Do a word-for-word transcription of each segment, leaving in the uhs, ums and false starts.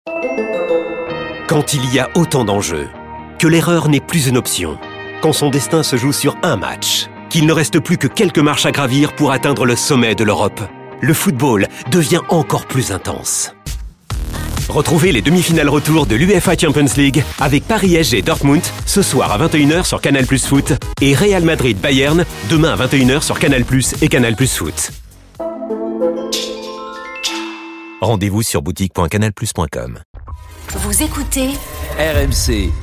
Quand il y a autant d'enjeux, que l'erreur n'est plus une option, quand son destin se joue sur un match, qu'il ne reste plus que quelques marches à gravir pour atteindre le sommet de l'Europe, le football devient encore plus intense. Retrouvez les demi-finales retour de l'UEFA Champions League avec Paris S G Dortmund ce soir à vingt et une heures sur Canal plus Foot et Real Madrid Bayern demain à vingt et une heures sur Canal plus et Canal plus Foot. Rendez-vous sur boutique point canal plus point com. Vous écoutez R M C.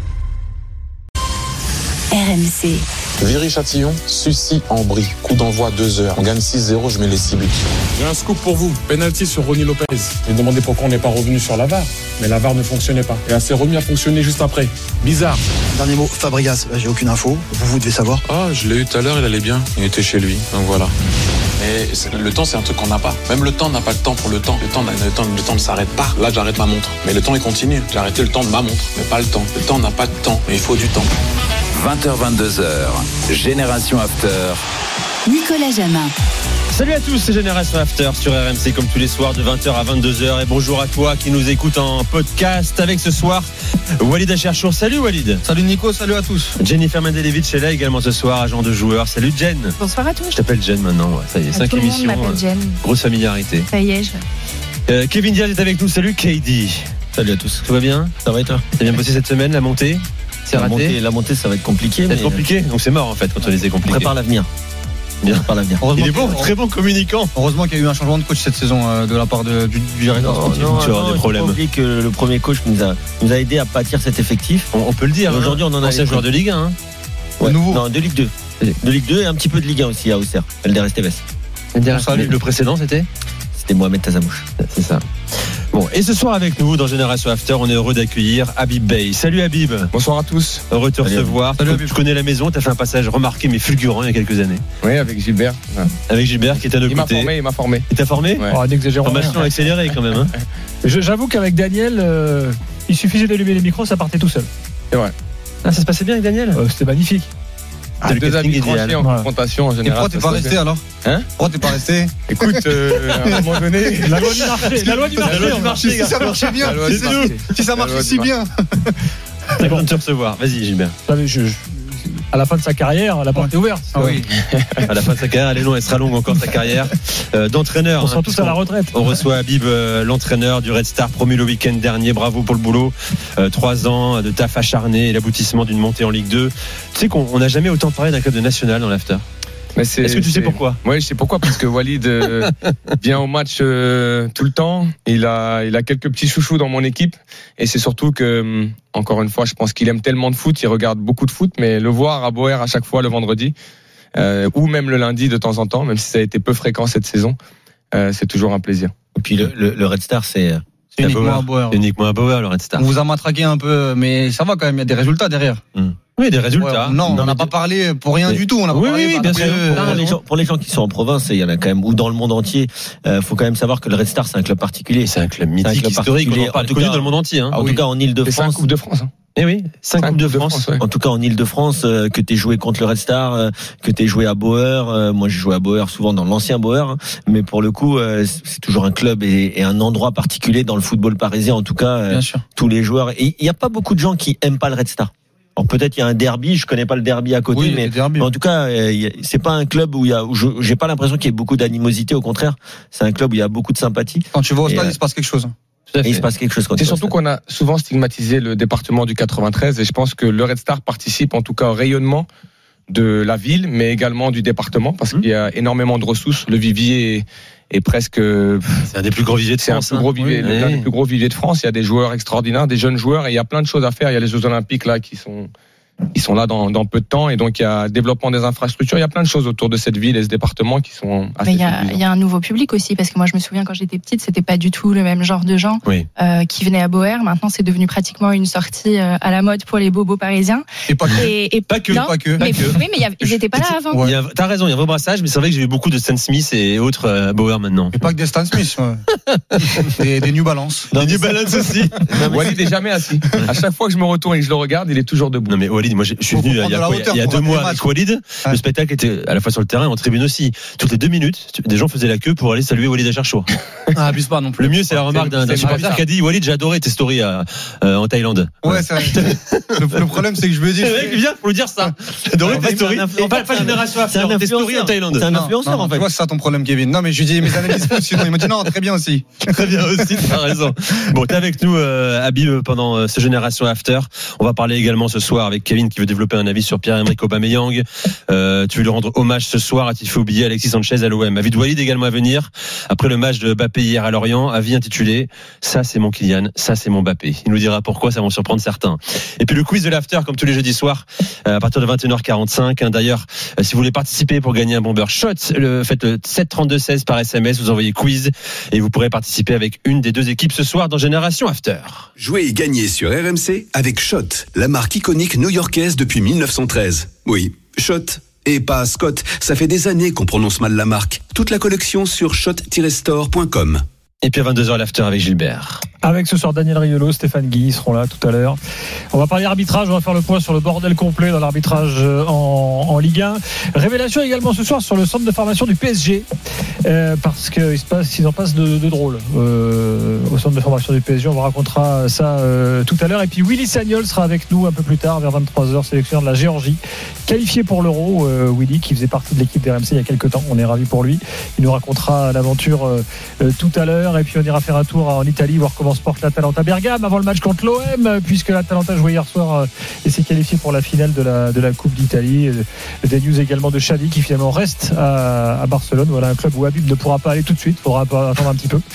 R M C. Viry-Châtillon, Sucy en Brie. Coup d'envoi deux heures. On gagne six zéro, je mets les six buts. J'ai un scoop pour vous. Penalty sur Ronny Lopez. J'ai demandé pourquoi on n'est pas revenu sur la V A R. Mais la V A R ne fonctionnait pas. Et elle s'est remis à fonctionner juste après. Bizarre. Dernier mot, Fabregas, j'ai aucune info. Vous, vous devez savoir. Ah, je l'ai eu tout à l'heure, il allait bien. Il était chez lui. Donc voilà. Mais le temps, c'est un truc qu'on n'a pas. Même le temps n'a pas le temps pour le temps. Le temps, le temps, le temps ne s'arrête pas. Là, j'arrête ma montre. Mais le temps, il continue. J'ai arrêté le temps de ma montre, mais pas le temps. Le temps n'a pas de temps, mais il faut du temps. vingt heures vingt-deux heures, Génération After. Nicolas Jamin. Salut à tous, c'est Génération After sur R M C comme tous les soirs de vingt heures à vingt-deux heures. Et bonjour à toi qui nous écoute en podcast avec ce soir Walid Acharchour. Salut Walid. Salut Nico, salut à tous. Jennifer Mendelevic est là également ce soir, agent de joueur. Salut Jen. Bonsoir à tous. Je t'appelle Jen maintenant, ouais. Ça y est, cinq émissions. Tout le monde m'appelle Jen. Grosse familiarité. Ça y est. Je... Euh, Kevin Diaz est avec nous, salut K D. Salut à tous. Tout va bien? Ça va et toi? T'as bien bossé cette semaine, la montée? C'est la raté montée, la montée, ça va être compliqué. Ça va être mais... compliqué, donc c'est mort en fait quand on les est compliqué. On prépare l'avenir. Bien. Prépare l'avenir. Il est bon, très bon communicant. Heureusement qu'il y a eu un changement de coach cette saison euh, de la part de, du, du directeur sportif. Non, tu auras des problèmes. Il faut pas oublier que le premier coach nous a, nous a aidé à bâtir cet effectif. On, on peut le dire. Hein. Aujourd'hui, on en a ancien joueur de Ligue un. Hein. Ouais. Nouveau. Non, de Ligue deux. De Ligue deux et un petit peu de Ligue un aussi à Auxerre. Elder Esteves. Le précédent, c'était C'était Mohamed Tazamouche. C'est ça. Bon, et ce soir avec nous dans Génération After, on est heureux d'accueillir Habib Bey. Salut Habib. Bonsoir à tous. Heureux de te recevoir. Salut, tu connais la maison, tu as fait un passage remarqué mais fulgurant il y a quelques années. Oui, avec Gilbert. Ouais. Avec Gilbert qui est à nos Il m'a côtés. formé, il m'a formé. Il t'a formé? Ouais. Oh, n'exagérons rien. Formation accélérée quand même. Hein. Je, j'avoue qu'avec Daniel, euh, il suffisait d'allumer les micros, ça partait tout seul. C'est vrai. Ah, ça se passait bien avec Daniel? Euh, c'était magnifique. Ah, deux amis tranchés en Voilà. confrontation en Et général. pourquoi t'es pas resté alors? Hein? Pourquoi t'es pas resté? Écoute, euh, à un moment donné. La loi du marché, la loi du marché. La loi du marché, Si ça marchait bien, La loi du c'est marché. nous. Si ça La marchait loi du si marché. bien. T'as content de te recevoir. Vas-y Gilbert. Vous savez, je- je- à la fin de sa carrière, la porte est ouverte. Ah oui. À la fin de sa carrière, elle est longue, elle sera longue encore sa carrière euh, d'entraîneur. On sera hein, tous à la retraite. On reçoit Habib, euh, l'entraîneur du Red Star, promu le week-end dernier. Bravo pour le boulot. Euh, trois ans de taf acharné et l'aboutissement d'une montée en Ligue deux. Tu sais qu'on n'a jamais autant parlé d'un club de national dans l'after. Mais c'est, Est-ce que tu sais c'est- pourquoi? Oui, je sais pourquoi, parce que Walid euh, vient au match euh, tout le temps. Il a, il a quelques petits chouchous dans mon équipe. Et c'est surtout que, hum, encore une fois, je pense qu'il aime tellement de foot, il regarde beaucoup de foot, mais le voir à Boer à chaque fois le vendredi, euh, ou même le lundi de temps en temps, même si ça a été peu fréquent cette saison, euh, c'est toujours un plaisir. Et puis le, le, le Red Star, c'est C'est uniquement à à Bauer. C'est uniquement à Bauer, le Red Star. On vous a matraqué un peu, mais ça va quand même, il y a des résultats derrière. Oui, des résultats. Ouais, non, on Dans n'en a les pas deux- parlé pour rien Mais- du tout. On a pas Oui, parlé oui, par- bien après, sûr. Pour, Non, les gens, pour les gens qui sont en province, il y en a quand même, ou dans le monde entier, euh, faut quand même savoir que le Red Star, c'est un club particulier. C'est un club C'est un mythique, club historique, on particulier. en parle, En tout connu cas- dans le monde entier. Hein. En oui. tout cas, en C'est cinq Île-de-France. Coupes de France. Hein. Eh oui, cinq Cinq Coupes de Coupes de France. France, ouais. En tout cas, en Île-de-France, euh, que t'aies joué contre le Red Star, euh, que t'aies joué à Bauer. Euh, moi, j'ai joué à Bauer souvent dans l'ancien Bauer, hein, mais pour le coup, euh, c'est toujours un club et, et un endroit particulier dans le football parisien. En tout cas, euh, Bien sûr. Ah, tous les joueurs. Et il n'y a pas beaucoup de gens qui aiment pas le Red Star. Alors peut-être il y a un derby, je connais pas le derby à côté, Oui, mais, le derby. mais en tout cas, euh, y a- c'est pas un club où il y a, où je, j'ai pas l'impression qu'il y ait beaucoup d'animosité. Au contraire, c'est un club où il y a beaucoup de sympathie. Quand tu vas au Et, stade, euh, il se passe quelque chose. Tout à Et fait. il se passe quelque chose quand C'est tu vas au surtout stade. qu'on a souvent stigmatisé le département du quatre-vingt-treize et je pense que le Red Star participe en tout cas au rayonnement de la ville, mais également du département parce Mmh. qu'il y a énormément de ressources. Le vivier est, est presque, C'est un des plus gros viviers de c'est un France. plus hein. gros vivier, Oui. l'un des plus gros viviers de France. Il y a des joueurs extraordinaires, des jeunes joueurs et il y a plein de choses à faire. Il y a les Jeux Olympiques là qui sont Ils sont là dans, dans peu de temps et donc il y a développement des infrastructures. Il y a plein de choses autour de cette ville et ce département qui sont assez Mais il y, a, séduisants. il y a un nouveau public aussi, parce que moi je me souviens quand j'étais petite, c'était pas du tout le même genre de gens Oui. euh, qui venaient à Bauer. Maintenant c'est devenu pratiquement une sortie euh, à la mode pour les bobos parisiens. Et pas que. Et, et Pas que, non, pas que. mais, pas que. Oui, mais il y avait- ils étaient pas là avant. Il y a- T'as raison, il y a un vrai brassage, mais c'est vrai que j'ai vu beaucoup de Stan Smith et autres euh, Bauer maintenant. Et pas que des Stan Smith. ouais. des, des New Balance. Des New Balance aussi. Walid n'est jamais assis. À chaque fois que je me retourne et que je le regarde, il est toujours debout. Non mais Walid Walid, moi je suis Faut venu il y a, prendre quoi, de la il y a hauteur deux pour mois un avec match. Walid. Ouais. Le spectacle était à la fois sur le terrain et en tribune aussi. Toutes les deux minutes, des gens faisaient la queue pour aller saluer Walid Acharchour. Ah, abuse pas non plus. Le mieux, c'est la remarque d'un, d'un c'est supporter mal, qui a dit Walid, j'ai adoré tes stories à, euh, en Thaïlande. Ouais, c'est vrai. le, le problème, c'est que je me dis. Le mec vient pour lui dire ça. J'ai adoré tes stories. Pas, pas génération C'est un after, tes stories en influenceur. Thaïlande. C'est un Non, influenceur non, en fait. Tu vois, c'est ça ton problème, Kevin. Non, mais je lui dis mes analyses foot, sinon il m'a dit non, très bien aussi. Très bien aussi, t'as raison. Bon, t'es avec nous, euh, Habib, pendant euh, ce Génération After. On va parler également ce soir avec Kevin qui veut développer un avis sur Pierre-Emerick Aubameyang. Euh, tu veux lui rendre hommage ce soir, a-t-il fait oublier Alexis Sanchez à l'O M? Avis de Walid également à venir. Après le match de Mbappé hier à Lorient, avis intitulé Ça c'est mon Kylian, ça c'est mon Mbappé. Il nous dira pourquoi, ça va en surprendre certains. Et puis le quiz de l'After, comme tous les jeudis soirs, euh, à partir de vingt et une heures quarante-cinq. Hein, d'ailleurs, euh, si vous voulez participer pour gagner un bomber shot, le, faites le sept trente-deux seize par S M S, vous envoyez quiz et vous pourrez participer avec une des deux équipes ce soir dans Génération After. Jouez et gagnez sur R M C avec Shot, la marque iconique new-yorkaise depuis mille neuf cent treize. Oui, Shot. Et pas Scott, ça fait des années qu'on prononce mal la marque. Toute la collection sur shot tiret store point com. Et puis à vingt-deux heures, l'After avec Gilbert. Avec ce soir Daniel Riolo, Stéphane Guy, ils seront là tout à l'heure. On va parler arbitrage, on va faire le point sur le bordel complet dans l'arbitrage en, en Ligue un. Révélation également ce soir sur le centre de formation du P S G, euh, parce qu'il se passe, ils en passent de, de drôles euh, au centre de formation du P S G. On vous racontera ça euh, tout à l'heure. Et puis Willy Sagnol sera avec nous un peu plus tard, vers vingt-trois heures, sélectionneur de la Géorgie, qualifié pour l'Euro. Euh, Willy, qui faisait partie de l'équipe d'R M C il y a quelques temps, on est ravis pour lui. Il nous racontera l'aventure euh, euh, tout à l'heure. Et puis on ira faire un tour en Italie, voir comment se porte l'Atalanta Bergame avant le match contre l'O M, puisque l'Atalanta jouait hier soir et s'est qualifié pour la finale de la, de la Coupe d'Italie. Des news également de Xavi qui finalement reste à, à Barcelone. Voilà un club où Habib ne pourra pas aller tout de suite, il faudra attendre un petit peu.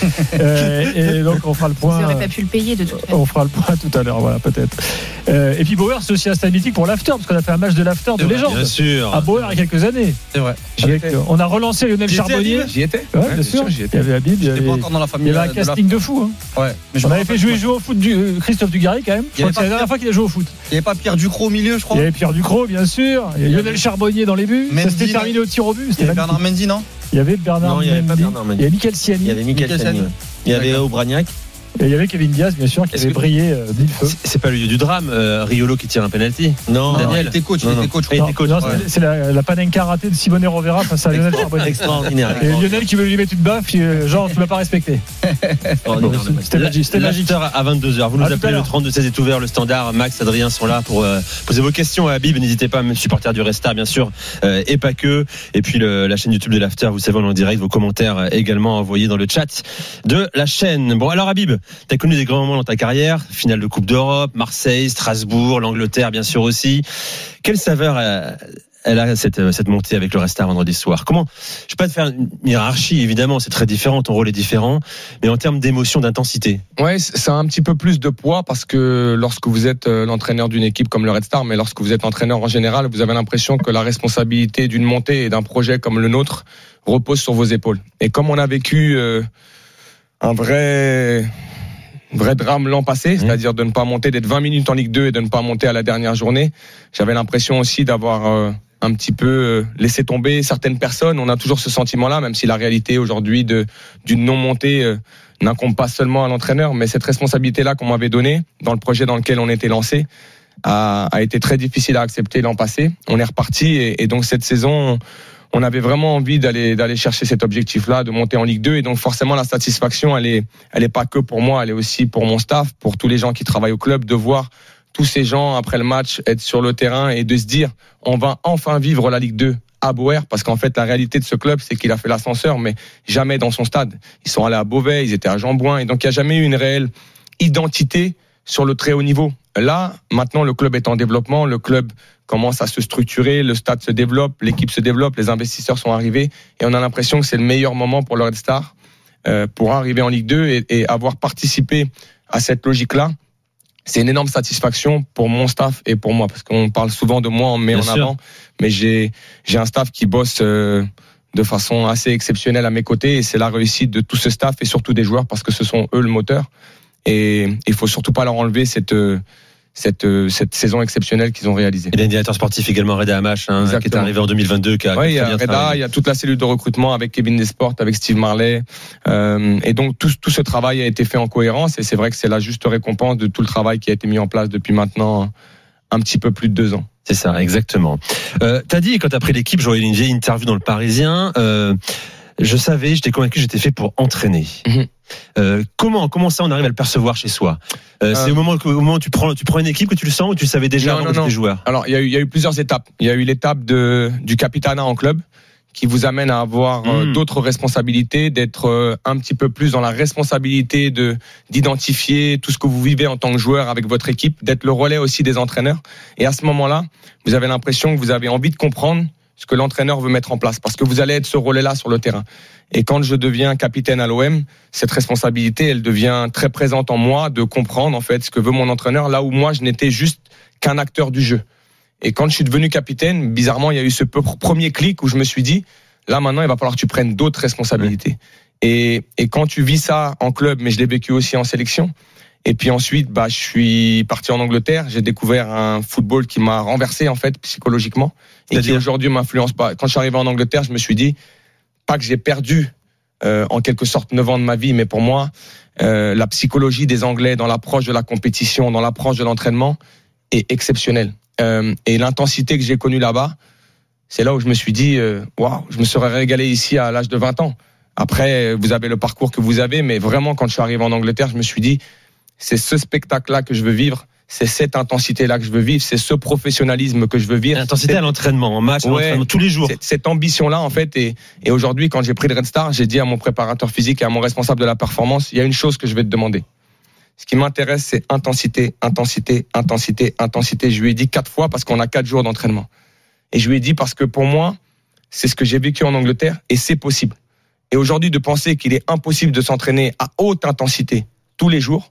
euh, et donc on fera le point. Vous n'aurez pas pu le payer de toute façon. On fera le point tout à l'heure, voilà peut-être. Euh, et puis Bauer, c'est aussi un stade mythique pour l'after, parce qu'on a fait un match de l'after de légende. Bien sûr. À Bauer il y a quelques années. C'est vrai. Avec, euh, on a relancé Lionel J'y étais, Charbonnier. Habib J'y étais. Ouais, Ouais, bien bien sûr. sûr, j'y Il y étais. avait Habib, il y J'étais avait, pas encore dans la il famille. y avait un de la- casting de fou. Hein. Ouais. Mais je On me avait rappelle, fait jouer, moi, jouer au foot du euh, Christophe Dugarry quand même. Je Il y crois avait que c'est la pas dernière fois qu'il a joué au foot. Il n'y avait pas Pierre Ducrot au milieu, je crois. Il y avait Pierre Ducrot, bien sûr. Il y a Il y Lionel avait- Charbonnier dans les buts. Ça Mendy, s'était non. terminé au tir au but. Il y C'était avait Bernard magnifique. Mendy, non? Il y avait Bernard Non, il y avait pas Mendy. Bernard Mendy. Il y avait Michael Siani. Il y avait Michael Michael Siani. Siani. Il y avait D'accord. Aubragnac. Et il y avait Kevin Diaz, bien sûr, qui Est-ce avait que- brillé euh, mille feux. C'est, c'est pas le lieu du drame, euh, Riolo qui tire un penalty. Non, Non, Daniel. il était coach, il Non, était non. coach. Il Non, était coach, non, ouais. c'est- c'est la, la panenka ratée de Simone Rovera face à Lionel Charbonnier. extraordinaire. Et Lionel qui veut lui mettre une baffe, il- genre tu m'as pas respecté. extraordinaire. C'était magique. C'était magique. L'after à vingt-deux heures. Vous nous À tout à appelez le l'heure. trente-deux seize est ouvert, le standard. Max, Adrien sont là pour euh, poser vos questions à Habib. N'hésitez pas, même supporter du Resta, bien sûr, euh, et pas que. Et puis le, la chaîne YouTube de l'After, vous savez, on est en direct. Vos commentaires euh, également envoyés dans le chat de la chaîne. Bon, alors Habib, t'as connu des grands moments dans ta carrière. Finale de Coupe d'Europe, Marseille, Strasbourg, l'Angleterre, bien sûr aussi. Quelle saveur euh, elle a cette, cette montée avec le Resta vendredi soir? Comment, je vais pas te faire une hiérarchie, évidemment, c'est très différent, ton rôle est différent, mais en termes d'émotion, d'intensité. Ouais, ça a un petit peu plus de poids parce que lorsque vous êtes euh, l'entraîneur d'une équipe comme le Red Star, mais lorsque vous êtes entraîneur en général, vous avez l'impression que la responsabilité d'une montée et d'un projet comme le nôtre repose sur vos épaules. Et comme on a vécu euh, un vrai vrai drame l'an passé, c'est-à-dire de ne pas monter, d'être vingt minutes en Ligue deux et de ne pas monter à la dernière journée, j'avais l'impression aussi d'avoir euh, un petit peu euh, laissé tomber certaines personnes. On a toujours ce sentiment-là, même si la réalité aujourd'hui de d'une non-montée euh, n'incombe pas seulement à l'entraîneur, mais cette responsabilité-là qu'on m'avait donnée dans le projet dans lequel on était lancé a, a été très difficile à accepter l'an passé. On est reparti et, et donc cette saison, on avait vraiment envie d'aller d'aller chercher cet objectif-là, de monter en Ligue deux, et donc forcément la satisfaction, elle est elle est pas que pour moi, elle est aussi pour mon staff, pour tous les gens qui travaillent au club, de voir tous ces gens après le match être sur le terrain et de se dire on va enfin vivre la Ligue deux à Bauer, parce qu'en fait la réalité de ce club, c'est qu'il a fait l'ascenseur, mais jamais dans son stade. Ils sont allés à Beauvais, ils étaient à Jean-Bouin, et donc il n'y a jamais eu une réelle identité sur le très haut niveau. Là, maintenant, le club est en développement, le club commence à se structurer, le stade se développe, l'équipe se développe, les investisseurs sont arrivés, et on a l'impression que c'est le meilleur moment pour le Red Star euh, pour arriver en Ligue deux et, et avoir participé à cette logique-là. C'est une énorme satisfaction pour mon staff et pour moi, parce qu'on parle souvent de moi, on me met Bien en sûr. avant, mais j'ai j'ai un staff qui bosse euh, de façon assez exceptionnelle à mes côtés, et c'est la réussite de tout ce staff et surtout des joueurs, parce que ce sont eux le moteur. Et il faut surtout pas leur enlever cette cette cette saison exceptionnelle qu'ils ont réalisée. Il y a un directeur sportif également, Reda Hamash, hein, qui est arrivé en deux mille vingt-deux, qui a, ouais, qui il y a a très bien Reda, travaillé. il y a toute la cellule de recrutement avec Kevin Desportes, avec Steve Marley, euh, et donc tout tout ce travail a été fait en cohérence, et c'est vrai que c'est la juste récompense de tout le travail qui a été mis en place depuis maintenant un petit peu plus de deux ans. C'est ça, exactement. Euh, t'as dit, quand t'as pris l'équipe, j'aurais eu une vieille interview dans le Parisien, euh, je savais, j'étais convaincu que j'étais fait pour entraîner. Mm-hmm. Euh, comment, comment ça on arrive à le percevoir chez soi? euh, euh, C'est au moment, au moment où tu prends, tu prends une équipe que tu le sens ou tu le savais déjà avant que tu étais joueur? Alors, il y a eu, il y a eu plusieurs étapes. Il y a eu l'étape de, du capitanat en club, qui vous amène à avoir euh, mmh. d'autres responsabilités, d'être euh, un petit peu plus dans la responsabilité de d'identifier tout ce que vous vivez en tant que joueur avec votre équipe, d'être le relais aussi des entraîneurs. Et à ce moment-là, vous avez l'impression que vous avez envie de comprendre ce que l'entraîneur veut mettre en place, parce que vous allez être ce relais-là sur le terrain. Et quand je deviens capitaine à l'O M, cette responsabilité, elle devient très présente en moi, de comprendre en fait ce que veut mon entraîneur, là où moi je n'étais juste qu'un acteur du jeu. Et quand je suis devenu capitaine, bizarrement, il y a eu ce premier clic où je me suis dit, là maintenant, il va falloir que tu prennes d'autres responsabilités. Oui. Et, et quand tu vis ça en club, mais je l'ai vécu aussi en sélection. Et puis ensuite, bah, je suis parti en Angleterre. J'ai découvert un football qui m'a renversé en fait psychologiquement et qui aujourd'hui m'influence pas. Quand je suis arrivé en Angleterre, je me suis dit, pas que j'ai perdu euh, en quelque sorte neuf ans de ma vie, mais pour moi, euh, la psychologie des Anglais dans l'approche de la compétition, dans l'approche de l'entraînement, est exceptionnelle. Euh, et l'intensité que j'ai connue là-bas, c'est là où je me suis dit, waouh, wow, je me serais régalé ici à l'âge de vingt ans. Après, vous avez le parcours que vous avez, mais vraiment, quand je suis arrivé en Angleterre, je me suis dit, c'est ce spectacle-là que je veux vivre, c'est cette intensité-là que je veux vivre, c'est ce professionnalisme que je veux vivre. L'intensité à l'entraînement, en match, à ouais, l'entraînement, tous les jours. Cette ambition-là, en fait, et, et aujourd'hui, quand j'ai pris le Red Star, j'ai dit à mon préparateur physique et à mon responsable de la performance, il y a une chose que je vais te demander. Ce qui m'intéresse, c'est intensité, intensité, intensité, intensité. Je lui ai dit quatre fois parce qu'on a quatre jours d'entraînement. Et je lui ai dit parce que pour moi, c'est ce que j'ai vécu en Angleterre et c'est possible. Et aujourd'hui, de penser qu'il est impossible de s'entraîner à haute intensité tous les jours,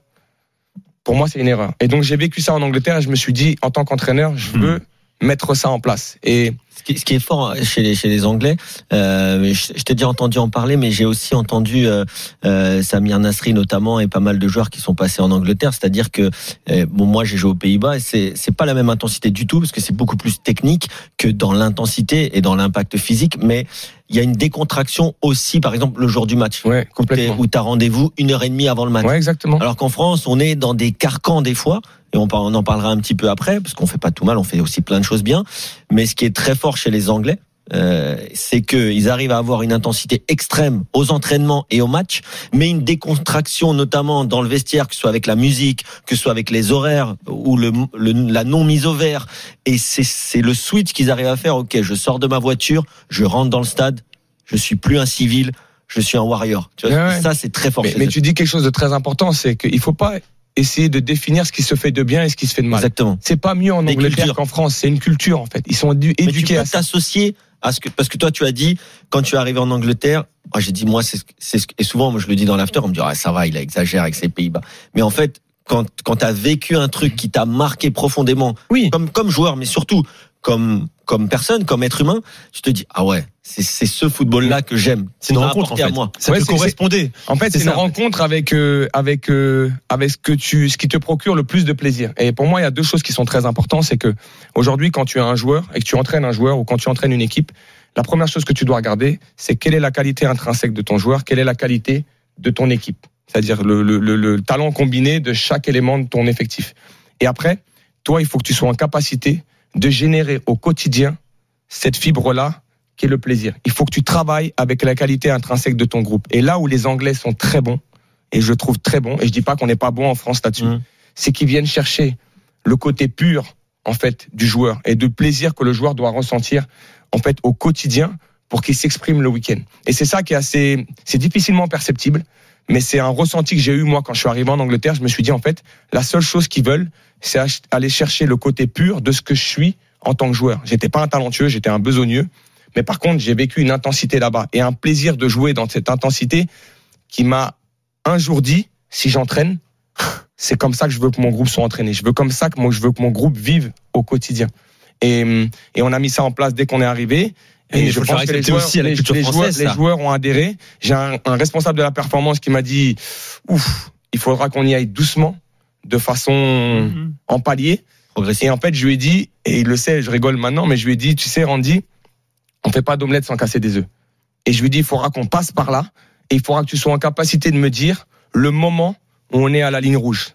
pour moi, c'est une erreur. Et donc, j'ai vécu ça en Angleterre et je me suis dit, en tant qu'entraîneur, je veux mmh. mettre ça en place. Et Ce qui, ce qui est fort chez les, chez les Anglais, euh, je, je t'ai déjà entendu en parler, mais j'ai aussi entendu euh, euh, Samir Nasri notamment et pas mal de joueurs qui sont passés en Angleterre. C'est-à-dire que euh, bon, moi j'ai joué aux Pays-Bas et c'est c'est pas la même intensité du tout parce que c'est beaucoup plus technique que dans l'intensité et dans l'impact physique, mais il y a une décontraction aussi, par exemple le jour du match, ouais, complètement. où tu as rendez-vous une heure et demie avant le match. Ouais, exactement. Alors qu'en France, on est dans des carcans des fois. Et on en parlera un petit peu après, parce qu'on fait pas tout mal, on fait aussi plein de choses bien. Mais ce qui est très fort chez les Anglais, euh, c'est qu'ils arrivent à avoir une intensité extrême aux entraînements et aux matchs, mais une décontraction notamment dans le vestiaire, que ce soit avec la musique, que ce soit avec les horaires ou le, le la non mise au vert. Et c'est, c'est le switch qu'ils arrivent à faire. Ok, je sors de ma voiture, je rentre dans le stade, je suis plus un civil, je suis un warrior. Tu vois, ouais, ça ouais. c'est très fort. Mais, mais tu dis quelque chose de très important, c'est qu'il faut pas essayer de définir ce qui se fait de bien et ce qui se fait de mal. Exactement. C'est pas mieux en Des Angleterre cultures. qu'en France. C'est une culture, en fait. Ils sont édu- éduqués Mais tu peux à ça. t'associer à ce que, parce que toi, tu as dit, quand tu es arrivé en Angleterre, moi, j'ai dit, moi, c'est, c'est, et souvent, moi, je le dis dans l'after, on me dit, ah, ça va, il exagère avec ses Pays-Bas. Mais en fait, quand, quand t'as vécu un truc qui t'a marqué profondément, oui. comme, comme joueur, mais surtout, comme, comme personne, comme être humain, tu te dis, ah ouais, c'est, c'est ce football-là que j'aime. C'est une rencontre, en fait. À moi. Ça ouais, te correspondait. En fait, c'est, c'est une rencontre avec, euh, avec, euh, avec ce que tu, ce qui te procure le plus de plaisir. Et pour moi, il y a deux choses qui sont très importantes. C'est que, aujourd'hui, quand tu es un joueur et que tu entraînes un joueur ou quand tu entraînes une équipe, la première chose que tu dois regarder, c'est quelle est la qualité intrinsèque de ton joueur, quelle est la qualité de ton équipe. C'est-à-dire le, le, le, le talent combiné de chaque élément de ton effectif. Et après, toi, il faut que tu sois en capacité de générer au quotidien cette fibre-là qui est le plaisir. Il faut que tu travailles avec la qualité intrinsèque de ton groupe. Et là où les Anglais sont très bons, et je trouve très bons, et je dis pas qu'on n'est pas bon en France là-dessus, mmh. c'est qu'ils viennent chercher le côté pur, en fait, du joueur, et de plaisir que le joueur doit ressentir, en fait, au quotidien, pour qu'il s'exprime le week-end. Et c'est ça qui est assez, c'est difficilement perceptible, mais c'est un ressenti que j'ai eu, moi, quand je suis arrivé en Angleterre. Je me suis dit, en fait, la seule chose qu'ils veulent, c'est aller chercher le côté pur de ce que je suis en tant que joueur. J'étais pas un talentueux, j'étais un besogneux. Mais par contre, j'ai vécu une intensité là-bas et un plaisir de jouer dans cette intensité qui m'a un jour dit, si j'entraîne, c'est comme ça que je veux que mon groupe soit entraîné. Je veux comme ça que moi, je veux que mon groupe vive au quotidien. Et, et on a mis ça en place dès qu'on est arrivé. Et, et je pense que les joueurs, aussi à la les, les, joueurs, les joueurs ont adhéré. J'ai un, un responsable de la performance qui m'a dit, ouf, il faudra qu'on y aille doucement, de façon mm-hmm. en palier. Et en fait, je lui ai dit, et il le sait, je rigole maintenant, mais je lui ai dit, tu sais, Randy, on fait pas d'omelette sans casser des œufs. Et je lui ai dit, il faudra qu'on passe par là, et il faudra que tu sois en capacité de me dire le moment où on est à la ligne rouge.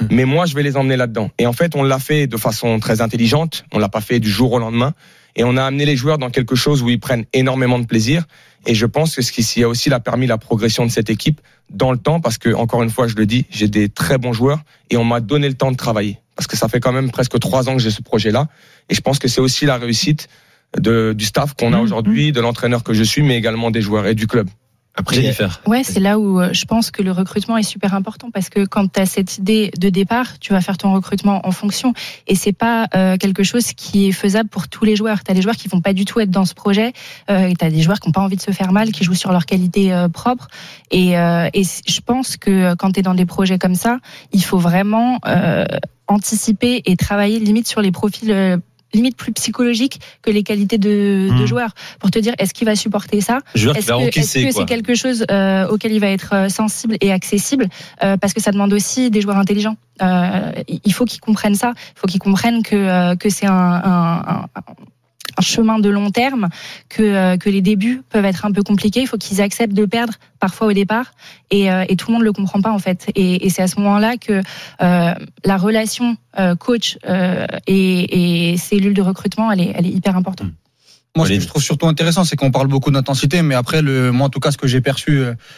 mais moi je vais les emmener là-dedans. Et en fait, on l'a fait de façon très intelligente, on l'a pas fait du jour au lendemain, et on a amené les joueurs dans quelque chose où ils prennent énormément de plaisir. Et je pense que ce qui a aussi permis la progression de cette équipe dans le temps, parce que encore une fois, je le dis, j'ai des très bons joueurs et on m'a donné le temps de travailler, parce que ça fait quand même presque trois ans que j'ai ce projet-là, et je pense que c'est aussi la réussite de, du staff qu'on a aujourd'hui, de l'entraîneur que je suis, mais également des joueurs et du club. Après, Jennifer. Ouais, c'est là où je pense que le recrutement est super important, parce que quand tu as cette idée de départ, tu vas faire ton recrutement en fonction, et c'est pas euh, quelque chose qui est faisable pour tous les joueurs. Tu as des joueurs qui vont pas du tout être dans ce projet, euh, et tu as des joueurs qui ont pas envie de se faire mal, qui jouent sur leur qualité euh, propre, et, euh, et je pense que quand tu es dans des projets comme ça, il faut vraiment euh, anticiper et travailler limite sur les profils euh, limite plus psychologique que les qualités de, mmh. de joueurs, pour te dire est-ce qu'il va supporter ça, est-ce que, est-ce que c'est quelque chose euh, auquel il va être sensible et accessible, euh, parce que ça demande aussi des joueurs intelligents. Euh, il faut qu'ils comprennent ça, il faut qu'ils comprennent que, euh, que c'est un, un, un, un chemin de long terme, que, euh, que les débuts peuvent être un peu compliqués, il faut qu'ils acceptent de perdre parfois au départ, et, euh, et tout le monde ne le comprend pas en fait, et, et c'est à ce moment-là que euh, la relation euh, coach euh, et, et cellule de recrutement elle est, elle est hyper importante. Moi, ce que je trouve surtout intéressant, c'est qu'on parle beaucoup d'intensité, mais après, le, moi, en tout cas, ce que j'ai perçu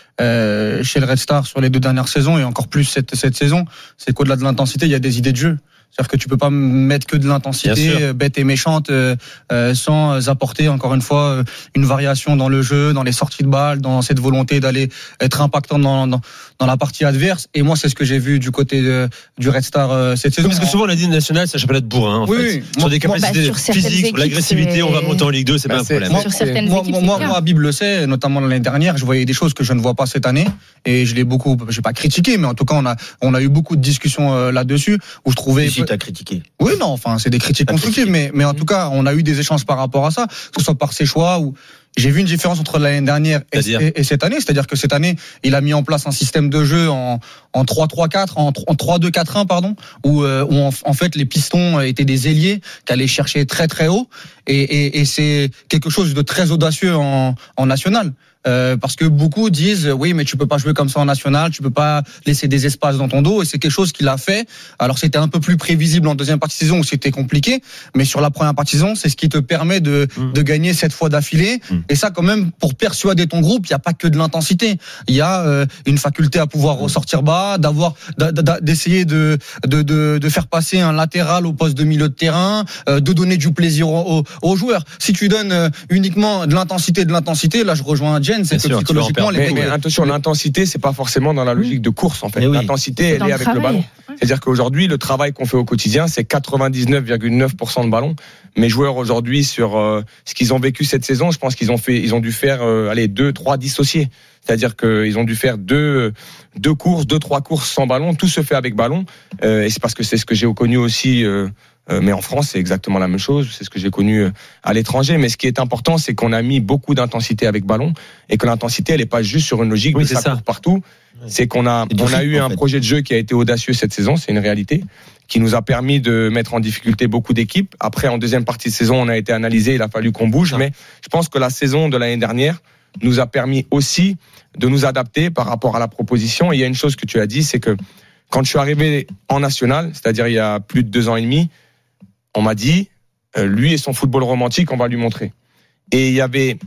euh, chez le Red Star sur les deux dernières saisons, et encore plus cette, cette saison, c'est qu'au-delà de l'intensité, il y a des idées de jeu. C'est-à-dire que tu peux pas mettre que de l'intensité bête et méchante euh, euh, sans apporter, encore une fois, une variation dans le jeu, dans les sorties de balles, dans cette volonté d'aller être impactant dans, dans, dans la partie adverse. Et moi, c'est ce que j'ai vu du côté de, du Red Star euh, cette saison. Parce que souvent, on a dit national, c'est un championnat de bourrin, en oui, fait. Oui. Sur moi, des capacités bah, sur physiques, sur l'agressivité, on va monter en Ligue deux, c'est bah, pas c'est, un problème. Moi, sur certaines moi, équipes, moi, moi, Habib le sait, notamment l'année dernière, je voyais des choses que je ne vois pas cette année, et je l'ai beaucoup, je vais pas critiqué, mais en tout cas, on a, on a eu beaucoup de discussions euh, là-dessus, où je trouvais. Si, t'as critiqué. Oui, non, enfin, c'est des critiques constructives, mais, mais en tout cas, on a eu des échanges par rapport à ça, que ce soit par ses choix ou. J'ai vu une différence entre l'année dernière et, et, et cette année, c'est-à-dire que cette année, il a mis en place un système de jeu en, en trois trois quatre, en, en trois deux quatre un, pardon, où, euh, où en, en fait les pistons étaient des ailiers qui allaient chercher très très haut, et, et, et c'est quelque chose de très audacieux en, en national. Euh, parce que beaucoup disent oui, mais tu peux pas jouer comme ça en national, tu peux pas laisser des espaces dans ton dos, et c'est quelque chose qu'il a fait. Alors c'était un peu plus prévisible en deuxième partie de saison où c'était compliqué, mais sur la première partie de saison, c'est ce qui te permet de, mmh. de gagner sept fois d'affilée. Mmh. Et ça, quand même, pour persuader ton groupe, il y a pas que de l'intensité. Il y a euh, une faculté à pouvoir ressortir bas, d'avoir, d'essayer de, de, de, de faire passer un latéral au poste de milieu de terrain, euh, de donner du plaisir aux, aux, aux joueurs. Si tu donnes euh, uniquement de l'intensité, de l'intensité, là je rejoins Jen, c'est que psychologiquement les mais, mais attention, l'intensité c'est pas forcément dans la logique de course en fait. Oui. L'intensité elle est avec travail. Le ballon. C'est-à-dire qu'aujourd'hui le travail qu'on fait au quotidien c'est quatre-vingt-dix-neuf virgule neuf pour cent de ballon. Mes joueurs aujourd'hui sur euh, ce qu'ils ont vécu cette saison, je pense qu'ils ont fait, ils ont dû faire euh, allez deux, trois dissociés. C'est-à-dire qu'ils ont dû faire deux, deux courses, deux, trois courses sans ballon. Tout se fait avec ballon. Euh, et c'est parce que c'est ce que j'ai connu aussi. Euh, Euh, mais en France, c'est exactement la même chose. C'est ce que j'ai connu à l'étranger. Mais ce qui est important, c'est qu'on a mis beaucoup d'intensité avec ballon, et que l'intensité, elle n'est pas juste sur une logique oui, de ça, ça court partout. C'est qu'on a, on a eu un fait. projet de jeu qui a été audacieux cette saison. C'est une réalité qui nous a permis de mettre en difficulté beaucoup d'équipes. Après, en deuxième partie de saison, on a été analysé. Il a fallu qu'on bouge. Ah. Mais je pense que la saison de l'année dernière nous a permis aussi de nous adapter par rapport à la proposition. Et il y a une chose que tu as dit, c'est que quand je suis arrivé en national, c'est-à-dire il y a plus de deux ans et demi, on m'a dit, euh, lui et son football romantique, on va lui montrer. Et il y avait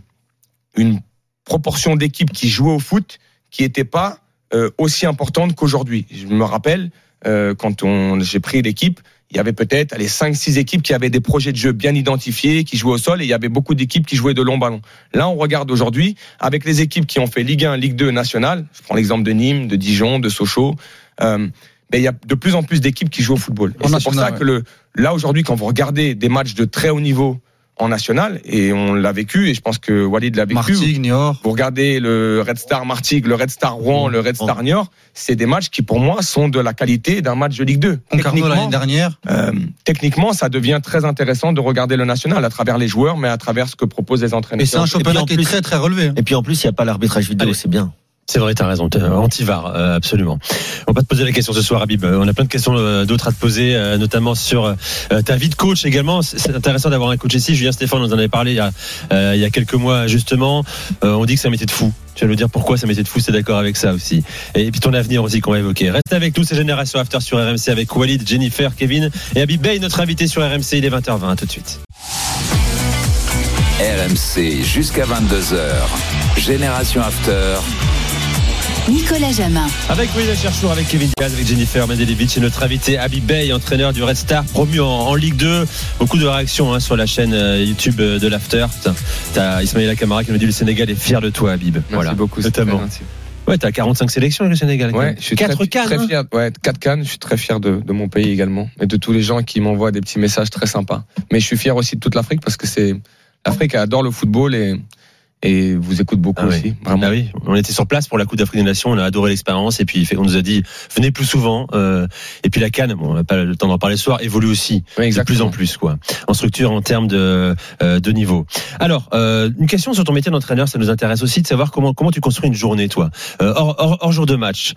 une proportion d'équipes qui jouaient au foot qui n'était pas euh, aussi importante qu'aujourd'hui. Je me rappelle, euh, quand on, j'ai pris l'équipe, il y avait peut-être les cinq six équipes qui avaient des projets de jeu bien identifiés, qui jouaient au sol, et il y avait beaucoup d'équipes qui jouaient de longs ballons. Là, on regarde aujourd'hui, avec les équipes qui ont fait Ligue un, Ligue deux nationale, je prends l'exemple de Nîmes, de Dijon, de Sochaux, euh, mais il y a de plus en plus d'équipes qui jouent au football. Et c'est pour ça que le, là, aujourd'hui, quand vous regardez des matchs de très haut niveau en national, et on l'a vécu, et je pense que Walid l'a vécu. Martigues, Niort. Vous regardez le Red Star Martigues, le Red Star Rouen, mmh. le Red Star Niort, c'est des matchs qui, pour moi, sont de la qualité d'un match de Ligue deux. Concarneau l'année dernière. Euh, techniquement, ça devient très intéressant de regarder le national à travers les joueurs, mais à travers ce que proposent les entraîneurs. Et c'est un championnat qui est très, très relevé. Et puis en plus, il n'y a pas l'arbitrage vidéo, Allez. c'est bien. C'est vrai, t'as raison, anti-V A R, euh, absolument. On va te poser la question ce soir, Habib. On a plein de questions euh, d'autres à te poser, euh, notamment sur euh, ta vie de coach également. C'est intéressant d'avoir un coach ici. Julien Stéphane nous en avait parlé il y a, euh, il y a quelques mois, justement. Euh, on dit que c'est un métier de fou. Tu vas nous dire pourquoi c'est un métier de fou, c'est d'accord avec ça aussi. Et puis ton avenir aussi qu'on va évoquer. Restez avec nous, c'est Génération After sur R M C avec Walid, Jennifer, Kevin et Habib Bey, notre invité sur R M C. Il est vingt heures vingt, tout de suite. R M C jusqu'à vingt-deux heures. Génération After. Nicolas Jamin. Avec Walid Cherchour, avec Kevin Diaz, avec Jennifer Mendelevic et notre invité Habib Bey, entraîneur du Red Star, promu en, en Ligue deux. Beaucoup de réactions hein, sur la chaîne YouTube de l'After. T'as Ismaïla Camara qui nous dit le Sénégal est fier de toi, Habib. Merci voilà, beaucoup. Notamment. Ouais, t'as quarante-cinq sélections avec le Sénégal. Ouais, je suis quatre très, cannes. Très fier, ouais, quatre cannes. Je suis très fier de, de mon pays également et de tous les gens qui m'envoient des petits messages très sympas. Mais je suis fier aussi de toute l'Afrique parce que c'est l'Afrique adore le football et et vous écoute beaucoup ah aussi. Oui. Vraiment. Ah oui, on était sur place pour la Coupe d'Afrique des Nations, on a adoré l'expérience et puis on nous a dit venez plus souvent. Euh, et puis la CAN, bon, on n'a pas le temps d'en parler ce soir, évolue aussi oui, de plus en plus quoi, en structure, en termes de euh, de niveau. Alors euh, une question sur ton métier d'entraîneur, ça nous intéresse aussi de savoir comment comment tu construis une journée toi, euh, hors, hors, hors jour de match.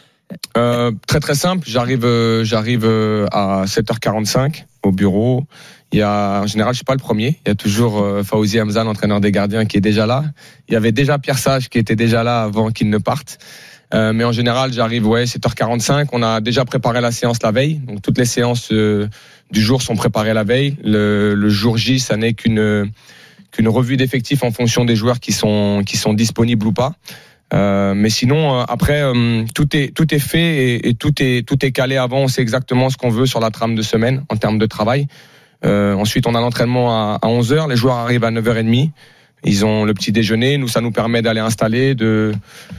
Euh, très très simple. J'arrive euh, j'arrive euh, à sept heures quarante-cinq au bureau. Il y a, en général, je suis pas le premier. Il y a toujours euh, Fawzi Hamza, l'entraîneur des gardiens, qui est déjà là. Il y avait déjà Pierre Sage qui était déjà là avant qu'il ne parte. Euh, mais en général, j'arrive ouais sept heures quarante-cinq. On a déjà préparé la séance la veille. Donc toutes les séances euh, du jour sont préparées la veille. Le, le jour J, ça n'est qu'une qu'une revue d'effectifs en fonction des joueurs qui sont qui sont disponibles ou pas. Euh, mais sinon, euh, après, euh, tout est tout est fait et, et tout est tout est calé avant. On sait exactement ce qu'on veut sur la trame de semaine en termes de travail. Euh, ensuite, on a l'entraînement à, à onze heures. Les joueurs arrivent à neuf heures trente. Ils ont le petit déjeuner. Nous, ça nous permet d'aller installer, de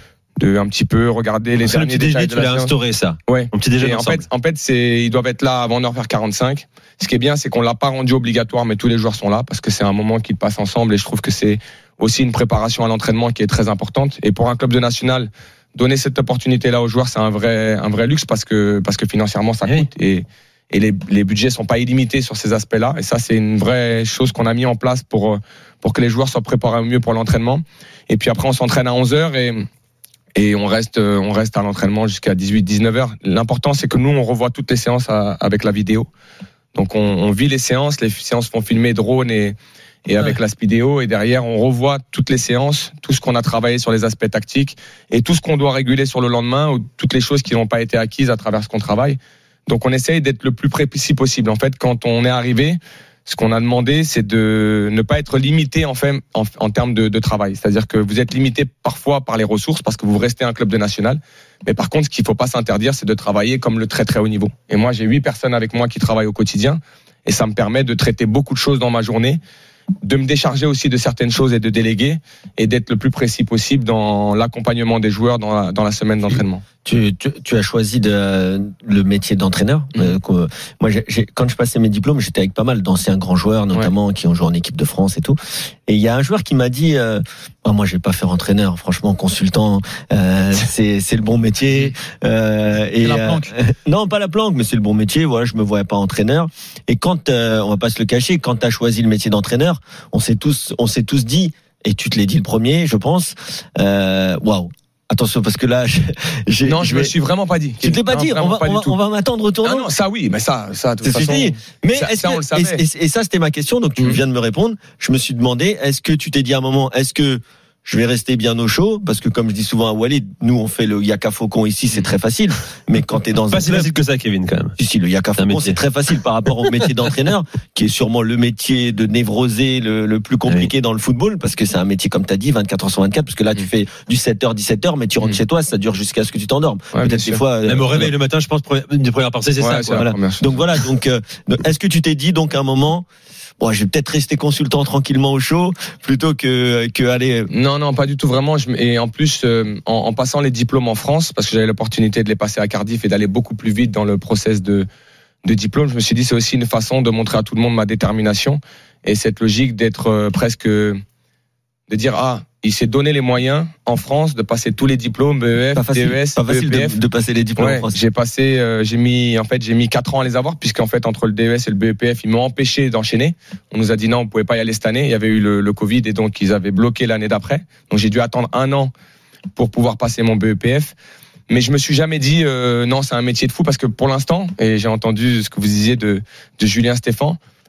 de un petit peu regarder les c'est derniers le petit déjeuner, détails de tu la l'as instauré ça. Ouais. Un petit déjeuner en ensemble. fait, en fait, c'est ils doivent être là avant neuf heures quarante-cinq. Ce qui est bien, c'est qu'on l'a pas rendu obligatoire, mais tous les joueurs sont là parce que c'est un moment qu'ils passent ensemble et je trouve que c'est aussi une préparation à l'entraînement qui est très importante. Et pour un club de national, donner cette opportunité-là aux joueurs, c'est un vrai un vrai luxe parce que parce que financièrement ça coûte oui. et et les, les budgets sont pas illimités sur ces aspects-là. Et ça, c'est une vraie chose qu'on a mis en place pour pour que les joueurs soient préparés au mieux pour l'entraînement. Et puis après, on s'entraîne à onze heures et et on reste on reste à l'entraînement jusqu'à dix-huit dix-neuf heures. L'important, c'est que nous, on revoit toutes les séances à, avec la vidéo. Donc, on, on vit les séances. Les séances font filmer drone et et avec ouais. la Speedéo. Et derrière, on revoit toutes les séances, tout ce qu'on a travaillé sur les aspects tactiques et tout ce qu'on doit réguler sur le lendemain ou toutes les choses qui n'ont pas été acquises à travers ce qu'on travaille. Donc on essaye d'être le plus précis possible. En fait, quand on est arrivé, ce qu'on a demandé, c'est de ne pas être limité en fait en, en termes de, de travail. C'est-à-dire que vous êtes limité parfois par les ressources parce que vous restez un club de national. Mais par contre, ce qu'il ne faut pas s'interdire, c'est de travailler comme le très très haut niveau. Et moi, j'ai huit personnes avec moi qui travaillent au quotidien et ça me permet de traiter beaucoup de choses dans ma journée, de me décharger aussi de certaines choses et de déléguer et d'être le plus précis possible dans l'accompagnement des joueurs dans la, dans la semaine d'entraînement. Tu, tu, tu as choisi de, le métier d'entraîneur. Mmh. Euh, moi, j'ai, j'ai, quand je passais mes diplômes, j'étais avec pas mal d'anciens grands joueurs, notamment ouais. qui ont joué en équipe de France et tout. Et il y a un joueur qui m'a dit euh, oh, moi, je vais pas faire entraîneur. Franchement, consultant, euh, c'est, c'est le bon métier. Euh, et la planque. Euh, non, pas la planque, mais c'est le bon métier. Voilà, je me voyais pas entraîneur. Et quand, euh, on va pas se le cacher, quand tu as choisi le métier d'entraîneur, on s'est tous, on s'est tous dit, et tu te l'as dit le premier, je pense. Waouh. Wow. Attention, parce que là, j'ai. Non, je vais... me suis vraiment pas dit. Tu te l'es pas non, dit. On va, on va, on va m'attendre au tournant. Ah non, ça oui, mais ça, ça, de toute c'est façon. Ce mais ça, est-ce ça, que, on le savait. Et, et, et ça, c'était ma question. Donc, tu mmh. viens de me répondre. Je me suis demandé, est-ce que tu t'es dit à un moment, est-ce que je vais rester bien au chaud, parce que comme je dis souvent à Walid, nous on fait le Yaka Faucon ici, c'est très facile. Mais quand t'es dans pas un si club, facile que ça, Kevin, quand même. Si, si, le Yaka Faucon, c'est très facile par rapport au métier d'entraîneur, qui est sûrement le métier de névrosé le, le plus compliqué oui. dans le football, parce que c'est un métier, comme t'as dit, vingt-quatre heures sur vingt-quatre, parce que là, tu fais du sept heures, dix-sept heures, mais tu rentres mmh. chez toi, ça dure jusqu'à ce que tu t'endormes. Ouais, peut-être des fois. Même euh, au réveil le matin, je pense, une première partie, c'est ouais, ça, c'est quoi. Voilà. Donc voilà, donc, euh, est-ce que tu t'es dit, donc, à un moment, bon, je vais peut-être rester consultant tranquillement au chaud plutôt que que aller. Non, non, pas du tout vraiment. Je, et en plus, euh, en, en passant les diplômes en France, parce que j'avais l'opportunité de les passer à Cardiff et d'aller beaucoup plus vite dans le process de de diplôme, je me suis dit c'est aussi une façon de montrer à tout le monde ma détermination et cette logique d'être euh, presque de dire ah. Il s'est donné les moyens en France de passer tous les diplômes B E F, D E S, pas facile B E P F. De, de passer les diplômes ouais, en France. J'ai passé, euh, j'ai mis, en fait, j'ai mis quatre ans à les avoir puisqu'en fait entre le D E S et le B E P F, ils m'ont empêché d'enchaîner. On nous a dit non, on pouvait pas y aller cette année. Il y avait eu le, le Covid et donc ils avaient bloqué l'année d'après. Donc j'ai dû attendre un an pour pouvoir passer mon B E P F. Mais je me suis jamais dit euh, non, c'est un métier de fou parce que pour l'instant, et j'ai entendu ce que vous disiez de, de Julien Stéphan.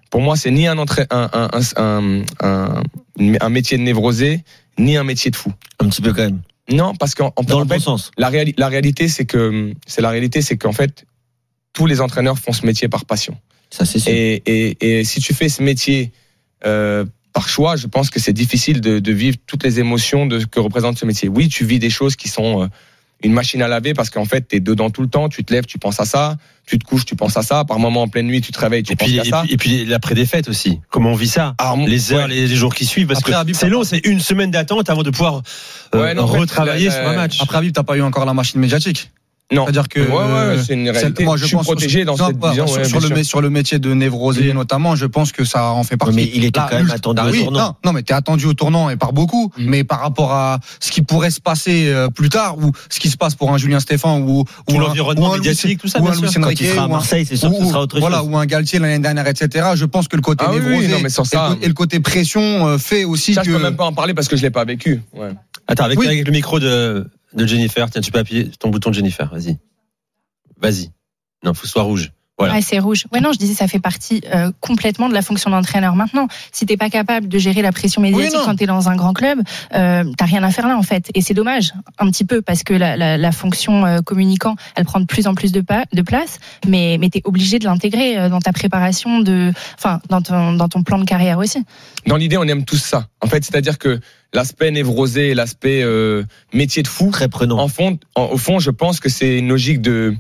pour moi, c'est ni un, entra- un, un, un, un, un métier de névrosé, ni un métier de fou. Un petit peu quand même. Non, parce qu'en en, dans en le fait, bon sens. La, réali- la réalité, c'est que c'est la réalité, c'est qu'en fait, tous les entraîneurs font ce métier par passion. Ça, c'est sûr. Et, et, et si tu fais ce métier euh, par choix, je pense que c'est difficile de, de vivre toutes les émotions de, que représente ce métier. Oui, tu vis des choses qui sont euh, une machine à laver parce qu'en fait, t'es dedans tout le temps. Tu te lèves, tu penses à ça. Tu te couches, tu penses à ça. Par moment, en pleine nuit, tu te réveilles, tu et penses puis, à ça. Et puis, et puis l'après-défaite aussi. Comment on vit ça? Alors, les heures, ouais. les, les jours qui suivent. Parce Après, que Habib, c'est long, c'est une semaine d'attente avant de pouvoir euh, Ouais, non, en fait, retravailler la- sur la- un match. Après, Habib, t'as pas eu encore la machine médiatique. Non. C'est-à-dire que ouais, ouais, c'est une réalité. moi, je, je suis pense protégé dans non, cette pas, vision. sur, ouais, sur bien le sûr. sur le métier de névrosé Mmh. notamment, je pense que ça en fait partie. Mais il était Là, quand même l'ult- attendu bah au oui, tournant. Non, non, mais t'es attendu au tournant et par beaucoup. Mmh. Mais par rapport à ce qui pourrait se passer euh, plus tard ou ce qui se passe pour un Julien Stéphan ou Tout ou l'environnement un, ou un médiatique, Luis- tout ça, ou bien un sûr. Luis Quand Enrique il sera à ou un- Marseille, c'est sûr que ou- ce sera autre voilà, chose. ou un Galtier l'année dernière, et cetera. Je pense que le côté Ah oui, névrosé oui, non, mais sur ça, et, le, co- et le côté pression euh, fait aussi Ça, que. je peux même pas en parler parce que je l'ai pas vécu. Ouais. Attends, avec, Oui. avec le micro de, de Jennifer, tiens, tu peux appuyer ton bouton de Jennifer, vas-y. Vas-y. Non, faut que ce soit rouge. Voilà. Ouais, c'est rouge. Ouais, non, je disais, ça fait partie euh, complètement de la fonction d'entraîneur maintenant. Si t'es pas capable de gérer la pression médiatique Oui, non. quand t'es dans un grand club, euh, t'as rien à faire là, en fait. Et c'est dommage, un petit peu, parce que la, la, la fonction euh, communicant, elle prend de plus en plus de, pa- de place, mais, mais t'es obligé de l'intégrer euh, dans ta préparation de, enfin, dans ton, dans ton plan de carrière aussi. Dans l'idée, on aime tous ça. En fait, c'est-à-dire que l'aspect névrosé et l'aspect euh, métier de fou, Très prenant. en fond, en- au fond, je pense que c'est une logique de,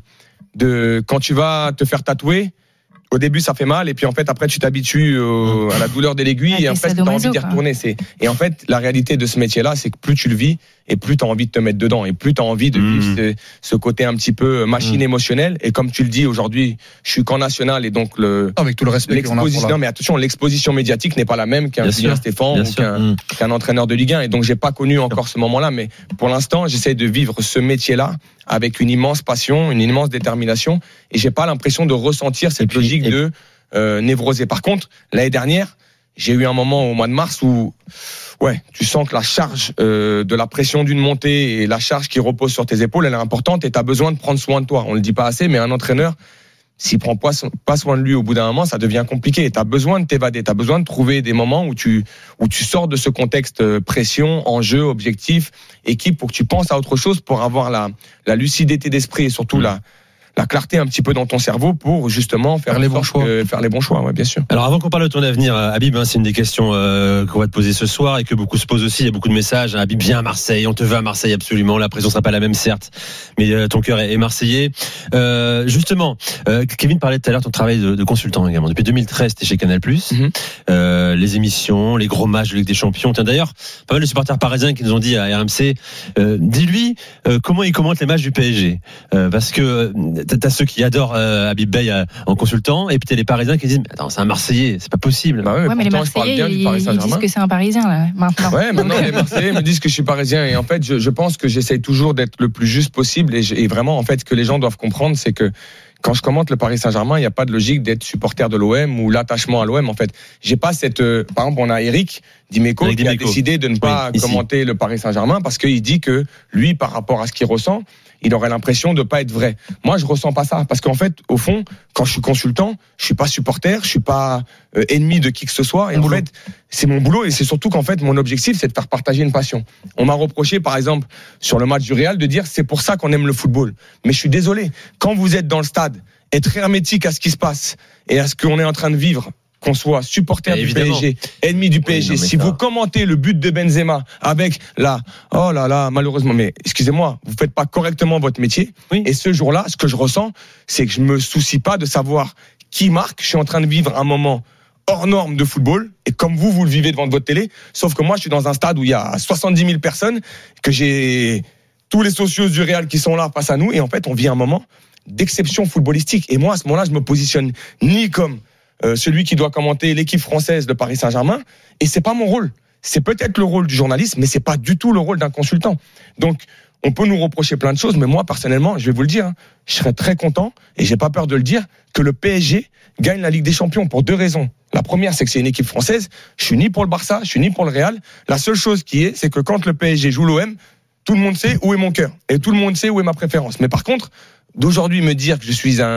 de quand tu vas te faire tatouer. Au début, ça fait mal, et puis en fait, après, tu t'habitues au- à la douleur de l'aiguille, Ouais, et en t'es fait, t'as envie sadomaso, d'y quoi. retourner. C'est... Et en fait, la réalité de ce métier-là, c'est que plus tu le vis, et plus t'as envie de te mettre dedans, et plus t'as envie de vivre Mmh. ce, ce côté un petit peu machine Mmh. émotionnelle. Et comme tu le dis, aujourd'hui, je suis camp national, et donc le, Avec tout le respect qu'on a pour l'exposition, la- non, mais attention, l'exposition médiatique n'est pas la même qu'un Bien Julien sûr, Stéphan bien ou sûr. qu'un, Mmh. qu'un entraîneur de Ligue un. Et donc, j'ai pas connu encore ce moment-là, mais pour l'instant, j'essaie de vivre ce métier-là avec une immense passion, une immense détermination, et j'ai pas l'impression de ressentir cette Et puis, logique et- de euh, névrosé. Par contre, l'année dernière, j'ai eu un moment au mois de mars où, ouais, tu sens que la charge euh, de la pression d'une montée et la charge qui repose sur tes épaules, elle est importante, et tu as besoin de prendre soin de toi. On le dit pas assez, mais un entraîneur, s'il prend pas, so- pas soin de lui au bout d'un moment, ça devient compliqué. Tu as besoin de t'évader, tu as besoin de trouver des moments où tu, où tu sors de ce contexte euh, pression, enjeu, objectif, équipe, pour que tu penses à autre chose, pour avoir la, la lucidité d'esprit et surtout la, la clarté un petit peu dans ton cerveau pour justement faire, Faire les en bons sorte choix. que- faire les bons choix, ouais, bien sûr. Alors avant qu'on parle de ton avenir, euh, Habib, hein, c'est une des questions euh, qu'on va te poser ce soir et que beaucoup se posent aussi. Il y a beaucoup de messages. Hein, Habib, viens à Marseille, on te veut à Marseille absolument. La pression sera pas la même, certes, mais euh, ton cœur est, est marseillais. Euh, justement, euh, Kevin parlait tout à l'heure de ton travail de, de consultant également. Depuis deux mille treize, t'es chez Canal+. Mhm. Euh, les émissions, les gros matchs de Ligue des Champions. Tiens, d'ailleurs, pas mal de supporters parisiens qui nous ont dit à R M C, euh, dis-lui euh, comment il commente les matchs du P S G, euh, parce que euh, t'as, t'as ceux qui adorent euh, Habib Beye euh, en consultant, et puis t'as les Parisiens qui disent, mais attends, c'est un Marseillais, c'est pas possible. Bah ouais, Ouais, mais les pourtant, je parle Marseillais, bien du ils, Paris ils disent Saint-Germain. que c'est un Parisien, là, maintenant. Ouais, maintenant les Marseillais me disent que je suis parisien, et en fait, je, je pense que j'essaye toujours d'être le plus juste possible, et, je- et vraiment, en fait, ce que les gens doivent comprendre, c'est que quand je commente le Paris Saint-Germain, il n'y a pas de logique d'être supporter de l'O M ou l'attachement à l'O M. En fait, j'ai pas cette. euh, par exemple, on a Eric Dimeco Eric qui a Dimeco. décidé de ne pas Oui, ici. commenter le Paris Saint-Germain parce qu'il dit que lui, par rapport à ce qu'il ressent, il aurait l'impression de pas être vrai. Moi, je ressens pas ça parce qu'en fait, au fond, quand je suis consultant, je suis pas supporter, je suis pas euh, ennemi de qui que ce soit. Et Mon en boulot. fait, c'est mon boulot, et c'est surtout qu'en fait, mon objectif, c'est de faire partager une passion. On m'a reproché, par exemple, sur le match du Real, de dire c'est pour ça qu'on aime le football. Mais je suis désolé. Quand vous êtes dans le stade, être hermétique à ce qui se passe et à ce qu'on est en train de vivre, qu'on soit supporter Et du évidemment. P S G, ennemi du P S G, Oui, non, mais si ça- vous commentez le but de Benzema avec la oh là là, malheureusement, mais excusez-moi, vous faites pas correctement votre métier. Oui. Et ce jour-là, ce que je ressens, c'est que je me soucie pas de savoir qui marque. Je suis en train de vivre un moment hors norme de football, et comme vous, vous le vivez devant votre télé, sauf que moi, je suis dans un stade où il y a soixante-dix mille personnes, que j'ai tous les socios du Real qui sont là face à nous, et en fait, on vit un moment d'exception footballistique. Et moi, à ce moment-là, je me positionne ni comme euh, celui qui doit commenter l'équipe française de Paris Saint-Germain, et c'est pas mon rôle. C'est peut-être le rôle du journaliste, mais c'est pas du tout le rôle d'un consultant. Donc, on peut nous reprocher plein de choses, mais moi, personnellement, je vais vous le dire, hein, je serais très content, et j'ai pas peur de le dire, que le P S G gagne la Ligue des Champions pour deux raisons. La première, c'est que c'est une équipe française. Je suis ni pour le Barça, je suis ni pour le Real. La seule chose qui est, c'est que quand le P S G joue l'O M, tout le monde sait où est mon cœur, et tout le monde sait où est ma préférence. Mais par contre, d'aujourd'hui me dire que je suis un,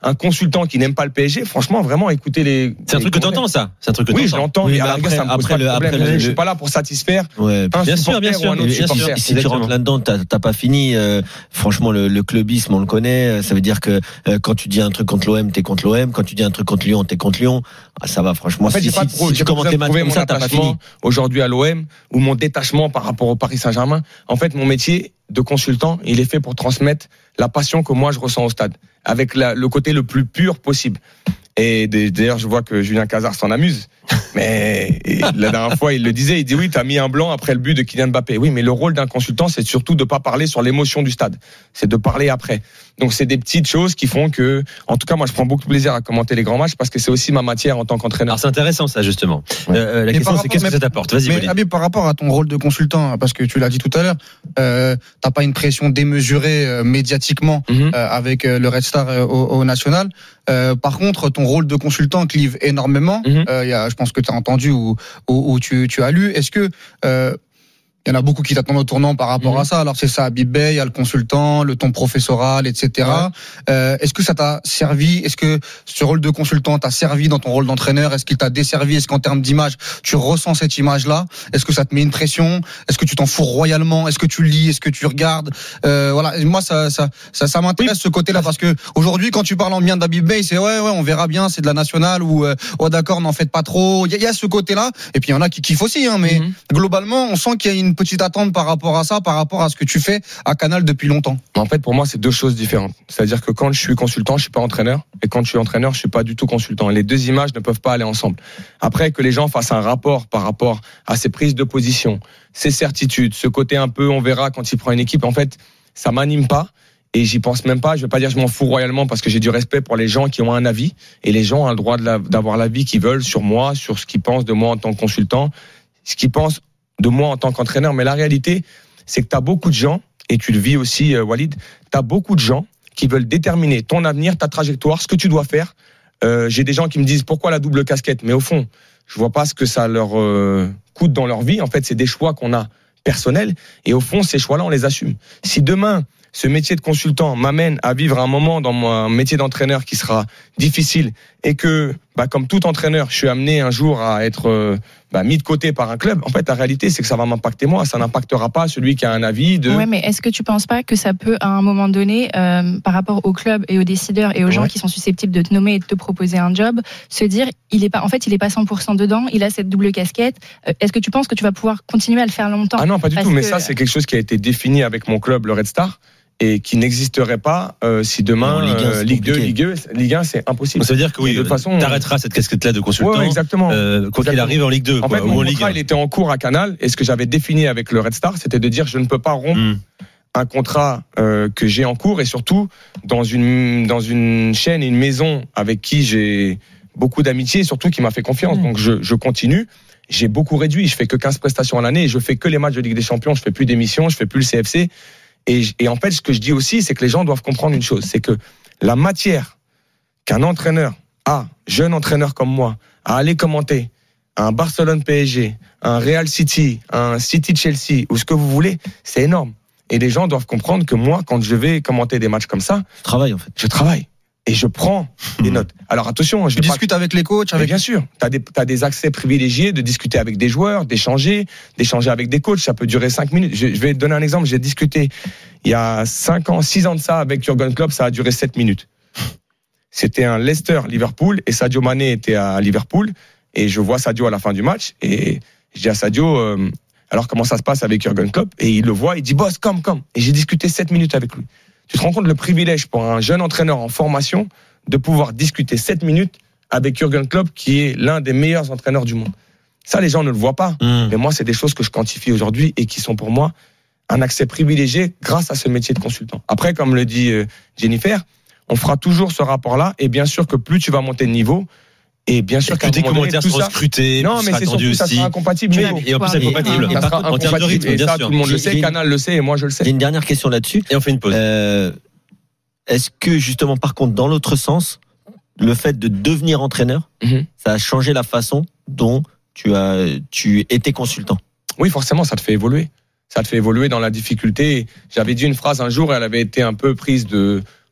un consultant qui n'aime pas le P S G, franchement, vraiment, écoutez les. C'est un truc que t'entends, ça. C'est un truc que oui, t'entends. je l'entends. Oui, mais mais à la après- rigueur, ça me pose après pas de le- problème. après le- Je suis pas là pour satisfaire. Ouais, un bien sûr, supporter bien sûr. ou un autre Et si, supporter. si tu rentres là-dedans, t'as, t'as pas fini. Euh, franchement, le, le clubisme, on le connaît. Ça veut dire que euh, quand tu dis un truc contre l'O M, t'es contre l'O M. Quand tu dis un truc contre Lyon, t'es contre Lyon. Ah, ça va, franchement. En fait, si j'ai pas si, de pro- si j'ai tu pas commentes besoin tes de matchs prouver comme mon ça, t'as pas fini. attachement aujourd'hui à l'O M ou mon détachement par rapport au Paris Saint-Germain. En fait, mon métier de consultant, il est fait pour transmettre la passion que moi je ressens au stade, avec la, le côté le plus pur possible. Et d'ailleurs, je vois que Julien Cazard s'en amuse. Mais la dernière fois, il le disait, il dit oui, t'as mis un blanc après le but de Kylian Mbappé. Oui, mais le rôle d'un consultant, c'est surtout de pas parler sur l'émotion du stade. C'est de parler après. Donc, c'est des petites choses qui font que, en tout cas, moi, je prends beaucoup de plaisir à commenter les grands matchs parce que c'est aussi ma matière en tant qu'entraîneur. Alors, c'est intéressant, ça, justement. Ouais. Euh, la Mais question, par c'est qu'est-ce rapport- que ça t'apporte? Vas-y, Mais Walid. Habib, par rapport à ton rôle de consultant, parce que tu l'as dit tout à l'heure, euh, t'as pas une pression démesurée euh, médiatiquement Mhm. euh, avec euh, le Red Star euh, au, au national. Euh, par contre, ton rôle de consultant clive énormément. Mhm. Euh, y a, je pense que tu as entendu ou, ou, ou tu, tu as lu. Est-ce que euh, il y en a beaucoup qui t'attendent au tournant par rapport Mhm. à ça. Alors c'est ça, Habib Bey, il y a le consultant, le ton professoral, et cetera. Euh, est-ce que ça t'a servi? Est-ce que ce rôle de consultant t'a servi dans ton rôle d'entraîneur? Est-ce qu'il t'a desservi? Est-ce qu'en termes d'image, tu ressens cette image-là? Est-ce que ça te met une pression? Est-ce que tu t'en fous royalement? Est-ce que tu lis? Est-ce que tu regardes? euh, Voilà. Et moi, ça, ça, ça, ça m'intéresse Oui. ce côté-là parce que aujourd'hui, quand tu parles en bien d'Habib Bey, c'est ouais, ouais, on verra bien, c'est de la nationale ou euh, oh d'accord, n'en faites pas trop. Il y, a- il y a ce côté-là. Et puis il y en a qui kiffent aussi, hein. Mais Mhm. globalement, on sent qu'il y a une petite attente par rapport à ça, par rapport à ce que tu fais à Canal depuis longtemps. En fait, pour moi, c'est deux choses différentes. C'est-à-dire que quand je suis consultant, je suis pas entraîneur, et quand je suis entraîneur, je suis pas du tout consultant. Et les deux images ne peuvent pas aller ensemble. Après, que les gens fassent un rapport par rapport à ces prises de position, ces certitudes, ce côté un peu, on verra quand il prend une équipe. En fait, ça m'anime pas. Et j'y pense même pas. Je vais pas dire je m'en fous royalement parce que j'ai du respect pour les gens qui ont un avis. Et les gens ont le droit de la- d'avoir l'avis qu'ils veulent sur moi, sur ce qu'ils pensent de moi en tant que consultant, ce qu'ils pensent de moi en tant qu'entraîneur. Mais la réalité, c'est que tu as beaucoup de gens, et tu le vis aussi, euh, Walid, tu as beaucoup de gens qui veulent déterminer ton avenir, ta trajectoire, ce que tu dois faire. Euh, j'ai des gens qui me disent pourquoi la double casquette, mais au fond, je vois pas ce que ça leur euh, coûte dans leur vie. En fait, c'est des choix qu'on a personnels, et au fond, ces choix-là, on les assume. Si demain, ce métier de consultant m'amène à vivre un moment dans mon métier d'entraîneur qui sera difficile et que, bah, comme tout entraîneur, je suis amené un jour à être euh, bah, mis de côté par un club, en fait, la réalité, c'est que ça va m'impacter moi. Ça n'impactera pas celui qui a un avis de... Ouais, mais est-ce que tu penses pas que ça peut, à un moment donné, euh, par rapport au club et aux décideurs et aux gens Ouais. qui sont susceptibles de te nommer et de te proposer un job, se dire, il est pas, en fait, il est pas cent pour cent dedans, il a cette double casquette. Euh, est-ce que tu penses que tu vas pouvoir continuer à le faire longtemps? Ah non, pas du Parce tout. Mais que- ça, c'est quelque chose qui a été défini avec mon club, le Red Star, et qui n'existerait pas euh, si demain, En Ligue un, euh, c'est Ligue deux, compliqué. Ligue un, Ligue un, c'est impossible. Ça veut dire que oui, Et de toute façon, t'arrêteras cette casquette-là de consultant. Ouais, ouais, exactement. Euh, quoi qu'il Exactement. arrive en Ligue deux, En quoi, fait, ou mon en Ligue contrat, un. il était en cours à Canal, et ce que j'avais défini avec le Red Star, c'était de dire je ne peux pas rompre Mmh. un contrat euh, que j'ai en cours, et surtout dans une dans une chaîne et une maison avec qui j'ai beaucoup d'amitié, et surtout qui m'a fait confiance. Mmh. Donc je, je continue. J'ai beaucoup réduit. Je fais que quinze prestations à l'année, et je fais que les matchs de Ligue des Champions. Je fais plus d'émissions, je fais plus le C F C. Et, et en fait, ce que je dis aussi, c'est que les gens doivent comprendre une chose, c'est que la matière qu'un entraîneur a, jeune entraîneur comme moi, à aller commenter un Barcelone P S G, un Real City, un City Chelsea, ou ce que vous voulez, c'est énorme. Et les gens doivent comprendre que moi, quand je vais commenter des matchs comme ça, Je travaille, en fait. je travaille. Et je prends des notes. Alors attention, je Tu vais pas- discutes avec les coachs, mais avec bien sûr, tu as des, t'as des accès privilégiés de discuter avec des joueurs, d'échanger, d'échanger avec des coachs. Ça peut durer cinq minutes. Je, je vais te donner un exemple. J'ai discuté il y a cinq ans, six ans de ça avec Jürgen Klopp. Ça a duré sept minutes. C'était un Leicester-Liverpool et Sadio Mané était à Liverpool. Et je vois Sadio à la fin du match. Et je dis à Sadio, euh, alors comment ça se passe avec Jürgen Klopp? Et il le voit, il dit, boss, comme, comme. Et j'ai discuté sept minutes avec lui. Tu te rends compte le privilège pour un jeune entraîneur en formation de pouvoir discuter sept minutes avec Jürgen Klopp, qui est l'un des meilleurs entraîneurs du monde. Ça, les gens ne le voient pas. Mmh. Mais moi, c'est des choses que je quantifie aujourd'hui et qui sont pour moi un accès privilégié grâce à ce métier de consultant. Après, comme le dit euh, Jennifer, on fera toujours ce rapport-là. Et bien sûr que plus tu vas monter de niveau, et bien sûr que qu'à un tes moment donné, commentaires tout seront ça- scrutés, Non, plus mais sera c'est attendu surtout, ça aussi. sera incompatible. Et, niveau. et en plus, c'est Et- compatible. et- Ça Par sera contre, en termes de incompatible. rythme, Et bien ça, sûr. tout le monde le J'ai- sait, j'ai- Canal le sait et moi je le sais. J'ai une dernière question là-dessus. Et on fait une pause. Euh, est-ce que justement, par contre, dans l'autre sens, le fait de devenir entraîneur, Mhm. ça a changé la façon dont tu as, tu étais consultant? Oui, forcément, ça te fait évoluer. Ça te fait évoluer dans la difficulté. J'avais dit une phrase un jour, elle avait été un peu prise de,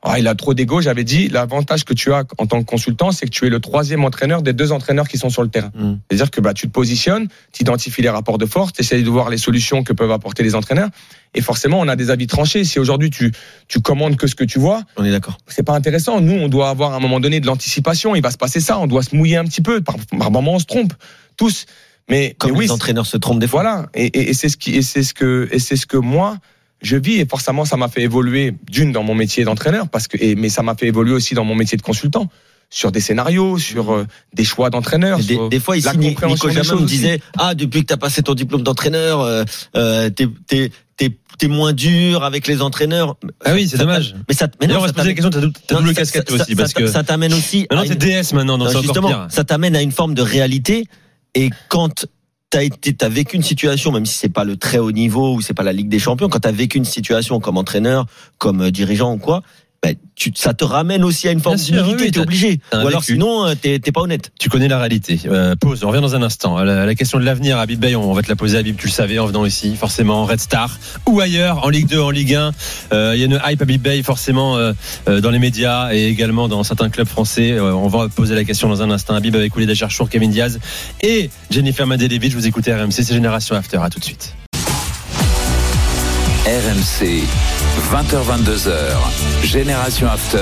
Ah, il a trop d'ego. J'avais dit, l'avantage que tu as en tant que consultant, c'est que tu es le troisième entraîneur des deux entraîneurs qui sont sur le terrain. Mmh. C'est-à-dire que bah, tu te positionnes, tu identifies les rapports de force, tu essayes de voir les solutions que peuvent apporter les entraîneurs. Et forcément, on a des avis tranchés. Si aujourd'hui, tu, tu commandes que ce que tu vois, on est d'accord. C'est pas intéressant. Nous, on doit avoir à un moment donné de l'anticipation. Il va se passer ça. On doit se mouiller un petit peu. Par, par moment, on se trompe. Tous. Mais, Comme mais les oui, entraîneurs se trompent des fois. Voilà. Et, et, et c'est ce qui, et c'est ce que, et c'est ce que moi, je vis, et forcément ça m'a fait évoluer d'une dans mon métier d'entraîneur, parce que et, mais ça m'a fait évoluer aussi dans mon métier de consultant, sur des scénarios, sur euh, des choix d'entraîneur. Des, des fois ici Nico Jamin me disait ah depuis que t'as passé ton diplôme d'entraîneur, euh, euh, t'es, t'es, t'es, t'es moins dur avec les entraîneurs. Ah oui, c'est ça dommage. Mais ça, mais non, on va se poser la question de ta double casquette ça, aussi, ça, parce ça, que ça t'amène aussi. Maintenant t'es D S maintenant, non, non, c'est justement, encore pire. Ça t'amène à une forme de réalité, et quand t'as été, t'as vécu une situation, même si c'est pas le très haut niveau ou c'est pas la Ligue des Champions, quand t'as vécu une situation comme entraîneur, comme dirigeant ou quoi, bah, tu, ça te ramène aussi à une forme d'humilité, oui, t'es obligé. Ou alors vécu. Sinon, t'es, t'es pas honnête. Tu connais la réalité. Euh, pause, on revient dans un instant. La, la question de l'avenir, Habib Beye, on va te la poser, Habib, tu le savais en venant ici, forcément, Red Star, ou ailleurs, en Ligue deux, en Ligue un. Il euh, y a une hype Habib Beye, forcément, euh, euh, dans les médias et également dans certains clubs français. Euh, on va poser la question dans un instant. Habib avec Walid Acharchour, Kevin Diaz et Jennifer Mandelevic. Vous écoutez R M C, c'est Génération After. À tout de suite. R M C, vingt heures vingt-deux heures, Génération After.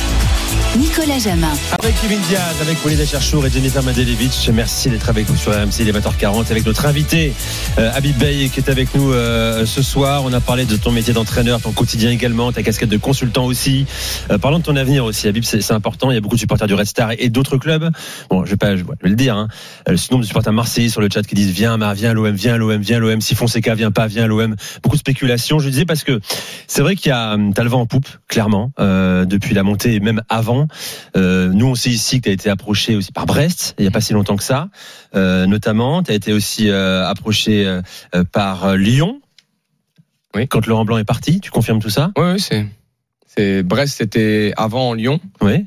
Nicolas Jamin. Avec Kevin Diaz, avec Walid Acharchour et Jennifer Mandelevic. Merci d'être avec nous sur R M C, il est vingt heures quarante, avec notre invité euh, Habib Beye qui est avec nous euh, ce soir. On a parlé de ton métier d'entraîneur, ton quotidien également, ta casquette de consultant aussi. Euh, parlons de ton avenir aussi, Habib, c'est, c'est important. Il y a beaucoup de supporters du Red Star et, et d'autres clubs. Bon, je vais pas, je vais le dire. Hein. Le nombre de supporters marseillais sur le chat qui disent viens, Mar, viens l'O M, viens l'O M, viens l'O M. Si Fonseca vient pas, viens l'O M. Beaucoup de spéculation. Je disais parce que c'est vrai qu'il y a, t'as le vent en poupe, clairement, euh, depuis la montée et même avant. Euh, nous, on sait ici que tu as été approché aussi par Brest, il n'y a pas si longtemps que ça, euh, notamment. Tu as été aussi euh, approché euh, par euh, Lyon. Oui. Quand Laurent Blanc est parti, tu confirmes tout ça ? Oui, oui, c'est, c'est Brest, c'était avant Lyon. Oui.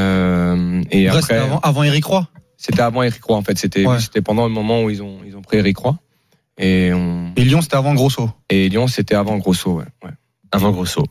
Euh, et Brest, après, c'était avant, avant Éric Roy. C'était avant Éric Roy, en fait. C'était, ouais. c'était pendant le moment où ils ont, ils ont pris Éric Roy. Et, on... et Lyon, c'était avant Grosso. Et Lyon, c'était avant Grosso, ouais. ouais. Avant Grosso.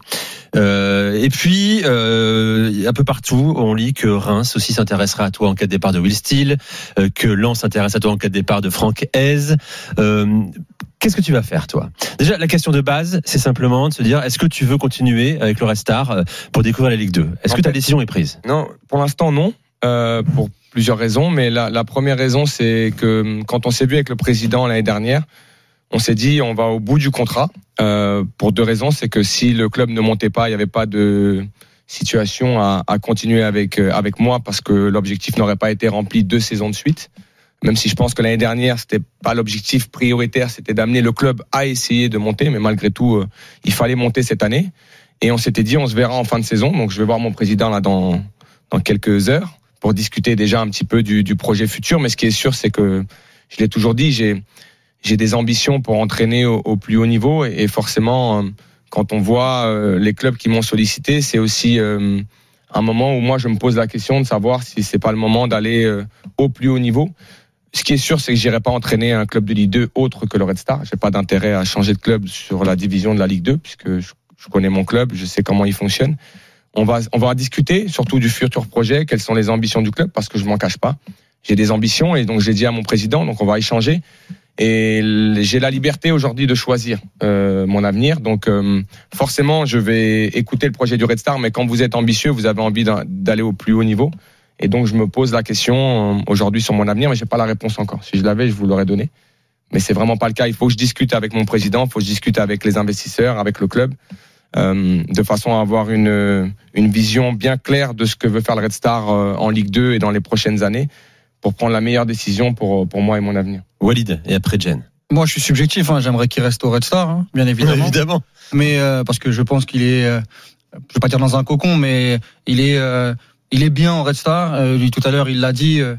Euh, et puis, euh, un peu partout, on lit que Reims aussi s'intéressera à toi en cas de départ de Will Steele, euh, que Lens s'intéresse à toi en cas de départ de Franck Hez. Euh, qu'est-ce que tu vas faire, toi ? Déjà, la question de base, c'est simplement de se dire, est-ce que tu veux continuer avec le Red Star pour découvrir la Ligue deux ? Est-ce en que fait, ta décision est prise ? Non, pour l'instant, non. Euh, pour plusieurs raisons. Mais la, la première raison, c'est que quand on s'est vu avec le président l'année dernière, on s'est dit on va au bout du contrat euh, pour deux raisons. C'est que si le club ne montait pas, il n'y avait pas de situation à, à continuer avec euh, avec moi parce que l'objectif n'aurait pas été rempli deux saisons de suite. Même si je pense que l'année dernière c'était pas l'objectif prioritaire, c'était d'amener le club à essayer de monter, mais malgré tout euh, il fallait monter cette année. Et on s'était dit on se verra en fin de saison. Donc je vais voir mon président là dans dans quelques heures pour discuter déjà un petit peu du, du projet futur. Mais ce qui est sûr, c'est que je l'ai toujours dit, j'ai J'ai des ambitions pour entraîner au, au plus haut niveau et forcément, euh, quand on voit euh, les clubs qui m'ont sollicité, c'est aussi euh, un moment où moi je me pose la question de savoir si c'est pas le moment d'aller euh, au plus haut niveau. Ce qui est sûr, c'est que j'irai pas entraîner un club de Ligue deux autre que le Red Star. J'ai pas d'intérêt à changer de club sur la division de la Ligue deux puisque je, je connais mon club, je sais comment il fonctionne. On va on va discuter surtout du futur projet, quelles sont les ambitions du club parce que je m'en cache pas. J'ai des ambitions et donc j'ai dit à mon président, donc on va échanger. Et j'ai la liberté aujourd'hui de choisir euh, mon avenir. Donc euh, forcément, je vais écouter le projet du Red Star. Mais quand vous êtes ambitieux, vous avez envie d'aller au plus haut niveau. Et donc je me pose la question euh, aujourd'hui sur mon avenir, mais j'ai pas la réponse encore. Si je l'avais, je vous l'aurais donné. Mais c'est vraiment pas le cas. Il faut que je discute avec mon président, il faut que je discute avec les investisseurs, avec le club, euh, de façon à avoir une une vision bien claire de ce que veut faire le Red Star euh, en Ligue deux et dans les prochaines années, pour prendre la meilleure décision pour pour moi et mon avenir. Walid, et après Jen. Moi, je suis subjectif. Hein. J'aimerais qu'il reste au Red Star, hein, bien évidemment. Oui, évidemment. Mais euh, parce que je pense qu'il est, euh, je vais pas dire dans un cocon, mais il est, euh, il est bien au Red Star. Euh, lui, tout à l'heure, il l'a dit. Euh,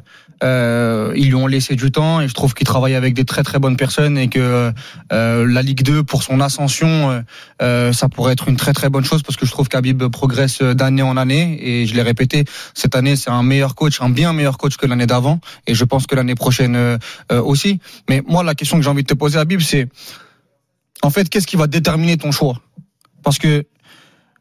Euh, ils lui ont laissé du temps et je trouve qu'il travaille avec des très très bonnes personnes et que euh, la Ligue deux pour son ascension euh, ça pourrait être une très très bonne chose parce que je trouve qu'Habib progresse d'année en année et je l'ai répété, cette année c'est un meilleur coach, un bien meilleur coach que l'année d'avant et je pense que l'année prochaine euh, aussi. Mais moi la question que j'ai envie de te poser Habib, c'est en fait qu'est-ce qui va déterminer ton choix? Parce que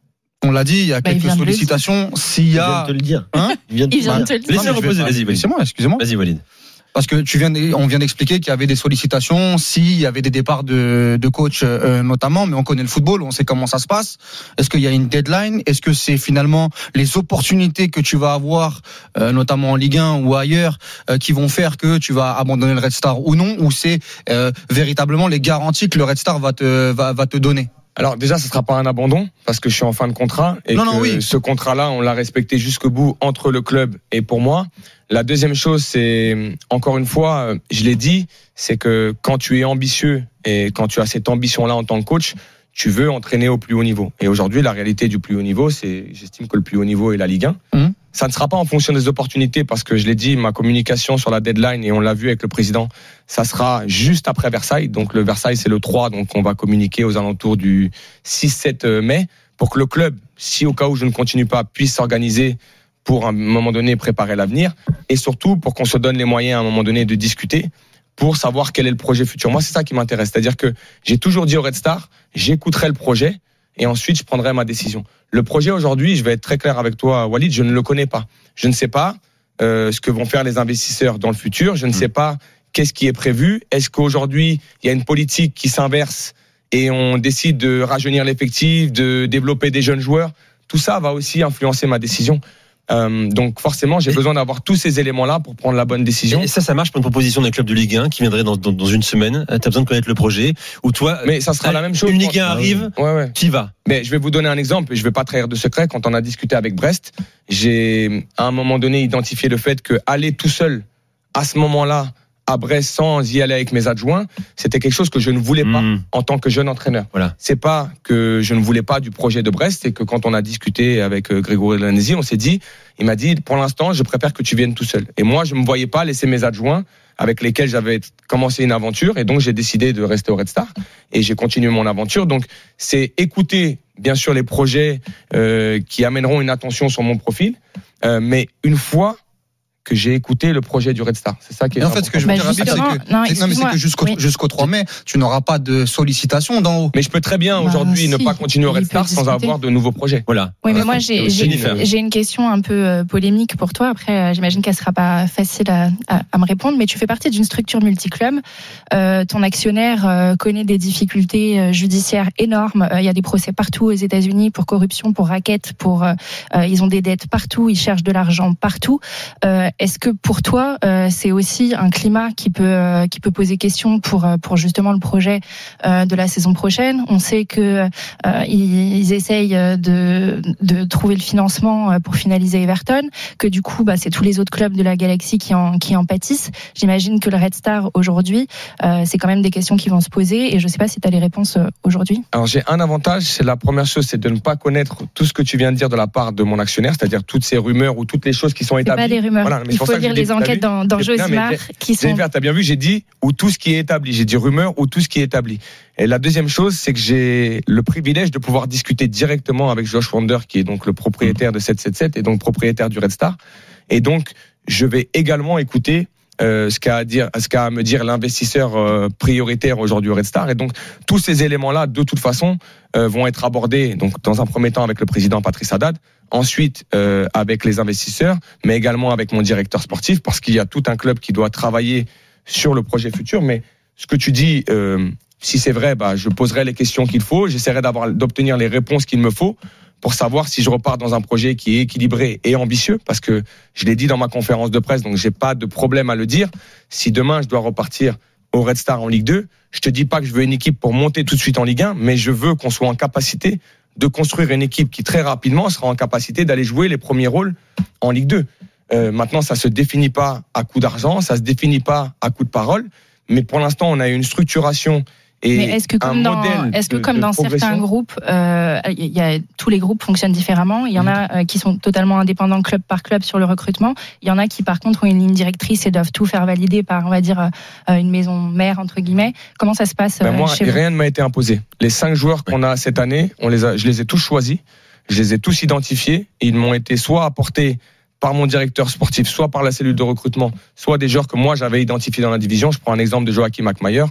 On l'a dit, il y a Bah, il quelques vient de le sollicitations. S'il y Il vient a, de te le dire. hein Il vient de, Il vient de te le dire. Laissez Non, mais je vais- reposer, vas-y, vas-y. Laissez-moi, excusez-moi. Vas-y, Walid. Parce que tu viens, de- on vient d'expliquer qu'il y avait des sollicitations, s'il y avait des départs de, de coach euh, notamment, mais on connaît le football, on sait comment ça se passe. Est-ce qu'il y a une deadline? Est-ce que c'est finalement les opportunités que tu vas avoir, euh, notamment en Ligue un ou ailleurs, euh, qui vont faire que tu vas abandonner le Red Star ou non, ou c'est euh, véritablement les garanties que le Red Star va te va, va te donner? Alors déjà, ce sera pas un abandon parce que je suis en fin de contrat et Non, que non, oui. ce contrat-là, on l'a respecté jusqu'au bout entre le club et pour moi. La deuxième chose, c'est encore une fois, je l'ai dit, c'est que quand tu es ambitieux et quand tu as cette ambition-là en tant que coach, tu veux entraîner au plus haut niveau. Et aujourd'hui, la réalité du plus haut niveau, c'est, j'estime que le plus haut niveau est la Ligue un. Mmh. Ça ne sera pas en fonction des opportunités parce que je l'ai dit, ma communication sur la deadline et on l'a vu avec le président, ça sera juste après Versailles. Donc le Versailles, c'est le trois, donc on va communiquer aux alentours du six sept mai pour que le club, si au cas où je ne continue pas, puisse s'organiser pour à un moment donné préparer l'avenir et surtout pour qu'on se donne les moyens à un moment donné de discuter pour savoir quel est le projet futur. Moi, c'est ça qui m'intéresse. C'est-à-dire que j'ai toujours dit au Red Star, j'écouterai le projet et ensuite je prendrai ma décision. Le projet aujourd'hui, je vais être très clair avec toi, Walid, je ne le connais pas. Je ne sais pas euh, ce que vont faire les investisseurs dans le futur. Je ne sais pas qu'est-ce qui est prévu. Est-ce qu'aujourd'hui, il y a une politique qui s'inverse et on décide de rajeunir l'effectif, de développer des jeunes joueurs? Tout ça va aussi influencer ma décision. Euh, donc forcément, j'ai besoin d'avoir tous ces éléments-là pour prendre la bonne décision. Et ça, ça marche pour une proposition d'un club de Ligue un qui viendrait dans, dans, dans une semaine. T'as besoin de connaître le projet. Ou toi, mais ça sera la même chose. Une Ligue un arrive, ouais, ouais. t'y vas. Mais je vais vous donner un exemple. Je vais pas trahir de secret. Quand on a discuté avec Brest, j'ai à un moment donné identifié le fait que aller tout seul à ce moment-là à Brest sans y aller avec mes adjoints, c'était quelque chose que je ne voulais pas mmh. en tant que jeune entraîneur. Voilà. C'est pas que je ne voulais pas du projet de Brest, c'est que quand on a discuté avec Grégory Lanesi, on s'est dit, il m'a dit, pour l'instant, je préfère que tu viennes tout seul. Et moi, je me voyais pas laisser mes adjoints avec lesquels j'avais commencé une aventure, et donc j'ai décidé de rester au Red Star et j'ai continué mon aventure. Donc c'est écouter bien sûr les projets euh, qui amèneront une attention sur mon profil, euh, mais une fois que j'ai écouté le projet du Red Star. C'est ça qui est. Et en fait, ce que je veux bah dire, c'est que, non, c'est, non, mais c'est que jusqu'au, oui. jusqu'au trois mai, tu n'auras pas de sollicitation d'en haut. Mais je peux très bien aujourd'hui bah, ne si, pas continuer au Red Star sans avoir de nouveaux projets. Voilà. Oui, mais moi, j'ai, j'ai, j'ai une question un peu euh, polémique pour toi. Après, euh, j'imagine qu'elle sera pas facile à, à, à me répondre, mais tu fais partie d'une structure multiclub. Euh, ton actionnaire euh, connaît des difficultés euh, judiciaires énormes. Il euh, y a des procès partout aux États-Unis pour corruption, pour racket, pour euh, ils ont des dettes partout, ils cherchent de l'argent partout. Euh, est-ce que pour toi Toi, euh, c'est aussi un climat qui peut euh, qui peut poser question pour pour justement le projet euh, de la saison prochaine. On sait que euh, ils, ils essayent de de trouver le financement pour finaliser Everton, que du coup, bah, c'est tous les autres clubs de la galaxie qui en qui en pâtissent. J'imagine que le Red Star aujourd'hui, euh, c'est quand même des questions qui vont se poser, et je sais pas si tu as les réponses aujourd'hui. Alors j'ai un avantage, c'est la première chose, c'est de ne pas connaître tout ce que tu viens de dire de la part de mon actionnaire, c'est-à-dire toutes ces rumeurs ou toutes les choses qui sont c'est établies. Pas des rumeurs. Voilà, mais il faut lire les enquêtes dans, dans Josimar qui sont. T'as bien vu, j'ai dit ou tout ce qui est établi. J'ai dit rumeur ou tout ce qui est établi. Et la deuxième chose, c'est que j'ai le privilège de pouvoir discuter directement avec Josh Wander, qui est donc le propriétaire de sept cent soixante-dix et donc propriétaire du Red Star. Et donc, je vais également écouter euh, ce qu'a à dire, ce qu'a à me dire l'investisseur euh, prioritaire aujourd'hui au Red Star. Et donc, tous ces éléments-là, de toute façon, euh, vont être abordés. Donc, dans un premier temps avec le président Patrice Haddad. Ensuite, euh, avec les investisseurs, mais également avec mon directeur sportif, parce qu'il y a tout un club qui doit travailler sur le projet futur. Mais ce que tu dis, euh, si c'est vrai, bah, je poserai les questions qu'il faut. J'essaierai d'avoir, d'obtenir les réponses qu'il me faut pour savoir si je repars dans un projet qui est équilibré et ambitieux, parce que je l'ai dit dans ma conférence de presse, donc j'ai pas de problème à le dire. Si demain je dois repartir au Red Star en Ligue deux, je te dis pas que je veux une équipe pour monter tout de suite en Ligue un, mais je veux qu'on soit en capacité de construire une équipe qui très rapidement sera en capacité d'aller jouer les premiers rôles en Ligue deux. Euh, maintenant, ça se définit pas à coup d'argent, ça se définit pas à coup de parole, mais pour l'instant, on a une structuration et mais est-ce que comme un dans, modèle est-ce que de, comme de dans certains groupes, euh, il y a tous les groupes fonctionnent différemment. Il y en a euh, qui sont totalement indépendants club par club sur le recrutement. Il y en a qui par contre ont une ligne directrice et doivent tout faire valider par, on va dire, euh, une maison mère entre guillemets. Comment ça se passe euh, ben moi, chez vous ? Rien ne m'a été imposé. Les cinq joueurs qu'on a cette année, on les a, je les ai tous choisis, je les ai tous identifiés. Ils m'ont été soit apportés par mon directeur sportif, soit par la cellule de recrutement, soit des joueurs que moi j'avais identifiés dans la division. Je prends un exemple de Joachim Ackmayer.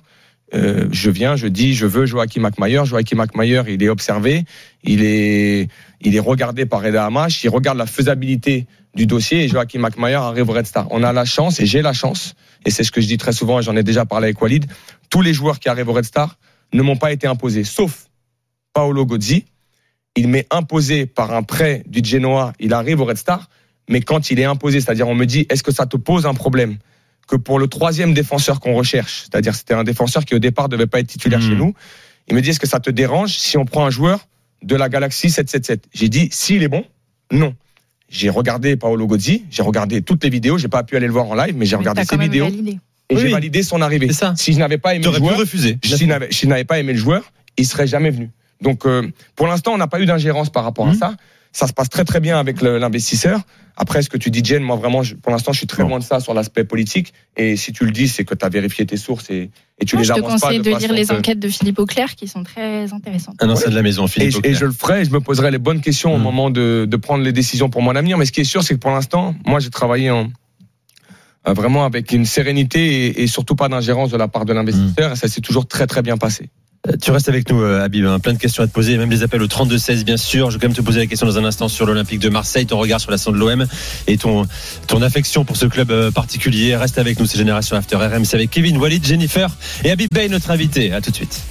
Euh, je viens, je dis, je veux Joachim Akmayer. Joachim Akmayer, il est observé, il est, il est regardé par Reda Hamash, il regarde la faisabilité du dossier et Joachim Akmayer arrive au Red Star. On a la chance, et j'ai la chance, et c'est ce que je dis très souvent, et j'en ai déjà parlé avec Walid, tous les joueurs qui arrivent au Red Star ne m'ont pas été imposés, sauf Paolo Gozzi. Il m'est imposé par un prêt du Genoa, il arrive au Red Star, mais quand il est imposé, c'est-à-dire on me dit, est-ce que ça te pose un problème que pour le troisième défenseur qu'on recherche, c'est-à-dire c'était un défenseur qui au départ devait pas être titulaire mmh. chez nous, il me dit, est-ce que ça te dérange si on prend un joueur de la Galaxy sept cent soixante-dix-sept? J'ai dit, s'il est bon, non. J'ai regardé Paolo Gozzi, j'ai regardé toutes les vidéos, j'ai pas pu aller le voir en live, mais j'ai mais regardé ses vidéos validé. et oui, j'ai oui. validé son arrivée. C'est ça. Si je n'avais pas aimé T'aurais le joueur, pu refuser. Si, n'avais, si je n'avais pas aimé le joueur, il serait jamais venu. Donc, euh, pour l'instant, on n'a pas eu d'ingérence par rapport mmh. à ça. Ça se passe très très bien avec le, l'investisseur. Après, ce que tu dis, Jen, moi vraiment, je, pour l'instant, je suis très bon. loin de ça sur l'aspect politique. Et si tu le dis, c'est que tu as vérifié tes sources et, et tu non, les avances pas. Je te conseille de, de lire les que... enquêtes de Philippe Auclair qui sont très intéressantes. Un ancien de la maison, Philippe et, Auclair. Et je le ferai, je me poserai les bonnes questions mmh. au moment de, de prendre les décisions pour mon avenir. Mais ce qui est sûr, c'est que pour l'instant, moi, j'ai travaillé en, vraiment avec une sérénité et, et surtout pas d'ingérence de la part de l'investisseur. Mmh. Et ça s'est toujours très très bien passé. Tu restes avec nous, Habib, hein, plein de questions à te poser, même les appels au trente-deux seize, bien sûr. Je vais quand même te poser la question dans un instant sur l'Olympique de Marseille, ton regard sur la saison de l'O M et ton, ton affection pour ce club particulier. Reste avec nous, c'est Génération After R M C avec Kevin, Walid, Jennifer et Habib Bey, notre invité. À tout de suite.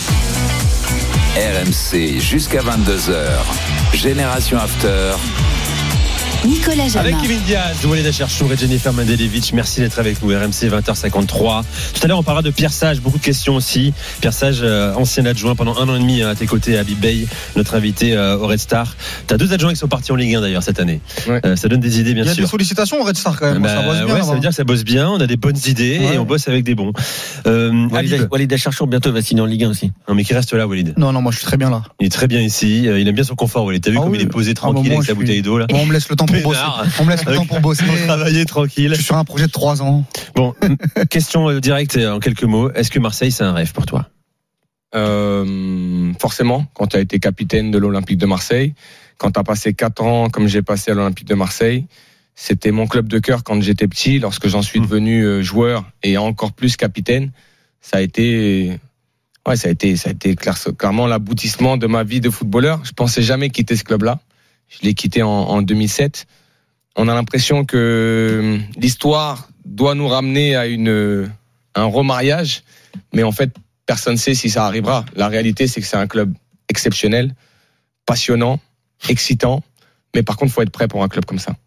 R M C jusqu'à vingt-deux heures. Génération After. Nicolas Jamin. Avec Kevin Diaz, Walid Acharchour et Jennifer Mendelevic. Merci d'être avec nous. R M C vingt heures cinquante-trois. Tout à l'heure, on parlera de Pierre Sage. Beaucoup de questions aussi. Pierre Sage, euh, ancien adjoint pendant un an et demi à tes côtés, Habib Bey, notre invité euh, au Red Star. T'as deux adjoints qui sont partis en Ligue un d'ailleurs cette année. Ouais. Euh, ça donne des idées, bien sûr. Il y a sûr. des sollicitations au Red Star quand même. Bah, ça bosse bien. Ouais, ça veut dire que ça bosse bien. On a des bonnes idées ouais. et on bosse avec des bons. Euh, Walid, Walid Acharchour bientôt va signer en Ligue un aussi. Non, mais qui reste là, Walid? Non, non, moi je suis très bien là. Il est très bien ici. Il aime bien son confort. Walid, t'as vu ah, comme oui. il est posé tranquille ah, bah, avec sa bouteille d'eau là. Bon, on me laisse le temps pour bosser. On me laisse le temps pour bosser. Pour travailler tranquille. Je suis sur un projet de trois ans. Bon, question directe en quelques mots. Est-ce que Marseille, c'est un rêve pour toi? euh, Forcément, quand tu as été capitaine de l'Olympique de Marseille, quand tu as passé quatre ans comme j'ai passé à l'Olympique de Marseille, c'était mon club de cœur quand j'étais petit. Lorsque j'en suis devenu joueur et encore plus capitaine, ça a été... Ouais, ça a été, ça a été clairement l'aboutissement de ma vie de footballeur. Je pensais jamais quitter ce club-là. Je l'ai quitté en, en deux mille sept. On a l'impression que l'histoire doit nous ramener à une, un remariage, mais en fait, personne ne sait si ça arrivera. La réalité, c'est que c'est un club exceptionnel, passionnant, excitant, mais par contre, il faut être prêt pour un club comme ça.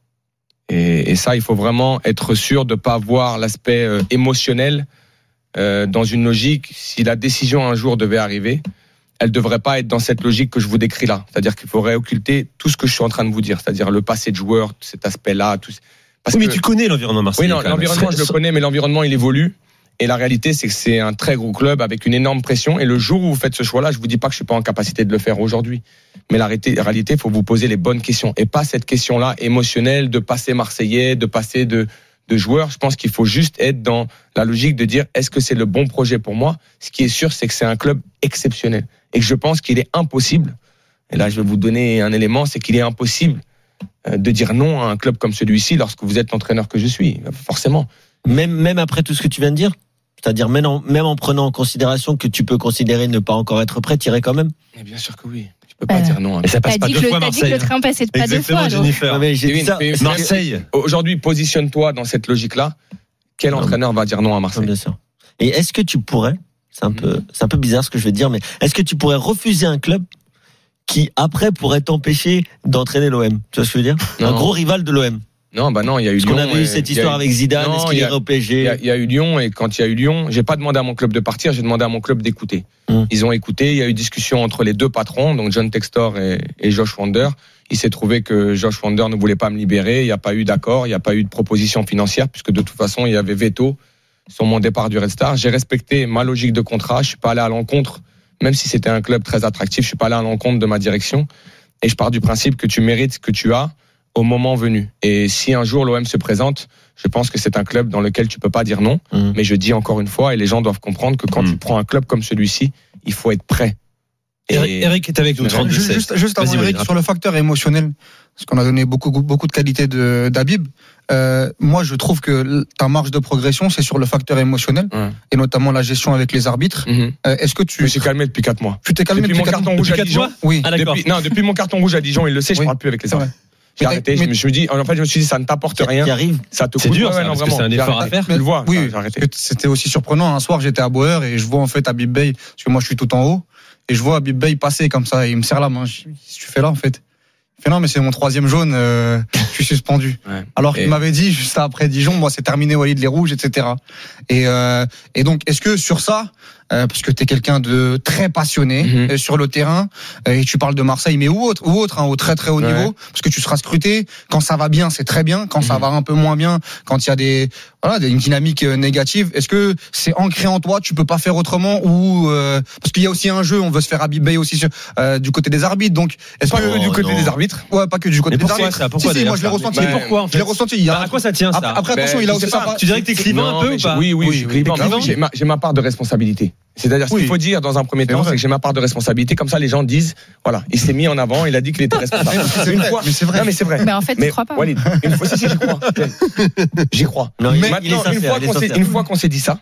Et, et ça, il faut vraiment être sûr de ne pas voir l'aspect euh, émotionnel euh, dans une logique. Si la décision un jour devait arriver, elle ne devrait pas être dans cette logique que je vous décris là. C'est-à-dire qu'il faudrait occulter tout ce que je suis en train de vous dire. C'est-à-dire le passé de joueur, cet aspect-là. Tout... Parce oui, que... mais tu connais l'environnement marseillais. Oui, non, l'environnement, je le connais, mais l'environnement, il évolue. Et la réalité, c'est que c'est un très gros club avec une énorme pression. Et le jour où vous faites ce choix-là, je vous dis pas que je suis pas en capacité de le faire aujourd'hui. Mais la réalité, il faut vous poser les bonnes questions. Et pas cette question-là émotionnelle de passer marseillais, de passer de... de joueurs. Je pense qu'il faut juste être dans la logique de dire est-ce que c'est le bon projet pour moi? Ce qui est sûr, c'est que c'est un club exceptionnel et que je pense qu'il est impossible, et là je vais vous donner un élément, c'est qu'il est impossible de dire non à un club comme celui-ci lorsque vous êtes l'entraîneur que je suis, forcément. Même, même après tout ce que tu viens de dire, c'est-à-dire même en, même en prenant en considération que tu peux considérer ne pas encore être prêt, t'irais quand même? Mais bien sûr que oui. Tu peux pas euh, dire non. Et ça passe pas deux le, fois t'as Marseille. T'as dit que le train passait pas deux fois. Jennifer. Mais j'ai dit ça. Mais, Marseille. Aujourd'hui, positionne-toi dans cette logique-là. Quel non, entraîneur va dire non à Marseille? Bien sûr. Et est-ce que tu pourrais, c'est un mmh. peu, c'est un peu bizarre ce que je vais te dire, mais est-ce que tu pourrais refuser un club qui après pourrait t'empêcher d'entraîner l'O M? Tu vois ce que je veux dire? Non. Un gros rival de l'O M. Non, bah non, il y a eu Lyon. Parce qu'on avait eu cette histoire eu... avec Zidane, non, est-ce qu'il irait au P S G? Il y, a, il y a eu Lyon, et quand il y a eu Lyon, j'ai pas demandé à mon club de partir, j'ai demandé à mon club d'écouter. Mmh. Ils ont écouté, il y a eu discussion entre les deux patrons, donc John Textor et, et Josh Wander. Il s'est trouvé que Josh Wander ne voulait pas me libérer, il n'y a pas eu d'accord, il n'y a pas eu de proposition financière, puisque de toute façon, il y avait veto sur mon départ du Red Star. J'ai respecté ma logique de contrat, je suis pas allé à l'encontre, même si c'était un club très attractif, je suis pas allé à l'encontre de ma direction, et je pars du principe que tu mérites ce que tu as au moment venu. Et si un jour l'O M se présente, je pense que c'est un club dans lequel tu peux pas dire non. Mmh. Mais je dis encore une fois, et les gens doivent comprendre que quand mmh. tu prends un club comme celui-ci, il faut être prêt. Et Eric est avec nous, trente-deux seize. Juste, juste avant Eric, sur le facteur émotionnel, parce qu'on a donné beaucoup, beaucoup de qualités de, d'Habib. Euh, moi, je trouve que ta marge de progression, c'est sur le facteur émotionnel, ouais. et notamment la gestion avec les arbitres. Mm-hmm. Euh, est-ce que tu... Je me suis calmé depuis quatre mois. Tu t'es calmé depuis, depuis mon carton rouge à Dijon. Oui. Ah, depuis, non, depuis mon carton rouge à Dijon, il le sait, je oui. parle plus avec les arbitres. J'ai arrêté. Mais, je me suis dit, en fait, je me suis dit, ça ne t'apporte rien. Arrive. Ça te c'est coûte. dur, ouais, ça, non, parce vraiment. Que c'est un effort à faire. Mais, tu le vois. Oui, j'ai arrêté. C'était aussi surprenant. Un soir, j'étais à Bauer et je vois en fait Habib Beye, parce que moi, je suis tout en haut, et je vois Habib Beye passer comme ça, et il me serre la main. Je dis, qu'est-ce que tu fais là, en fait? Il fait non, mais c'est mon troisième jaune, euh, je suis suspendu. Ouais. Alors qu'il et... m'avait dit, juste après Dijon, moi, c'est terminé, Walid, les rouges, et cetera. Et, euh, et donc, est-ce que sur ça, euh, parce que t'es quelqu'un de très passionné mm-hmm. euh, sur le terrain, euh, et tu parles de Marseille, mais où autre, ou autre, hein, au très très haut ouais. niveau, parce que tu seras scruté. Quand ça va bien, c'est très bien. Quand mm-hmm. ça va un peu moins bien, quand il y a des, voilà, une dynamique négative, est-ce que c'est ancré en toi, tu peux pas faire autrement, ou euh, parce qu'il y a aussi un jeu, on veut se faire Habib Beye aussi sur, euh, du côté des arbitres, donc est-ce pas que que du côté non. des arbitres, ouais, pas que du côté mais des pourquoi arbitres. ça pourquoi si, si, moi je l'ai ressenti. Mais pourquoi en fait Je l'ai ressenti. Il y a à quoi ça tient ça? Après, après attention, il a aussi sa. Tu dirais que t'es clivant un peu ou pas? Oui, oui, je suis clivant. J'ai ma, j'ai ma part de responsabilité. C'est-à-dire, ce qu'il faut dire dans un premier temps, c'est que j'ai ma part de responsabilité. Comme ça, les gens disent, voilà, il s'est mis en avant, il a dit qu'il était responsable. Une fois, mais c'est vrai. Non, mais c'est vrai. Mais en fait, tu crois pas. Walid, une fois, si, si, j'y crois. J'y crois. Non, mais maintenant, une fois qu'on s'est, une fois qu'on s'est dit ça,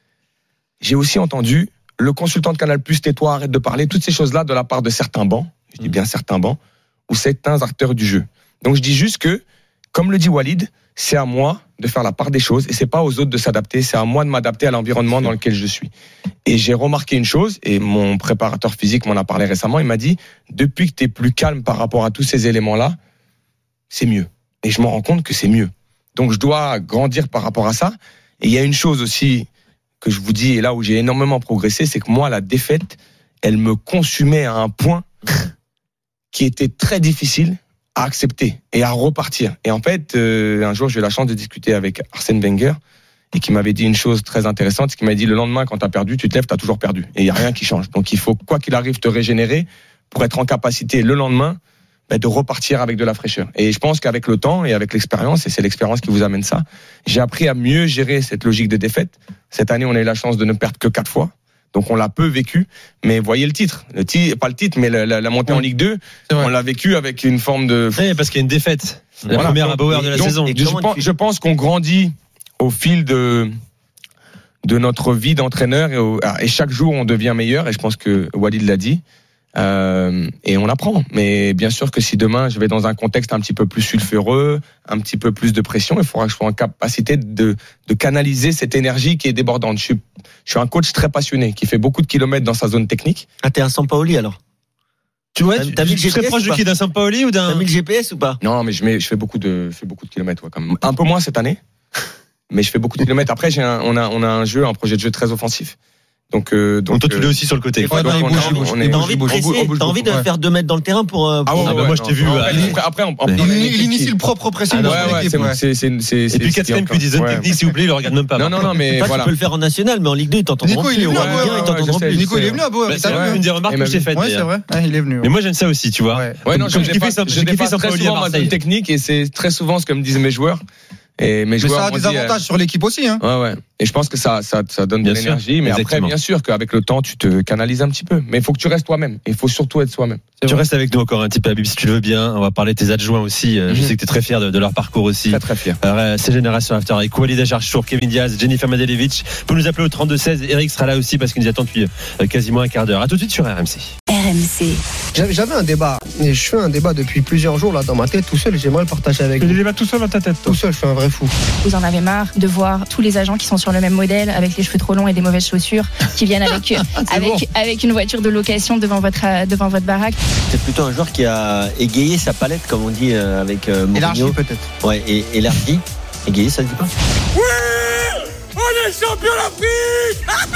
j'ai aussi entendu le consultant de Canal+, tais-toi, arrête de parler, toutes ces choses-là de la part de certains bancs, je dis bien certains bancs, ou certains acteurs du jeu. Donc, je dis juste que, comme le dit Walid, c'est à moi de faire la part des choses et c'est pas aux autres de s'adapter, c'est à moi de m'adapter à l'environnement dans lequel je suis. Et j'ai remarqué une chose, et mon préparateur physique m'en a parlé récemment, il m'a dit, depuis que t'es plus calme par rapport à tous ces éléments-là, c'est mieux. Et je me rends compte que c'est mieux. Donc je dois grandir par rapport à ça. Et il y a une chose aussi que je vous dis, et là où j'ai énormément progressé, c'est que moi, la défaite, elle me consumait à un point qui était très difficile à accepter et à repartir. Et en fait, euh, un jour, j'ai eu la chance de discuter avec Arsène Wenger et qui m'avait dit une chose très intéressante, c'est qu'il m'a dit le lendemain, quand t'as perdu, tu te lèves, t'as toujours perdu. Et il y a rien qui change. Donc il faut, quoi qu'il arrive, te régénérer pour être en capacité le lendemain bah, de repartir avec de la fraîcheur. Et je pense qu'avec le temps et avec l'expérience, et c'est l'expérience qui vous amène ça, j'ai appris à mieux gérer cette logique de défaite. Cette année, on a eu la chance de ne perdre que quatre fois. Donc on l'a peu vécu, mais voyez le titre, le titre pas le titre, mais la, la, la montée oui. en Ligue deux, on l'a vécu avec une forme de. Oui, parce qu'il y a une défaite, la voilà. première à Bauer de la donc, saison. Je pense, je pense qu'on grandit au fil de de notre vie d'entraîneur et, au, et chaque jour on devient meilleur. Et je pense que Walid l'a dit. Euh, et on apprend. Mais bien sûr que si demain je vais dans un contexte un petit peu plus sulfureux, un petit peu plus de pression, il faudra que je sois en capacité de, de canaliser cette énergie qui est débordante. Je suis, je suis un coach très passionné qui fait beaucoup de kilomètres dans sa zone technique. Ah, t'es un Sampaoli alors? Tu vois, tu, tu, tu serais proche de qui, d'un Sampaoli ou d'un? T'as mis le G P S ou pas? Non, mais je mets, je fais beaucoup de, je fais beaucoup de kilomètres, ouais, quand même. Un peu moins cette année, mais je fais beaucoup de kilomètres. Après, j'ai un, on a, on a un jeu, un projet de jeu très offensif. Donc, euh, donc, donc toi tu l'es aussi sur le côté. Ouais, donc, on, on, on est, t'as envie de presser, t'as envie de ouais. faire deux mètres dans le terrain pour. pour... Ah ouais, ah bah ouais, moi non, je t'ai vu. Non, euh, après, après, on, on, il, il initie le propre pressing. Ah non, ouais, ouais, c'est, ouais. c'est, c'est, c'est, Et puis quatrième puis des zones techniques, s'il vous plaît, il le regarde même pas. Non, non, non, mais voilà. Tu peux le faire en national, mais en Ligue deux, il t'entendra plus. Nico, il est venu à Bauer. Il t'entendra plus. Nico, il est venu à Bauer. C'est une des remarques que j'ai faites. Ouais, c'est vrai. Il est venu. Mais moi j'aime ça aussi, tu vois. Ouais, non, je dépasse très souvent ma zone technique et c'est très souvent ce que me disent mes joueurs. Et mes joueurs, mais ça a des dit, avantages euh... sur l'équipe aussi, hein. Ouais, ouais. Et je pense que ça, ça, ça donne bien de l'énergie. Mais exactement. Après, bien sûr qu'avec le temps, tu te canalises un petit peu. Mais il faut que tu restes toi-même. Il faut surtout être soi-même. C'est tu vrai. Restes avec nous encore un petit peu, Habib, si tu le veux bien. On va parler de tes adjoints aussi. Mm-hmm. Je sais que tu es très fier de, de leur parcours aussi. Très, très fier. Alors, c'est Génération After avec Walid Acharchour, Kevin Diaz, Jennifer Madelevic. Vous nous appelez au trente-deux seize. Eric sera là aussi parce qu'il nous attend depuis quasiment un quart d'heure. À tout de suite sur R M C. R M C. J'avais un débat. Et je fais un débat depuis plusieurs jours là dans ma tête tout seul. J'aimerais le partager avec vous. Tu fais des débats tout seul dans ta tête, toi. Tout seul, je suis un vrai fou. Vous en avez marre de voir tous les agents qui sont sur le même modèle, avec les cheveux trop longs et des mauvaises chaussures, qui viennent avec avec bon. avec une voiture de location devant votre devant votre baraque. C'est plutôt un joueur qui a égayé sa palette, comme on dit avec euh, Mourinho. Élargi peut-être. Ouais, et élargi. Égayé, ça se dit pas. Oui, on est champion d'Afrique.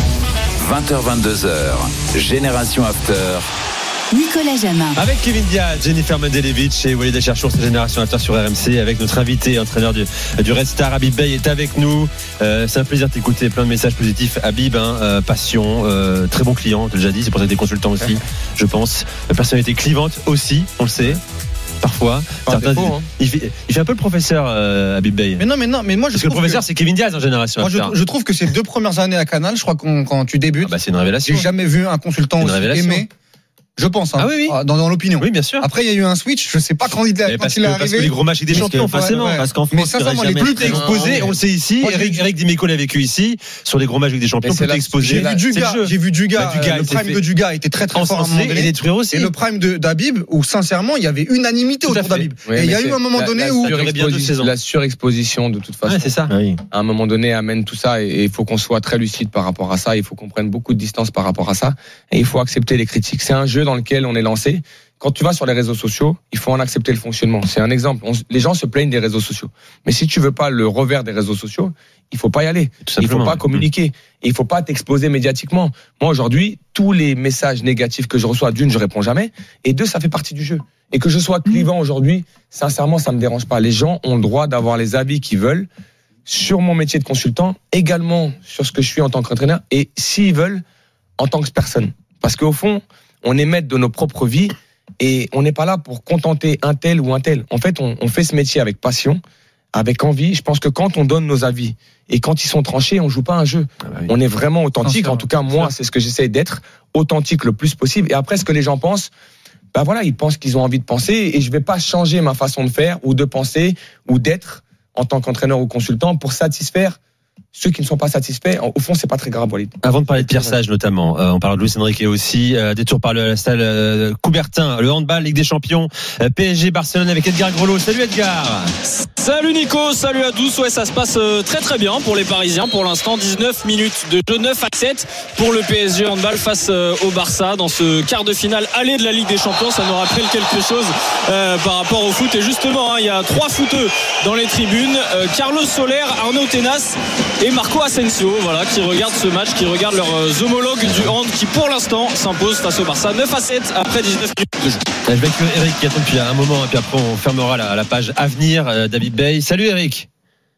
vingt heures vingt-deux heures, Génération After. Nicolas Jamin. Avec Kevin Diaz, Jennifer Madelevic et Walid Acharchour, c'est Génération After sur R M C. Avec notre invité, entraîneur du, du Red Star, Habib Beye est avec nous. Euh, c'est un plaisir de t'écouter, plein de messages positifs. Habib, hein, euh, passion, euh, très bon client, on t'a déjà dit, c'est pour ça que t'es consultant aussi, ouais. Je pense. Personnalité clivante aussi, on le sait. Parfois, certains, défaut, hein. il, fait, il fait un peu le professeur euh, Habib Beye. Mais non, mais non, mais moi je parce que le professeur que... c'est Kevin Diaz en Génération. Moi, je, je trouve que ces deux premières années à Canal, je crois qu'on quand tu débutes, ah bah c'est une révélation. J'ai jamais vu un consultant aussi aimé Je pense, hein, ah oui, oui. Dans, dans l'opinion. Oui, bien sûr. Après, il y a eu un switch. Je sais pas quand il, quand parce il est que, arrivé. Parce que les gros matchs des champions, forcément. Ouais, ouais. Parce qu'en mais France, sincèrement, les jamais plus t'es exposé, on le sait ici. Moi, Eric, Eric Dimeco l'a vécu ici, sur les gros matchs avec des champions, plus t'es exposé. J'ai vu Duga, j'ai vu Duga, bah, Duga le prime de Duga était très très fort à un moment donné. Et, et le prime de d'Habib, où sincèrement, il y avait unanimité autour d'Habib. Oui, et il y a eu un moment la, donné la où la surexposition de toute façon. Ouais, c'est ça. Oui. À un moment donné, amène tout ça et il faut qu'on soit très lucide par rapport à ça. Il faut qu'on prenne beaucoup de distance par rapport à ça et il faut accepter les critiques. C'est un jeu dans lequel on est lancé. Quand tu vas sur les réseaux sociaux, il faut en accepter le fonctionnement. C'est un exemple. On, les gens se plaignent des réseaux sociaux. Mais si tu veux pas le revers des réseaux sociaux, il faut pas y aller. Il faut pas communiquer. Et il faut pas t'exposer médiatiquement. Moi, aujourd'hui, tous les messages négatifs que je reçois, d'une, je réponds jamais. Et deux, ça fait partie du jeu. Et que je sois clivant aujourd'hui, sincèrement, ça me dérange pas. Les gens ont le droit d'avoir les avis qu'ils veulent sur mon métier de consultant, également sur ce que je suis en tant qu'entraîneur. Et s'ils veulent, en tant que personne. Parce qu'au fond, on est maître de nos propres vies. Et on n'est pas là pour contenter un tel ou un tel. En fait, on, on fait ce métier avec passion, avec envie. Je pense que quand on donne nos avis et quand ils sont tranchés, on joue pas un jeu. Ah bah oui. On est vraiment authentique. En tout cas, moi, c'est ce que j'essaie d'être, authentique le plus possible. Et après, ce que les gens pensent, bah voilà, ils pensent qu'ils ont envie de penser. Et je vais pas changer ma façon de faire ou de penser ou d'être en tant qu'entraîneur ou consultant pour satisfaire ceux qui ne sont pas satisfaits. Au fond, c'est pas très grave, Walid. Avant de parler de Pierre Sage, notamment, euh, on parle de Luis Enrique aussi, euh, détour par le stade euh, Coubertin, le handball, Ligue des Champions, euh, P S G, Barcelone avec Edgar Grelot. Salut Edgar. Salut Nico, salut à tous. Ouais, ça se passe euh, très très bien pour les Parisiens. Pour l'instant, dix-neuf minutes de jeu, neuf à sept pour le P S G handball face euh, au Barça dans ce quart de finale aller de la Ligue des Champions. Ça nous rappelle quelque chose euh, par rapport au foot. Et justement, hein, il y a trois footeux dans les tribunes. Euh, Carlos Soler, Arnaud Tenas et Marco Asensio, voilà, qui regardent ce match, qui regardent leurs homologues du hand qui pour l'instant s'imposent face au Barça neuf à sept après dix-neuf minutes de jeu. Je vais avec Eric qui attend depuis un moment et puis après on fermera la, la page Avenir, euh, David Bay. Salut Eric.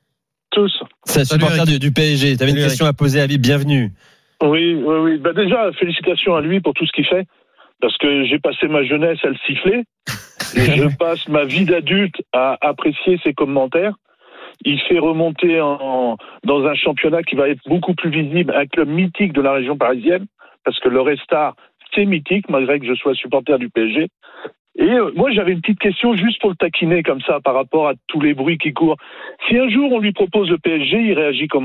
Tous. C'est supporter du, du P S G. Tu avais une question Eric. à poser à Habib, bienvenue. Oui, oui, oui. Bah déjà, félicitations à lui pour tout ce qu'il fait. Parce que j'ai passé ma jeunesse à le siffler. Et je passe ma vie d'adulte à apprécier ses commentaires. Il fait remonter en, dans un championnat qui va être beaucoup plus visible, un club mythique de la région parisienne, parce que le Red Star, c'est mythique, malgré que je sois supporter du P S G. Et euh, moi, j'avais une petite question juste pour le taquiner comme ça, par rapport à tous les bruits qui courent. Si un jour on lui propose le P S G, il réagit comment ?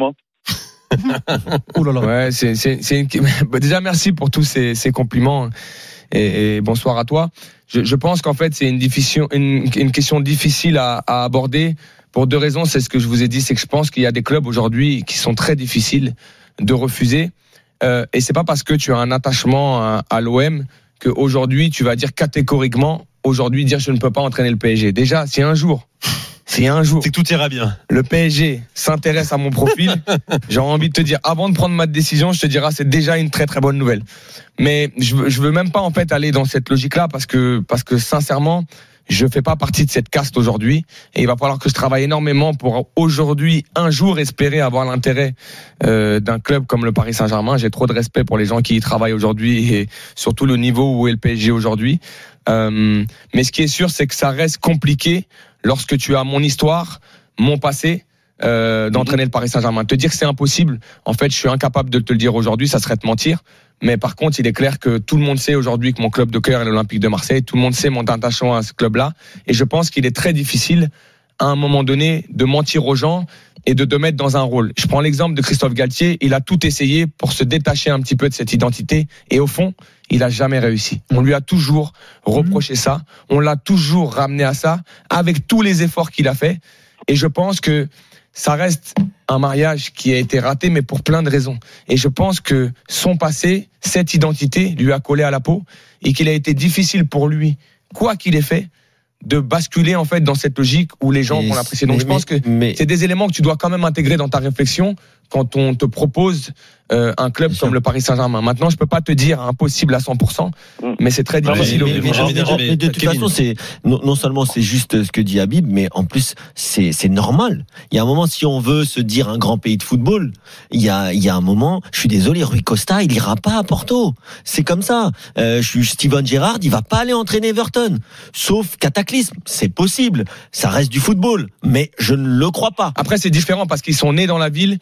Ouh là là. Ouais, c'est, c'est, c'est une... Déjà, merci pour tous ces, ces compliments. Et, et bonsoir à toi. Je, je pense qu'en fait, c'est une, difficile, une, une question difficile à, à aborder. Pour deux raisons, c'est ce que je vous ai dit, c'est que je pense qu'il y a des clubs aujourd'hui qui sont très difficiles de refuser. Euh, et c'est pas parce que tu as un attachement à, à l'O M que aujourd'hui tu vas dire catégoriquement, aujourd'hui dire je ne peux pas entraîner le P S G. Déjà, si un jour, si un jour, c'est que tout ira bien. Le P S G s'intéresse à mon profil, j'aurais envie de te dire, avant de prendre ma décision, je te dirai c'est déjà une très très bonne nouvelle. Mais je veux, je veux même pas en fait aller dans cette logique-là parce que parce que sincèrement. Je fais pas partie de cette caste aujourd'hui et il va falloir que je travaille énormément pour aujourd'hui un jour espérer avoir l'intérêt euh, d'un club comme le Paris Saint-Germain. J'ai trop de respect pour les gens qui y travaillent aujourd'hui et surtout le niveau où est le P S G aujourd'hui. Euh, mais ce qui est sûr, c'est que ça reste compliqué lorsque tu as mon histoire, mon passé. Euh, d'entraîner le Paris Saint-Germain. Te dire que c'est impossible, en fait, je suis incapable de te le dire aujourd'hui, ça serait te mentir. Mais par contre, il est clair que tout le monde sait aujourd'hui que mon club de cœur est l'Olympique de Marseille. Tout le monde sait mon attachement à ce club-là. Et je pense qu'il est très difficile, à un moment donné, de mentir aux gens et de te mettre dans un rôle. Je prends l'exemple de Christophe Galtier. Il a tout essayé pour se détacher un petit peu de cette identité. Et au fond, il a jamais réussi. On lui a toujours reproché ça. On l'a toujours ramené à ça, avec tous les efforts qu'il a fait. Et je pense que ça reste un mariage qui a été raté, mais pour plein de raisons. Et je pense que son passé, cette identité, lui a collé à la peau et qu'il a été difficile pour lui, quoi qu'il ait fait, de basculer en fait dans cette logique où les gens vont l'apprécier. Donc mais, je pense que mais, c'est des éléments que tu dois quand même intégrer dans ta réflexion quand on te propose euh, un club comme le Paris Saint-Germain. Maintenant, je peux pas te dire impossible à cent pour cent, mais c'est très difficile. Mais, mais, mais, mais, mais de toute façon, c'est non, non seulement c'est juste ce que dit Habib, mais en plus c'est c'est normal. Il y a un moment, si on veut se dire un grand pays de football, il y a il y a un moment, je suis désolé, Rui Costa, il ira pas à Porto. C'est comme ça. Euh, je suis Steven Gerrard, il va pas aller entraîner Everton, sauf cataclysme. C'est possible. Ça reste du football, mais je ne le crois pas. Après, c'est différent parce qu'ils sont nés dans la ville.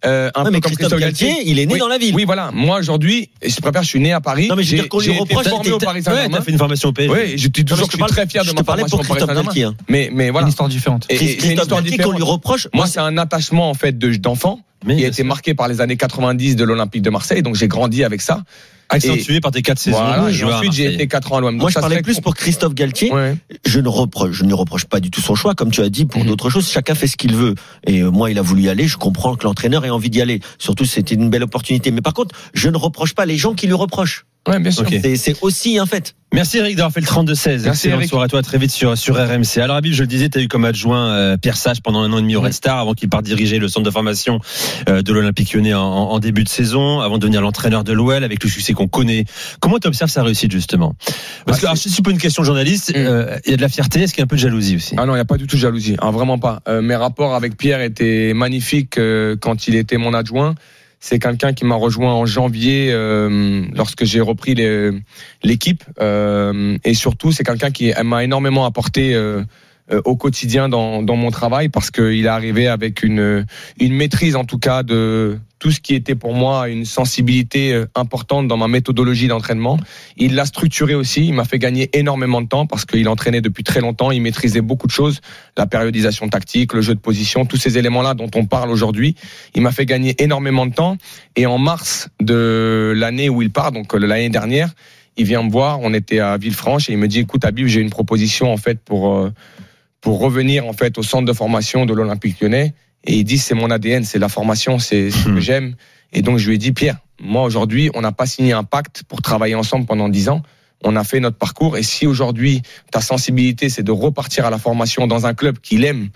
Euh, un ouais, peu mais comme Christophe Galtier, Galtier, il est né oui, dans la ville. Oui, voilà. Moi, aujourd'hui, je préfère, je suis né à Paris. Non, mais je veux dire qu'on lui reproche. J'ai été formé au Paris Saint-Germain. Ouais, t'as fait une formation au P S G. Oui, je dis toujours que je suis très fier de ma formation au Paris Saint-Germain. Mais, mais voilà. Une histoire différente. Et, et, Christophe Galtier, qu'on lui reproche. Moi, c'est un attachement, en fait, d'enfant qui a été marqué par les années quatre-vingt-dix de l'Olympique de Marseille. Donc, j'ai grandi avec ça. Accentué par tes quatre saisons. Voilà, et ensuite, j'ai été quatre ans à l'O M. Moi, je parlais plus pour Christophe Galtier. Ouais. Je ne reproche, je ne reproche pas du tout son choix, comme tu as dit, pour mmh. d'autres choses. Chacun fait ce qu'il veut. Et euh, moi, il a voulu y aller. Je comprends que l'entraîneur ait envie d'y aller. Surtout, c'était une belle opportunité. Mais par contre, je ne reproche pas les gens qui lui reprochent. Ouais, bien sûr. Okay. C'est, c'est aussi un fait. Merci Eric d'avoir fait le trente-deux seize. Merci Eric. Bonsoir à toi, très vite sur, sur R M C. Alors Habib, je le disais, tu as eu comme adjoint euh, Pierre Sage pendant un an et demi au Red Star avant qu'il parte diriger le centre de formation euh, de l'Olympique Lyonnais en, en début de saison, avant de devenir l'entraîneur de l'O L avec le succès qu'on connaît. Comment tu observes sa réussite justement? Parce bah, que, alors, je suis pas une question journaliste, il euh, y a de la fierté, est-ce qu'il y a un peu de jalousie aussi? Ah non, il n'y a pas du tout de jalousie, hein, vraiment pas. Euh, mes rapports avec Pierre étaient magnifiques euh, quand il était mon adjoint. C'est quelqu'un qui m'a rejoint en janvier euh, lorsque j'ai repris les, l'équipe euh, et surtout c'est quelqu'un qui m'a énormément apporté euh, euh, au quotidien dans, dans mon travail parce qu'il est arrivé avec une, une maîtrise en tout cas de tout ce qui était pour moi une sensibilité importante dans ma méthodologie d'entraînement. Il l'a structuré aussi, il m'a fait gagner énormément de temps parce qu'il entraînait depuis très longtemps, il maîtrisait beaucoup de choses, la périodisation tactique, le jeu de position, tous ces éléments-là dont on parle aujourd'hui. Il m'a fait gagner énormément de temps et en mars de l'année où il part, donc l'année dernière, il vient me voir, on était à Villefranche et il me dit écoute Habib, j'ai une proposition en fait pour pour revenir en fait au centre de formation de l'Olympique Lyonnais. Et il dit c'est mon A D N, c'est la formation, c'est ce que j'aime. Et donc je lui ai dit Pierre, moi aujourd'hui on n'a pas signé un pacte pour travailler ensemble pendant dix ans. On a fait notre parcours et si aujourd'hui ta sensibilité c'est de repartir à la formation dans un club qu'il aime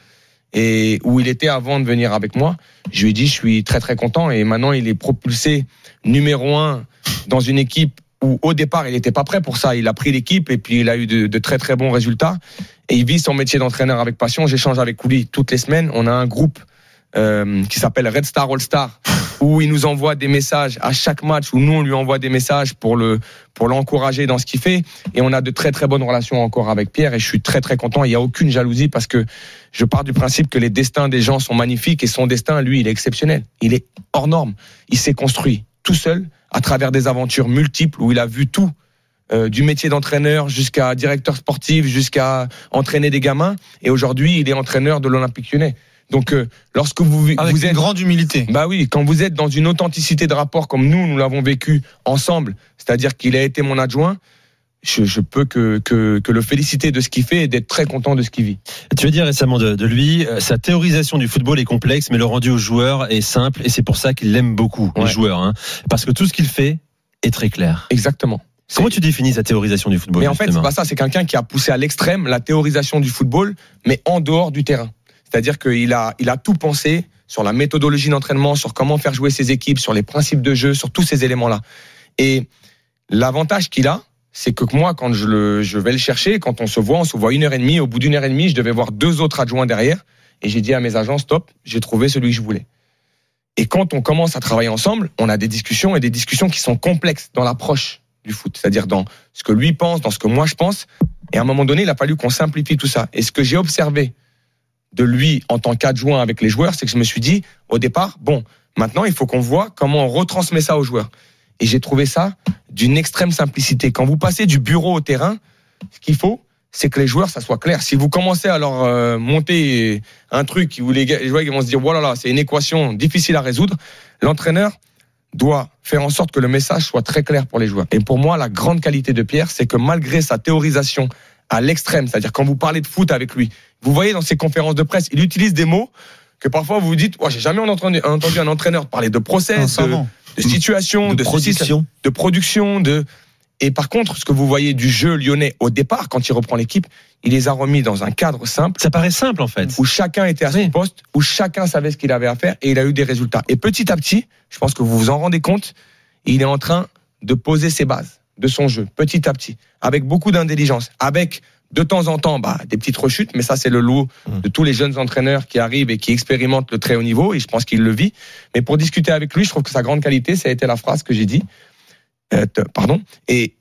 et où il était avant de venir avec moi, je lui ai dit je suis très très content et maintenant il est propulsé numéro un dans une équipe où au départ il n'était pas prêt pour ça. Il a pris l'équipe et puis il a eu de, de très très bons résultats et il vit son métier d'entraîneur avec passion. J'échange avec lui toutes les semaines. On a un groupe Euh, qui s'appelle Red Star All Star où il nous envoie des messages à chaque match où nous on lui envoie des messages pour le pour l'encourager dans ce qu'il fait et on a de très très bonnes relations encore avec Pierre et je suis très très content. Il n'y a aucune jalousie parce que je pars du principe que les destins des gens sont magnifiques et son destin lui il est exceptionnel, il est hors norme. Il s'est construit tout seul à travers des aventures multiples où il a vu tout euh, du métier d'entraîneur jusqu'à directeur sportif jusqu'à entraîner des gamins et aujourd'hui il est entraîneur de l'Olympique Lyonnais. Donc, euh, lorsque vous, Avec vous êtes une grande humilité. Bah oui, quand vous êtes dans une authenticité de rapport comme nous, nous l'avons vécu ensemble, c'est-à-dire qu'il a été mon adjoint, je, je peux que, que, que le féliciter de ce qu'il fait et d'être très content de ce qu'il vit. Tu as dit récemment de, de lui, euh, sa théorisation du football est complexe, mais le rendu aux joueurs est simple et c'est pour ça qu'il l'aime beaucoup, ouais. les joueurs, hein, parce que tout ce qu'il fait est très clair. Exactement. Comment tu définis sa théorisation du football? Mais en fait, c'est pas ça, c'est quelqu'un qui a poussé à l'extrême la théorisation du football, mais en dehors du terrain. C'est-à-dire qu'il a, il a tout pensé sur la méthodologie d'entraînement, sur comment faire jouer ses équipes, sur les principes de jeu, sur tous ces éléments-là. Et l'avantage qu'il a, c'est que moi, quand je, le, je vais le chercher, quand on se voit, on se voit une heure et demie. Au bout d'une heure et demie, je devais voir deux autres adjoints derrière. Et j'ai dit à mes agents, stop, j'ai trouvé celui que je voulais. Et quand on commence à travailler ensemble, on a des discussions et des discussions qui sont complexes dans l'approche du foot. C'est-à-dire dans ce que lui pense, dans ce que moi je pense. Et à un moment donné, il a fallu qu'on simplifie tout ça. Et ce que j'ai observé de lui en tant qu'adjoint avec les joueurs, c'est que je me suis dit au départ, bon, maintenant il faut qu'on voit comment on retransmet ça aux joueurs. Et j'ai trouvé ça d'une extrême simplicité. Quand vous passez du bureau au terrain, ce qu'il faut, c'est que les joueurs, ça soit clair. Si vous commencez à leur euh, monter un truc où les, gars, les joueurs ils vont se dire, voilà, là, c'est une équation difficile à résoudre, l'entraîneur doit faire en sorte que le message soit très clair pour les joueurs. Et pour moi, la grande qualité de Pierre, c'est que malgré sa théorisation à l'extrême, c'est-à-dire quand vous parlez de foot avec lui, vous voyez dans ses conférences de presse, il utilise des mots que parfois vous vous dites, oh, j'ai jamais entendu, entendu un entraîneur parler de process, de, de situation, de, de production, ceci, de production, de. Et par contre, ce que vous voyez du jeu lyonnais au départ, quand il reprend l'équipe, il les a remis dans un cadre simple. Ça paraît simple en fait. Où chacun était à son oui. poste, où chacun savait ce qu'il avait à faire et il a eu des résultats. Et petit à petit, je pense que vous vous en rendez compte, il est en train de poser ses bases de son jeu, petit à petit, avec beaucoup d'intelligence, avec de temps en temps bah, des petites rechutes, mais ça c'est le lot de tous les jeunes entraîneurs qui arrivent et qui expérimentent le très haut niveau, et je pense qu'il le vit. Mais pour discuter avec lui, je trouve que sa grande qualité, ça a été la phrase que j'ai dit, euh, t- pardon, et,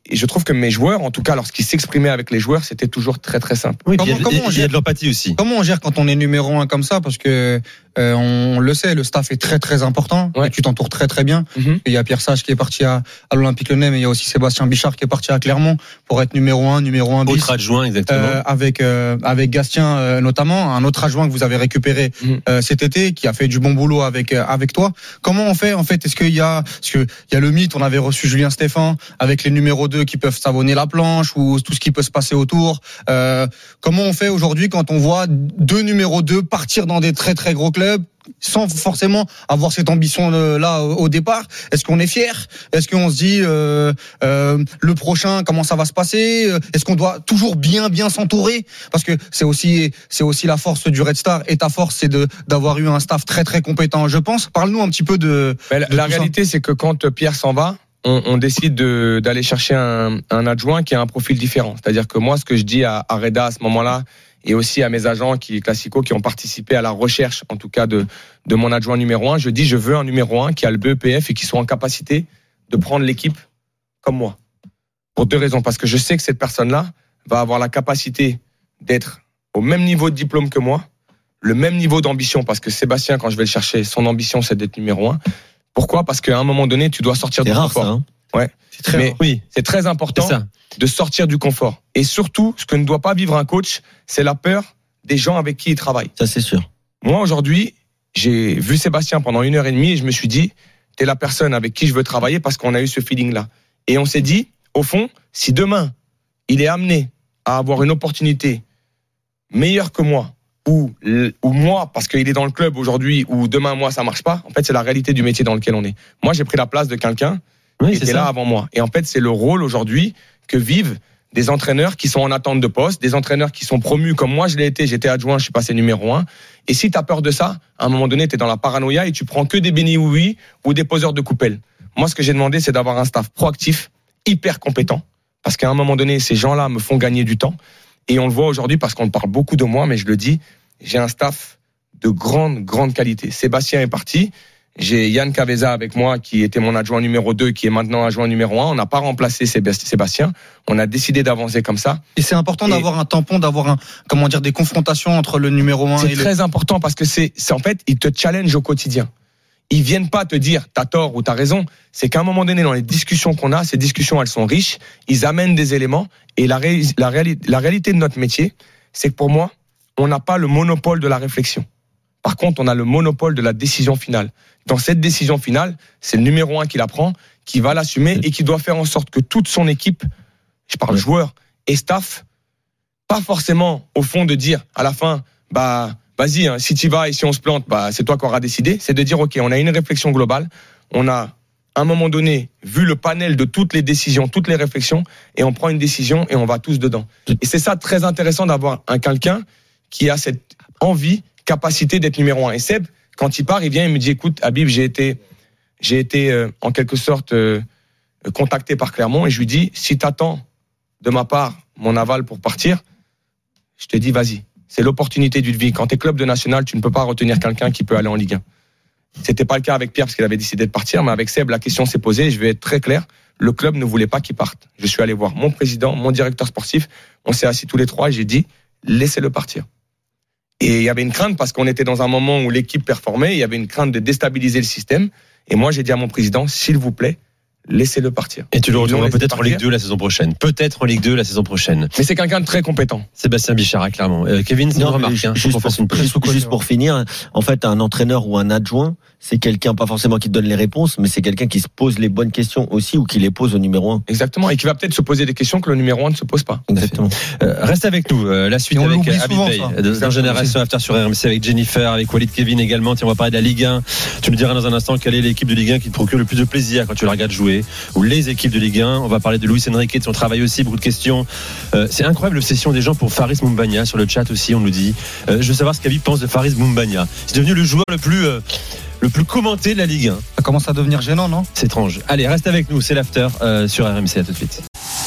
et je trouve que mes joueurs, en tout cas lorsqu'ils s'exprimaient avec les joueurs, c'était toujours très très simple. Oui, comment, il y a, comment on il y a gère, de l'empathie aussi. Comment on gère quand on est numéro un comme ça? Parce que euh, on le sait, le staff est très très important. Ouais. Et tu t'entoures très très bien. Mm-hmm. Il y a Pierre Sage qui est parti à, à l'Olympique Lyonnais, mais il y a aussi Sébastien Bichard qui est parti à Clermont pour être numéro un, numéro un bis. Autre adjoint, exactement. Euh, avec euh, avec Gastien euh, notamment, un autre adjoint que vous avez récupéré mm-hmm. euh, cet été, qui a fait du bon boulot avec euh, avec toi. Comment on fait en fait? Est-ce qu'il y a, parce que il y a le mythe, on avait reçu Julien Stéphan avec les numéros deux qui peuvent savonner la planche ou tout ce qui peut se passer autour. Euh, comment on fait aujourd'hui quand on voit deux numéros deux partir dans des très très gros clubs sans forcément avoir cette ambition là au départ? Est-ce qu'on est fier? Est-ce qu'on se dit euh, euh, le prochain comment ça va se passer? Est-ce qu'on doit toujours bien bien s'entourer? Parce que c'est aussi c'est aussi la force du Red Star, et ta force c'est de d'avoir eu un staff très très compétent, je pense. Parle-nous un petit peu de, Mais de la réalité ça. C'est que quand Pierre s'en va, on, on décide de, d'aller chercher un, un adjoint qui a un profil différent. C'est-à-dire que moi, ce que je dis à, à Reda à ce moment-là, et aussi à mes agents qui classico qui ont participé à la recherche, en tout cas de de mon adjoint numéro un, je dis je veux un numéro un qui a le B E P F et qui soit en capacité de prendre l'équipe comme moi. Pour deux raisons, parce que je sais que cette personne-là va avoir la capacité d'être au même niveau de diplôme que moi, le même niveau d'ambition, parce que Sébastien, quand je vais le chercher, son ambition c'est d'être numéro un. Pourquoi? Parce qu'à un moment donné, tu dois sortir c'est du rare, confort. Ça, hein. Ouais. C'est très Mais rare. oui, c'est très important c'est ça. de sortir du confort. Et surtout, ce que ne doit pas vivre un coach, c'est la peur des gens avec qui il travaille. Ça, c'est sûr. Moi, aujourd'hui, j'ai vu Sébastien pendant une heure et demie et je me suis dit, t'es la personne avec qui je veux travailler parce qu'on a eu ce feeling-là. Et on s'est dit, au fond, si demain, il est amené à avoir une opportunité meilleure que moi, ou, ou moi, parce qu'il est dans le club aujourd'hui, ou demain, moi, ça marche pas, en fait, c'est la réalité du métier dans lequel on est. Moi, j'ai pris la place de quelqu'un oui, qui était là avant moi. Et en fait, c'est le rôle aujourd'hui que vivent des entraîneurs qui sont en attente de poste, des entraîneurs qui sont promus comme moi je l'ai été, j'étais adjoint, je suis passé numéro un. Et si tu as peur de ça, à un moment donné, tu es dans la paranoïa et tu prends que des bénis oui ou des poseurs de coupelles. Moi, ce que j'ai demandé, c'est d'avoir un staff proactif, hyper compétent, parce qu'à un moment donné, ces gens-là me font gagner du temps. Et on le voit aujourd'hui parce qu'on parle beaucoup de moi, mais je le dis, j'ai un staff de grande, grande qualité. Sébastien est parti. J'ai Yann Caveza avec moi, qui était mon adjoint numéro deux, qui est maintenant adjoint numéro un. On n'a pas remplacé Sébastien. On a décidé d'avancer comme ça. Et c'est important et d'avoir un tampon, d'avoir un, comment dire, des confrontations entre le numéro un c'est et C'est très le... important parce que c'est, c'est, en fait, ils te challengent au quotidien. Ils viennent pas te dire t'as tort ou t'as raison. C'est qu'à un moment donné, dans les discussions qu'on a, ces discussions, elles sont riches. Ils amènent des éléments. Et la, ré, la, réali, la réalité de notre métier, c'est que pour moi, on n'a pas le monopole de la réflexion. Par contre, on a le monopole de la décision finale. Dans cette décision finale, c'est le numéro un qui la prend, qui va l'assumer et qui doit faire en sorte que toute son équipe, je parle ouais. joueurs et staff, pas forcément au fond de dire à la fin, bah vas-y, hein, si tu vas et si on se plante, bah c'est toi qui auras décidé. C'est de dire ok, on a une réflexion globale, on a à un moment donné vu le panel de toutes les décisions, toutes les réflexions, et on prend une décision et on va tous dedans. Et c'est ça très intéressant d'avoir un quelqu'un qui a cette envie, capacité d'être numéro un. Et Seb, quand il part, il vient et me dit écoute, Habib, j'ai été, j'ai été euh, en quelque sorte euh, contacté par Clermont et je lui dis si t'attends de ma part mon aval pour partir, je te dis vas-y. C'est l'opportunité d'une vie. Quand t'es club de national, tu ne peux pas retenir quelqu'un qui peut aller en Ligue un. C'était pas le cas avec Pierre parce qu'il avait décidé de partir, mais avec Seb, la question s'est posée et je vais être très clair. Le club ne voulait pas qu'il parte. Je suis allé voir mon président, mon directeur sportif. On s'est assis tous les trois et j'ai dit laissez-le partir. Et il y avait une crainte parce qu'on était dans un moment où l'équipe performait, il y avait une crainte de déstabiliser le système. Et moi, j'ai dit à mon président, s'il vous plaît, laissez-le partir. Et tu le retrouveras peut-être en Ligue deux la saison prochaine. Peut-être en Ligue deux la saison prochaine. Mais c'est quelqu'un de très compétent. Sébastien Bichara, clairement. Euh, Kevin, c'est une remarque. Hein, juste, pour, une juste, juste pour finir, en fait, un entraîneur ou un adjoint, c'est quelqu'un, pas forcément qui donne les réponses, mais c'est quelqu'un qui se pose les bonnes questions aussi ou qui les pose au numéro un. Exactement. Et qui va peut-être se poser des questions que le numéro un ne se pose pas. Exactement. Euh, reste avec nous. Euh, la suite avec Habib Beye, dans Génération After sur R M C avec Jennifer, avec Walid Kevin également. Tiens, on va parler de la Ligue un. Tu nous diras dans un instant quelle est l'équipe de Ligue un qui te procure le plus de plaisir quand tu la regardes jouer, ou les équipes de Ligue un. On va parler de Luis Enrique, de son travail aussi, beaucoup de questions. Euh, c'est incroyable l'obsession des gens pour Faris Moumbagna sur le chat aussi, on nous dit. Euh, je veux savoir ce qu'Habib pense de Faris Moumbagna. C'est devenu le joueur le plus euh, le plus commenté de la Ligue un. Ça commence à devenir gênant, non? C'est étrange. Allez, reste avec nous, c'est l'after euh, sur R M C, à tout de suite.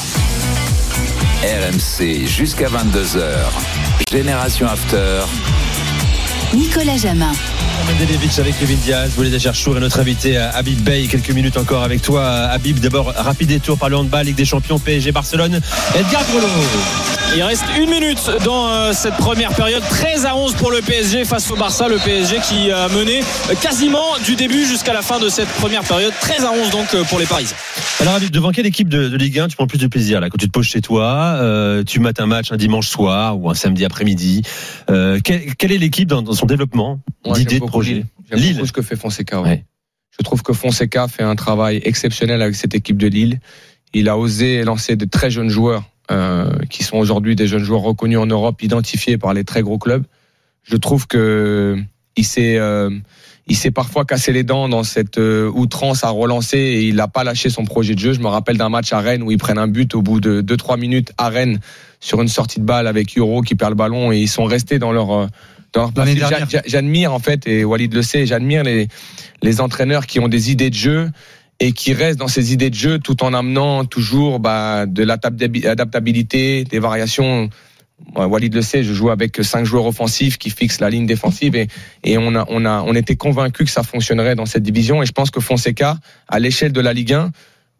R M C jusqu'à vingt-deux heures. Génération After. Nicolas Jamin. Medelevic avec Kevin Diaz, Walid Acharchour et notre invité Habib Beye. Quelques minutes encore avec toi, Habib. D'abord, rapide détour par le handball, Ligue des Champions, P S G Barcelone. Edgar Grelot. Il reste une minute dans euh, cette première période. treize à onze pour le P S G face au Barça. Le P S G qui a mené quasiment du début jusqu'à la fin de cette première période. treize à onze donc pour les Parisiens. Alors Habib, devant quelle équipe de, de Ligue un tu prends plus de plaisir là, quand tu te poses chez toi, euh, tu mates un match un dimanche soir ou un samedi après-midi, euh, quelle, quelle est l'équipe dans, dans son développement, Moi, d'idées, de projets projets? J'aime Lille. beaucoup ce que fait Fonseca. Ouais. Ouais. Je trouve que Fonseca fait un travail exceptionnel avec cette équipe de Lille. Il a osé lancer de très jeunes joueurs euh, qui sont aujourd'hui des jeunes joueurs reconnus en Europe, identifiés par les très gros clubs. Je trouve que il s'est euh, il s'est parfois cassé les dents dans cette euh, outrance à relancer et il n'a pas lâché son projet de jeu. Je me rappelle d'un match à Rennes où ils prennent un but au bout de deux trois minutes à Rennes sur une sortie de balle avec Euro qui perd le ballon et ils sont restés dans leur euh, dans leur L'année passé. dernière. J'a- J'admire en fait, et Walid le sait, j'admire les les entraîneurs qui ont des idées de jeu et qui restent dans ces idées de jeu tout en amenant toujours bah, de l'adaptabilité, des variations. Moi, Walid le sait, je joue avec cinq joueurs offensifs qui fixent la ligne défensive et, et on a, on a, on était convaincus que ça fonctionnerait dans cette division. Et je pense que Fonseca, à l'échelle de la Ligue un,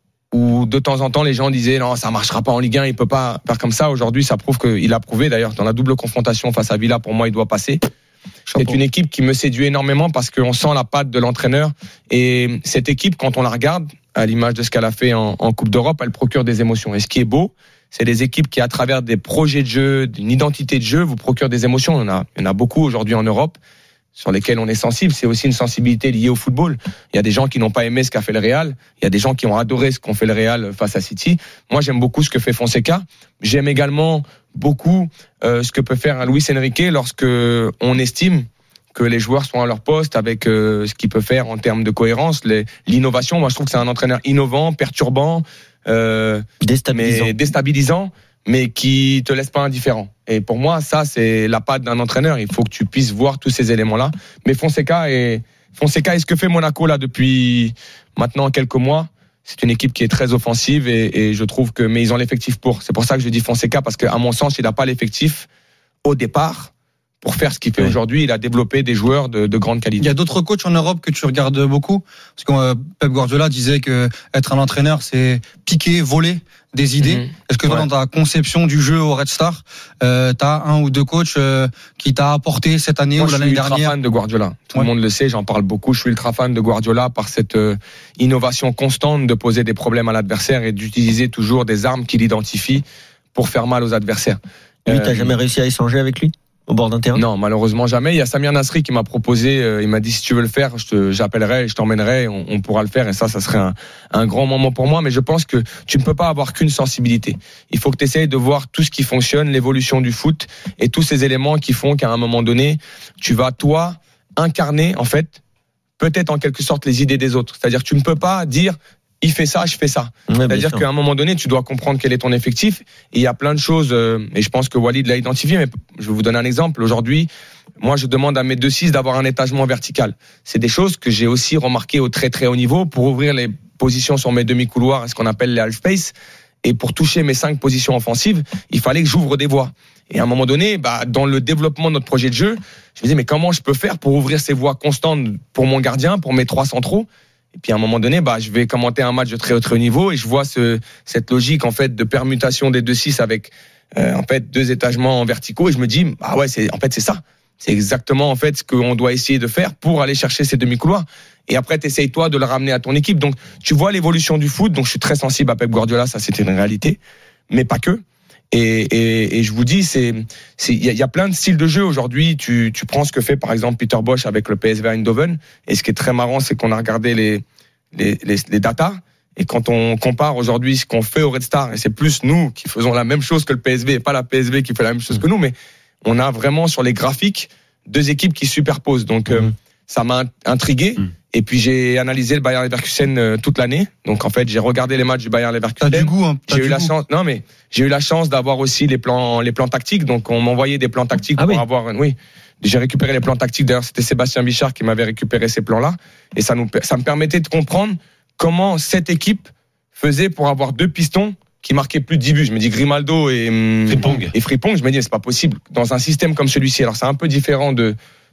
où de temps en temps les gens disaient non, ça marchera pas en Ligue un, il peut pas faire comme ça. Aujourd'hui, ça prouve qu'il a prouvé. D'ailleurs, dans la double confrontation face à Villa, pour moi, il doit passer. C'est une équipe qui me séduit énormément parce qu'on sent la patte de l'entraîneur. Et cette équipe, quand on la regarde, à l'image de ce qu'elle a fait en, en Coupe d'Europe, elle procure des émotions. Et ce qui est beau, c'est des équipes qui, à travers des projets de jeu, d'une identité de jeu, vous procurent des émotions. Il y en a, il y en a beaucoup aujourd'hui en Europe sur lesquelles on est sensible. C'est aussi une sensibilité liée au football. Il y a des gens qui n'ont pas aimé ce qu'a fait le Real. Il y a des gens qui ont adoré ce qu'ont fait le Real face à City. Moi, j'aime beaucoup ce que fait Fonseca. J'aime également beaucoup euh, ce que peut faire un Luis Enrique lorsque on estime que les joueurs sont à leur poste avec euh, ce qu'il peut faire en termes de cohérence, les, l'innovation. Moi, je trouve que c'est un entraîneur innovant, perturbant, euh, déstabilisant. Mais déstabilisant, mais qui te laisse pas indifférent. Et pour moi, ça, c'est la patte d'un entraîneur. Il faut que tu puisses voir tous ces éléments-là. Mais Fonseca est, Fonseca est ce que fait Monaco là depuis maintenant quelques mois. C'est une équipe qui est très offensive et, et je trouve que, mais ils ont l'effectif pour. C'est pour ça que je dis Fonseca parce qu'à mon sens, il n'a pas l'effectif au départ pour faire ce qu'il fait ouais. aujourd'hui. Il a développé des joueurs de, de grande qualité. Il y a d'autres coachs en Europe que tu regardes beaucoup, parce que euh, Pep Guardiola disait que être un entraîneur, c'est piquer, voler des idées. Mmh. Est-ce que toi, ouais. dans ta conception du jeu au Red Star, euh, t'as un ou deux coachs euh, qui t'a apporté cette année Moi, ou l'année dernière? Je suis ultra fan de Guardiola. Tout ouais. le monde le sait, j'en parle beaucoup. Je suis ultra fan de Guardiola par cette euh, innovation constante de poser des problèmes à l'adversaire et d'utiliser toujours des armes qu'il identifie pour faire mal aux adversaires. Lui, euh, t'as jamais réussi à échanger avec lui au bord d'un terrain? Non, malheureusement jamais. Il y a Samir Nasri qui m'a proposé, euh, il m'a dit si tu veux le faire, je te, j'appellerai, je t'emmènerai, on, on pourra le faire et ça, ça serait un, un grand moment pour moi. Mais je pense que tu ne peux pas avoir qu'une sensibilité. Il faut que tu essayes de voir tout ce qui fonctionne, l'évolution du foot et tous ces éléments qui font qu'à un moment donné, tu vas toi incarner en fait, peut-être en quelque sorte les idées des autres. C'est-à-dire tu ne peux pas dire il fait ça, je fais ça. Ouais, c'est-à-dire qu'à un moment donné, tu dois comprendre quel est ton effectif. Et il y a plein de choses, euh, et je pense que Walid l'a identifié, mais je vais vous donner un exemple. Aujourd'hui, moi, je demande à mes deux six d'avoir un étagement vertical. C'est des choses que j'ai aussi remarquées au très très haut niveau pour ouvrir les positions sur mes demi-couloirs, ce qu'on appelle les half space. Et pour toucher mes cinq positions offensives, il fallait que j'ouvre des voies. Et à un moment donné, bah, dans le développement de notre projet de jeu, je me disais, mais comment je peux faire pour ouvrir ces voies constantes pour mon gardien, pour mes trois centraux? Et puis à un moment donné, bah, je vais commenter un match de très haut très haut niveau et je vois ce, cette logique en fait de permutation des deux six avec euh, en fait deux étagements verticaux et je me dis ah ouais c'est en fait c'est ça, c'est exactement en fait ce qu'on doit essayer de faire pour aller chercher ces demi-couloirs. Et après t'essayes toi de le ramener à ton équipe. Donc tu vois l'évolution du foot. Donc je suis très sensible à Pep Guardiola, ça c'était une réalité, mais pas que. Et, et, et je vous dis, c'est, c'est, il y, y a plein de styles de jeu aujourd'hui. Tu, tu prends ce que fait par exemple Peter Bosz avec le P S V Eindhoven. Et ce qui est très marrant, c'est qu'on a regardé les, les, les, les datas. Et quand on compare aujourd'hui ce qu'on fait au Red Star, et c'est plus nous qui faisons la même chose que le P S V, et pas la P S V qui fait la même chose que nous, mais on a vraiment sur les graphiques deux équipes qui se superposent. Donc mmh. euh, ça m'a intrigué. Mmh. Et puis j'ai analysé le Bayer Leverkusen euh, toute l'année. Donc en fait, j'ai regardé les matchs du Bayer Leverkusen. T'as du goût, hein. J'ai eu la goût. chance. Non mais j'ai eu la chance d'avoir aussi les plans, les plans tactiques. Donc on m'envoyait des plans tactiques ah pour oui. avoir. Oui, j'ai récupéré les plans tactiques. D'ailleurs, c'était Sébastien Bichard qui m'avait récupéré ces plans-là. Et ça nous, ça me permettait de comprendre comment cette équipe faisait pour avoir deux pistons qui marquaient plus de dix buts. Je me dis Grimaldo et Frimpong. Et Frimpong. Je me dis c'est pas possible dans un système comme celui-ci. Alors c'est un peu différent de.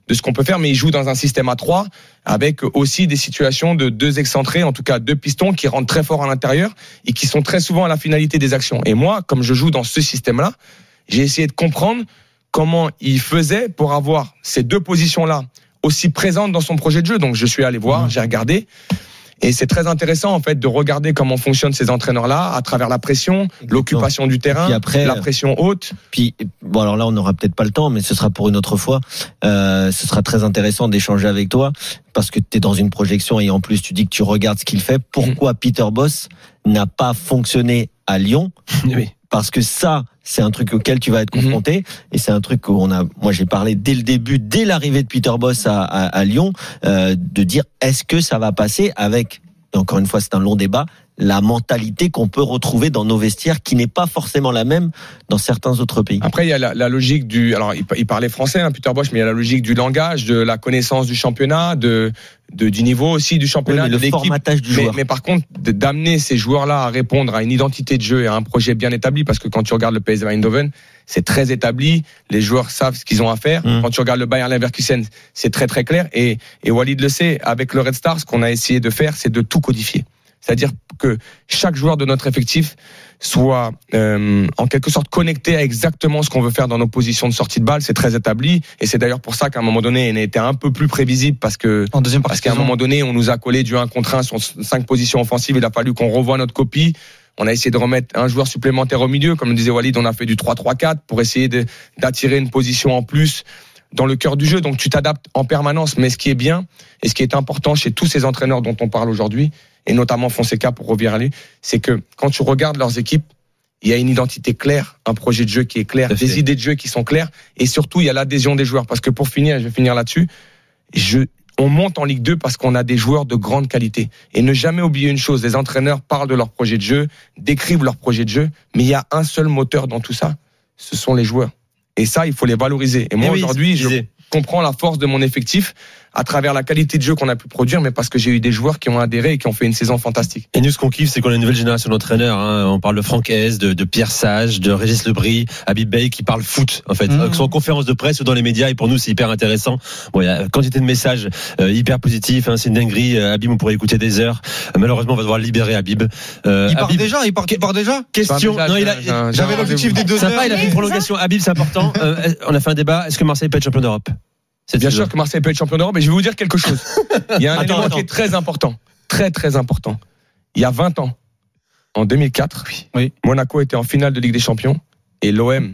de ce qu'on peut faire, mais il joue dans un système à trois avec aussi des situations de deux excentrés, en tout cas deux pistons qui rentrent très fort à l'intérieur et qui sont très souvent à la finalité des actions. Et moi, comme je joue dans ce système-là, j'ai essayé de comprendre comment il faisait pour avoir ces deux positions-là aussi présentes dans son projet de jeu. Donc je suis allé voir, mmh. j'ai regardé. Et c'est très intéressant en fait de regarder comment fonctionnent ces entraîneurs-là à travers la pression, l'occupation du terrain, après, la pression haute. Puis bon alors là on n'aura peut-être pas le temps, mais ce sera pour une autre fois. Euh, ce sera très intéressant d'échanger avec toi parce que tu es dans une projection et en plus tu dis que tu regardes ce qu'il fait. Pourquoi mmh. Peter Bosz n'a pas fonctionné à Lyon? Oui. Parce que ça, c'est un truc auquel tu vas être confronté, mmh. et c'est un truc qu'on a. Moi, j'ai parlé dès le début, dès l'arrivée de Peter Bosz à, à, à Lyon, euh, de dire est-ce que ça va passer avec. Et encore une fois, c'est un long débat. La mentalité qu'on peut retrouver dans nos vestiaires, qui n'est pas forcément la même dans certains autres pays. Après, il y a la, la logique du. Alors, il, il parlait français, hein, Peter Bosz, mais il y a la logique du langage, de la connaissance du championnat, de, de du niveau aussi du championnat, oui, de le l'équipe. Formatage du mais, joueur. mais par contre, d'amener ces joueurs-là à répondre à une identité de jeu et à un projet bien établi, parce que quand tu regardes le P S V Eindhoven, c'est très établi. Les joueurs savent ce qu'ils ont à faire. Mmh. Quand tu regardes le Bayer Leverkusen, c'est très très clair. Et, et Walid le sait. Avec le Red Star, ce qu'on a essayé de faire, c'est de tout codifier. C'est-à-dire que chaque joueur de notre effectif soit euh, en quelque sorte connecté à exactement ce qu'on veut faire dans nos positions de sortie de balle. C'est très établi et c'est d'ailleurs pour ça qu'à un moment donné, il a été un peu plus prévisible parce que en deuxième parce qu'à un moment donné, on nous a collé du un contre un sur cinq positions offensives. Il a fallu qu'on revoie notre copie. On a essayé de remettre un joueur supplémentaire au milieu, comme le disait Walid. On a fait du trois trois quatre pour essayer de, d'attirer une position en plus dans le cœur du jeu. Donc tu t'adaptes en permanence. Mais ce qui est bien et ce qui est important chez tous ces entraîneurs dont on parle aujourd'hui, et notamment Fonseca pour revenir à lui, c'est que quand tu regardes leurs équipes, il y a une identité claire, un projet de jeu qui est clair, des idées de jeu qui sont claires, et surtout il y a l'adhésion des joueurs. Parce que pour finir, je vais finir là-dessus, je, on monte en Ligue deux parce qu'on a des joueurs de grande qualité. Et ne jamais oublier une chose, les entraîneurs parlent de leur projet de jeu, décrivent leur projet de jeu, mais il y a un seul moteur dans tout ça, ce sont les joueurs. Et ça, il faut les valoriser. Et moi, et oui, aujourd'hui, je comprends la force de mon effectif à travers la qualité de jeu qu'on a pu produire, mais parce que j'ai eu des joueurs qui ont adhéré et qui ont fait une saison fantastique. Et nous, ce qu'on kiffe, c'est qu'on a une nouvelle génération d'entraîneurs. Hein. On parle de Franck Hez, de, de Pierre Sage, de Régis Lebris, Habib Bey, qui parlent foot, en fait. Mmh. Que ce soit en conférence de presse ou dans les médias, et pour nous, c'est hyper intéressant. Bon, il y a quantité de messages euh, hyper positifs. Hein. C'est une dinguerie. Euh, Habib, on pourrait écouter des heures. Euh, malheureusement, on va devoir libérer Habib. Euh, il part Habib, déjà. Il part, il part déjà. Question. Déjà, non, il a. j'ai un, j'avais l'objectif des deux ça heures. Pas, il a fait une prolongation. Habib, c'est important. Euh, on a fait un débat. Est-ce que Marseille peut être champion d'Europe? C'est bien sûr que Marseille peut être champion d'Europe, mais je vais vous dire quelque chose. Il y a un attends, élément attends. qui est très important. Très, très important. Il y a vingt ans, en deux mille quatre, oui. Monaco était en finale de Ligue des Champions et l'O M,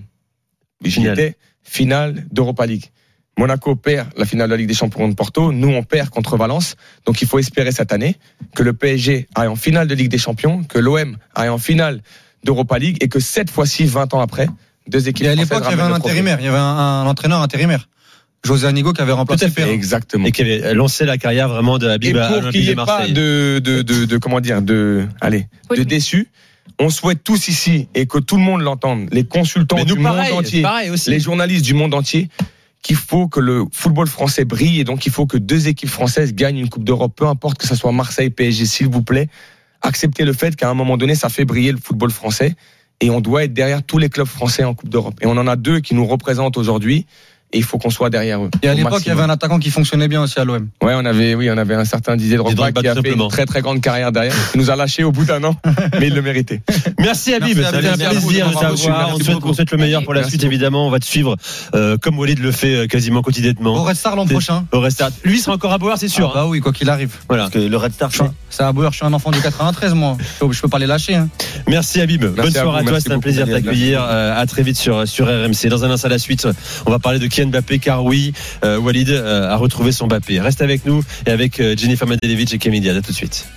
j'y étais, finale d'Europa League. Monaco perd la finale de la Ligue des Champions de Porto. Nous, on perd contre Valence. Donc, il faut espérer cette année que le P S G aille en finale de Ligue des Champions, que l'O M aille en finale d'Europa League et que cette fois-ci, vingt ans après, deux équipes. Et à l'époque, il y avait un intérimaire. Il y avait un, un entraîneur intérimaire. José Anigo qui avait remplacé Ferrand. Exactement. Et qui avait lancé la carrière vraiment de Habib à Olympique de Marseille. Et pour qu'il n'y ait pas de, de, de, de, comment dire, de, allez, de déçus, on souhaite tous ici, et que tout le monde l'entende, les consultants du pareil, monde entier, les journalistes du monde entier, qu'il faut que le football français brille, et donc il faut que deux équipes françaises gagnent une Coupe d'Europe, peu importe que ce soit Marseille, P S G, s'il vous plaît. Acceptez le fait qu'à un moment donné, ça fait briller le football français, et on doit être derrière tous les clubs français en Coupe d'Europe. Et on en a deux qui nous représentent aujourd'hui. Et il faut qu'on soit derrière eux. Et à l'époque, il y avait un attaquant qui fonctionnait bien aussi à l'O M. Ouais, on avait, oui, on avait un certain Didier Drogba qui a fait une très très grande carrière derrière. Il nous a lâché au bout d'un an, mais il le méritait. Merci Habib, ça a été un plaisir de t'avoir. On souhaite, on souhaite le meilleur pour la suite, évidemment. On va te suivre euh, comme Walid le fait quasiment quotidiennement. Au Red Star l'an prochain. Au Red Star. Lui sera encore à Bauer, c'est sûr. Ah bah oui, quoi qu'il arrive. Voilà. Parce que le Red Star, c'est à Bauer. Je suis un enfant du quatre-vingt-treize, moi. Je peux pas les lâcher. Hein. Merci Habib. Merci Bonne soirée à, à toi. C'est un plaisir de t'accueillir. À très vite sur sur R M C. Dans un instant, à la suite, on va parler de Kylian Mbappé, car oui. Euh, Walid euh, a retrouvé son Mbappé. Reste avec nous et avec euh, Jennifer Mandelevic et Kevin Diaz. À tout de suite.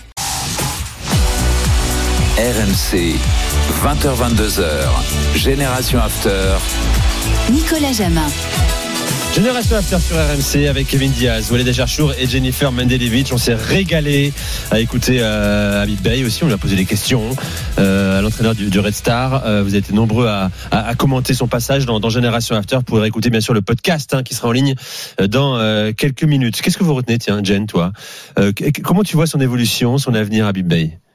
R M C, vingt heures vingt-deux heures, Génération After. Nicolas Jamin. Génération After sur R M C avec Kevin Diaz, Walid Acharchour et Jennifer Mandelevic. On s'est régalé à écouter euh, Habib Bey aussi. On lui a posé des questions euh, à l'entraîneur du, du Red Star. Euh, vous avez été nombreux à, à, à commenter son passage dans, dans Génération After. Vous pourrez écouter bien sûr le podcast hein, qui sera en ligne dans euh, quelques minutes. Qu'est-ce que vous retenez, tiens, Jen, toi euh, Comment tu vois son évolution, son avenir, Habib Bey?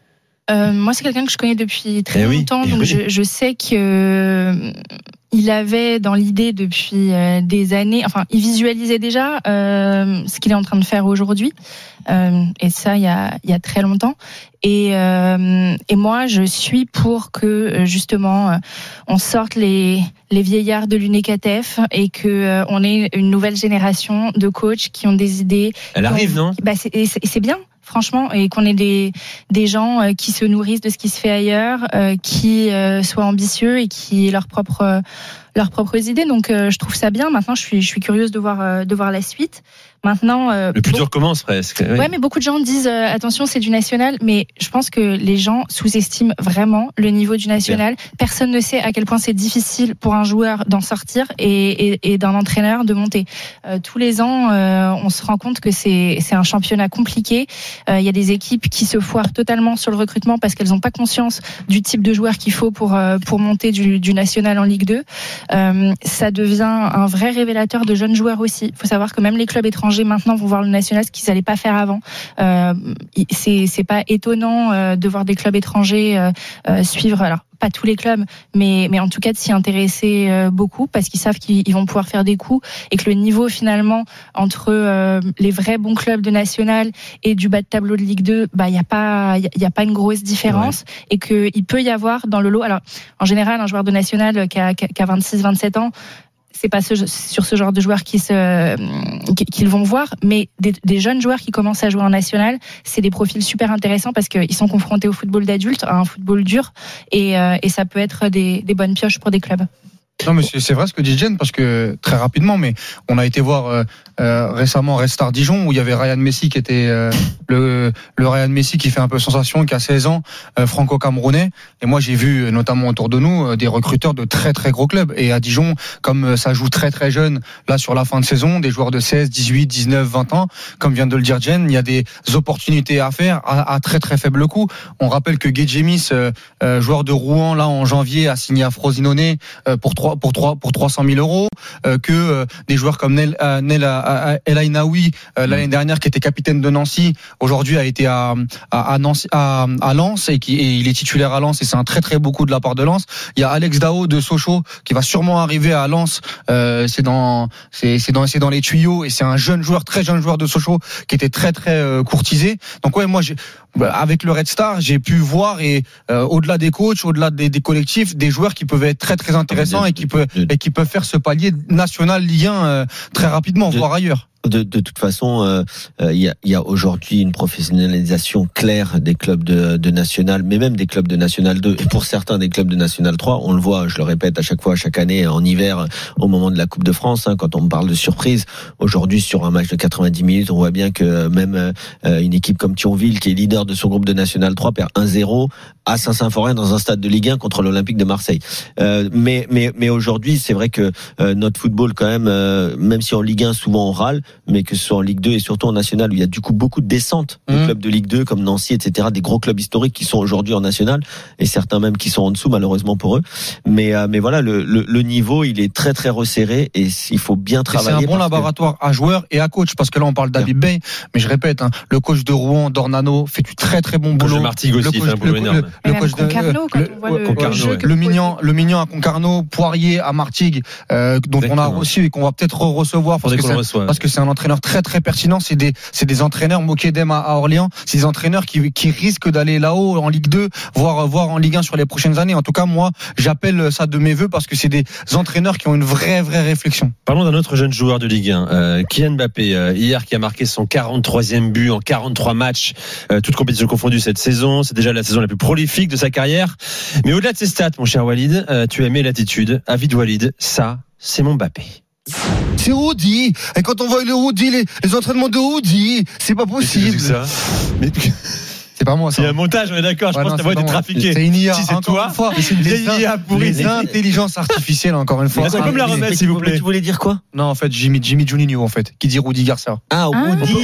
Euh, moi, c'est quelqu'un que je connais depuis très eh longtemps, oui, donc oui. je, je sais que euh, il avait dans l'idée depuis euh, des années, enfin, il visualisait déjà euh, ce qu'il est en train de faire aujourd'hui, euh, et ça, il y a, il y a très longtemps. Et, euh, et moi, je suis pour que justement euh, on sorte les les vieillards de l'U N E C A T F et que euh, on ait une nouvelle génération de coachs qui ont des idées. Elle arrive, ont, non bah c'est, et c'est, et c'est bien. Franchement, et qu'on ait des des gens euh, qui se nourrissent de ce qui se fait ailleurs, euh, qui euh, soient ambitieux et qui aient leurs propres euh, leurs propres idées. Donc, euh, je trouve ça bien. Maintenant, je suis je suis curieuse de voir euh, de voir la suite. Maintenant, euh, le plus bon, dur commence presque. Oui. Ouais, mais beaucoup de gens disent euh, attention, c'est du national, mais je pense que les gens sous-estiment vraiment le niveau du national. Bien. Personne ne sait à quel point c'est difficile pour un joueur d'en sortir et, et, et d'un entraîneur de monter. Euh, tous les ans, euh, on se rend compte que c'est c'est un championnat compliqué. Il euh, y a des équipes qui se foirent totalement sur le recrutement parce qu'elles n'ont pas conscience du type de joueur qu'il faut pour euh, pour monter du, du national en Ligue deux. Euh, ça devient un vrai révélateur de jeunes joueurs aussi. Il faut savoir que même les clubs étrangers maintenant vont voir le national, ce qu'ils n'allaient pas faire avant. Euh, c'est c'est pas étonnant euh, de voir des clubs étrangers euh, euh, suivre. Alors pas tous les clubs, mais mais en tout cas de s'y intéresser euh, beaucoup parce qu'ils savent qu'ils vont pouvoir faire des coups et que le niveau finalement entre euh, les vrais bons clubs de national et du bas de tableau de Ligue deux, bah il y a pas il y a pas une grosse différence ouais. Et que il peut y avoir dans le lot. Alors en général un joueur de national qui a, qui a vingt-six vingt-sept ans, c'est pas ce, sur ce genre de joueurs qui se, qu'ils vont voir, mais des, des jeunes joueurs qui commencent à jouer en national, c'est des profils super intéressants parce qu'ils sont confrontés au football d'adulte, à un football dur, et, euh, et ça peut être des, des bonnes pioches pour des clubs. Non mais c'est, c'est vrai ce que dit Jen parce que très rapidement, mais on a été voir euh, euh, récemment Red Star Dijon où il y avait Ryan Messi qui était euh, le le Ryan Messi qui fait un peu sensation, qui a seize ans, euh, franco-camerounais. Et moi j'ai vu notamment autour de nous euh, des recruteurs de très très gros clubs. Et à Dijon, comme euh, ça joue très très jeune, là sur la fin de saison, des joueurs de seize, dix-huit, dix-neuf, vingt ans, comme vient de le dire Jen, il y a des opportunités à faire à, à très très faible coût. On rappelle que Gedjemis, euh, euh, joueur de Rouen là en janvier, a signé à Frosinone euh, pour trois pour trois pour trois cent mille euros, euh, que euh, des joueurs comme Nel euh, Nel El Ainaoui euh, l'année dernière qui était capitaine de Nancy aujourd'hui a été à à à, Nancy, à, à Lens et qui et il est titulaire à Lens et c'est un très très beau coup de la part de Lens. Il y a Alex Dao de Sochaux qui va sûrement arriver à Lens, euh, c'est dans c'est c'est dans c'est dans les tuyaux et c'est un jeune joueur, très jeune joueur de Sochaux qui était très très euh, courtisé. Donc ouais, moi j'ai avec le Red Star, j'ai pu voir et euh, au-delà des coachs, au-delà des, des collectifs, des joueurs qui peuvent être très très intéressants et qui peuvent et qui peuvent faire ce palier national Ligue un euh, très rapidement, voire ailleurs. De, de toute façon, il euh, euh, y, a, y a aujourd'hui une professionnalisation claire des clubs de, de National, mais même des clubs de National deux, et pour certains des clubs de National trois. On le voit, je le répète à chaque fois, chaque année, en hiver, au moment de la Coupe de France, hein, quand on parle de surprise. Aujourd'hui, sur un match de quatre-vingt-dix minutes, on voit bien que même euh, une équipe comme Thionville, qui est leader de son groupe de National trois, perd un zéro à Saint-Symphorien dans un stade de Ligue un contre l'Olympique de Marseille. Euh, mais mais mais aujourd'hui, c'est vrai que euh, notre football, quand même, euh, même si en Ligue un souvent on râle, mais que ce soit en Ligue deux et surtout en National où il y a du coup beaucoup de descentes de mmh. clubs de Ligue deux comme Nancy, et cetera, des gros clubs historiques qui sont aujourd'hui en National et certains même qui sont en dessous malheureusement pour eux. Mais euh, mais voilà, le, le le niveau il est très très resserré et il faut bien travailler. Et c'est un bon laboratoire que... à joueurs et à coach parce que là on parle d'Habib Bey, mais je répète, hein, le coach de Rouen, Dornano, fait du très très bon boulot. Le Martigues aussi fait un boulot énorme. Le, le coach de Concarneau, quand le, on voit le, Concarneau, ouais. le mignon, le mignon à Concarneau, Poirier à Martigues, euh, dont Exactement. on a reçu et qu'on va peut-être recevoir parce que, c'est, reçoit, parce que c'est un entraîneur très très pertinent. C'est des c'est des entraîneurs Mokedem à, à Orléans. C'est des entraîneurs qui qui risquent d'aller là-haut en Ligue deux, voire voire en Ligue un sur les prochaines années. En tout cas, moi, j'appelle ça de mes vœux parce que c'est des entraîneurs qui ont une vraie vraie réflexion. Parlons d'un autre jeune joueur de Ligue un, euh, Kylian Mbappé, euh, hier qui a marqué son quarante-troisième but en quarante-trois matchs, euh, toutes compétitions confondues cette saison. C'est déjà la saison la plus prolifique de sa carrière. Mais au-delà de ses stats, mon cher Walid, euh, tu as aimé l'attitude. Avis de Walid, ça, c'est mon Mbappé. C'est Rudy. Et quand on voit le Rudy, les, les entraînements de Rudy, c'est pas possible. C'est ça. Mais... C'est pas moi ça. C'est un montage, on est d'accord. Je ouais, pense non, que ta voix était trafiquée. C'est une I A. Si c'est toi, fois, c'est les, I A pour les intelligences artificielles encore une fois. Est-ce qu'on peut me la remettre s'il vous plaît? Tu voulais dire quoi? Non, en fait, Jimmy Jimmy Juninho en fait, qui dit Rudy Garcia. Ah, Rudy.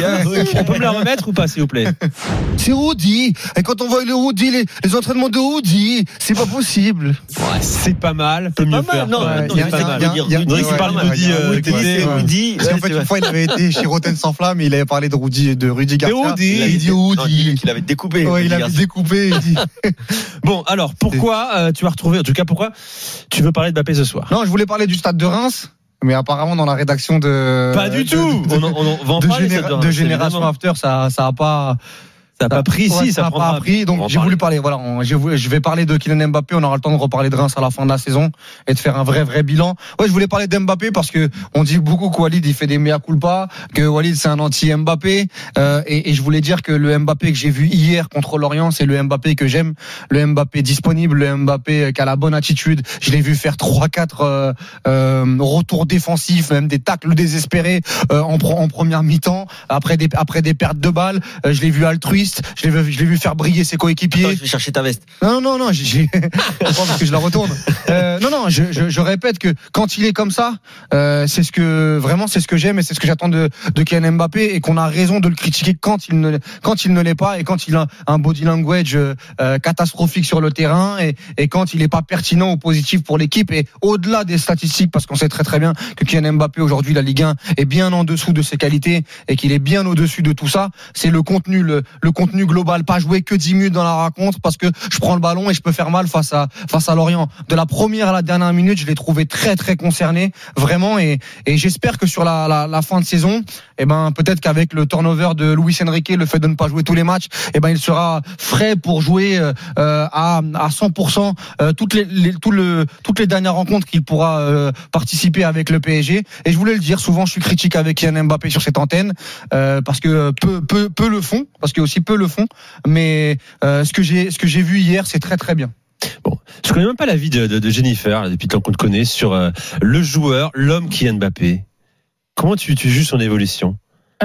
On peut me la remettre ou pas s'il vous plaît? C'est Rudy. Et quand on voit le Rudy, les, les entraînements de Rudy, c'est pas possible. Ouais, c'est pas mal. Peut mieux faire. Non, c'est pas mal. Il faudrait qu'il parle de Rudy. C'est Rudy. Parce qu'en fait, une fois, il avait été chez Rotten sans flamme et il avait parlé de Rudy, de Rudy Garcia. Rudy. Il dit Rudy. qu'il avait découpé. Ouais, il avait découpé. Il dit... Bon, alors pourquoi euh, tu as retrouvé, en tout cas pourquoi tu veux parler de Mbappé ce soir? Non, je voulais parler du stade de Reims. Mais apparemment dans la rédaction de pas du de, tout de, on, en, on va en de, parler, généra- de, de génération after ça ça a pas ça a pas pris ouais, si ça ça a prendra pas pris donc j'ai voulu parler voilà on, j'ai voulu, je vais parler de Kylian Mbappé, on aura le temps de reparler de Reims à la fin de la saison et de faire un vrai vrai bilan. Ouais, je voulais parler d'Mbappé parce que on dit beaucoup que Walid il fait des mea culpa, que Walid c'est un anti Mbappé euh, et, et je voulais dire que le Mbappé que j'ai vu hier contre Lorient, c'est le Mbappé que j'aime, le Mbappé disponible, le Mbappé qui a la bonne attitude. Je l'ai vu faire trois quatre euh, euh, retours défensifs, même des tacles désespérés euh, en, en première mi-temps après des après des pertes de balles. Euh, je l'ai vu altruiste, je l'ai vu je l'ai vu faire briller ses coéquipiers. Attends, je vais chercher ta veste. Non, non, non, j'ai, j'ai... parce que je la retourne. Euh, non, non, je, je, je répète que quand il est comme ça, euh, c'est ce que vraiment, c'est ce que j'aime et c'est ce que j'attends de, de Kylian Mbappé et qu'on a raison de le critiquer quand il ne, quand il ne l'est pas et quand il a un body language euh, catastrophique sur le terrain et, et quand il n'est pas pertinent ou positif pour l'équipe et au-delà des statistiques, parce qu'on sait très très bien que Kylian Mbappé aujourd'hui, la Ligue un est bien en dessous de ses qualités et qu'il est bien au-dessus de tout ça. C'est le contenu, le, le contenu global, pas jouer que dix minutes dans la rencontre parce que je prends le ballon et je peux faire mal face à face à Lorient. De la première à la dernière minute, je l'ai trouvé très très concerné vraiment et, et j'espère que sur la, la, la fin de saison, eh ben peut-être qu'avec le turnover de Luis Enrique, le fait de ne pas jouer tous les matchs, eh ben il sera frais pour jouer euh, à à cent pour cent euh, toutes les, les tout le toutes les dernières rencontres qu'il pourra euh, participer avec le P S G. Et je voulais le dire, souvent je suis critique avec Kylian Mbappé sur cette antenne euh, parce que peu peu peu le font, parce que aussi peu le font, mais euh, ce que j'ai ce que j'ai vu hier, c'est très très bien. Bon, je connais même pas l'avis de, de, de Jennifer depuis le temps qu'on te connaît sur euh, le joueur, l'homme Kylian Mbappé. Comment tu, tu juges son évolution?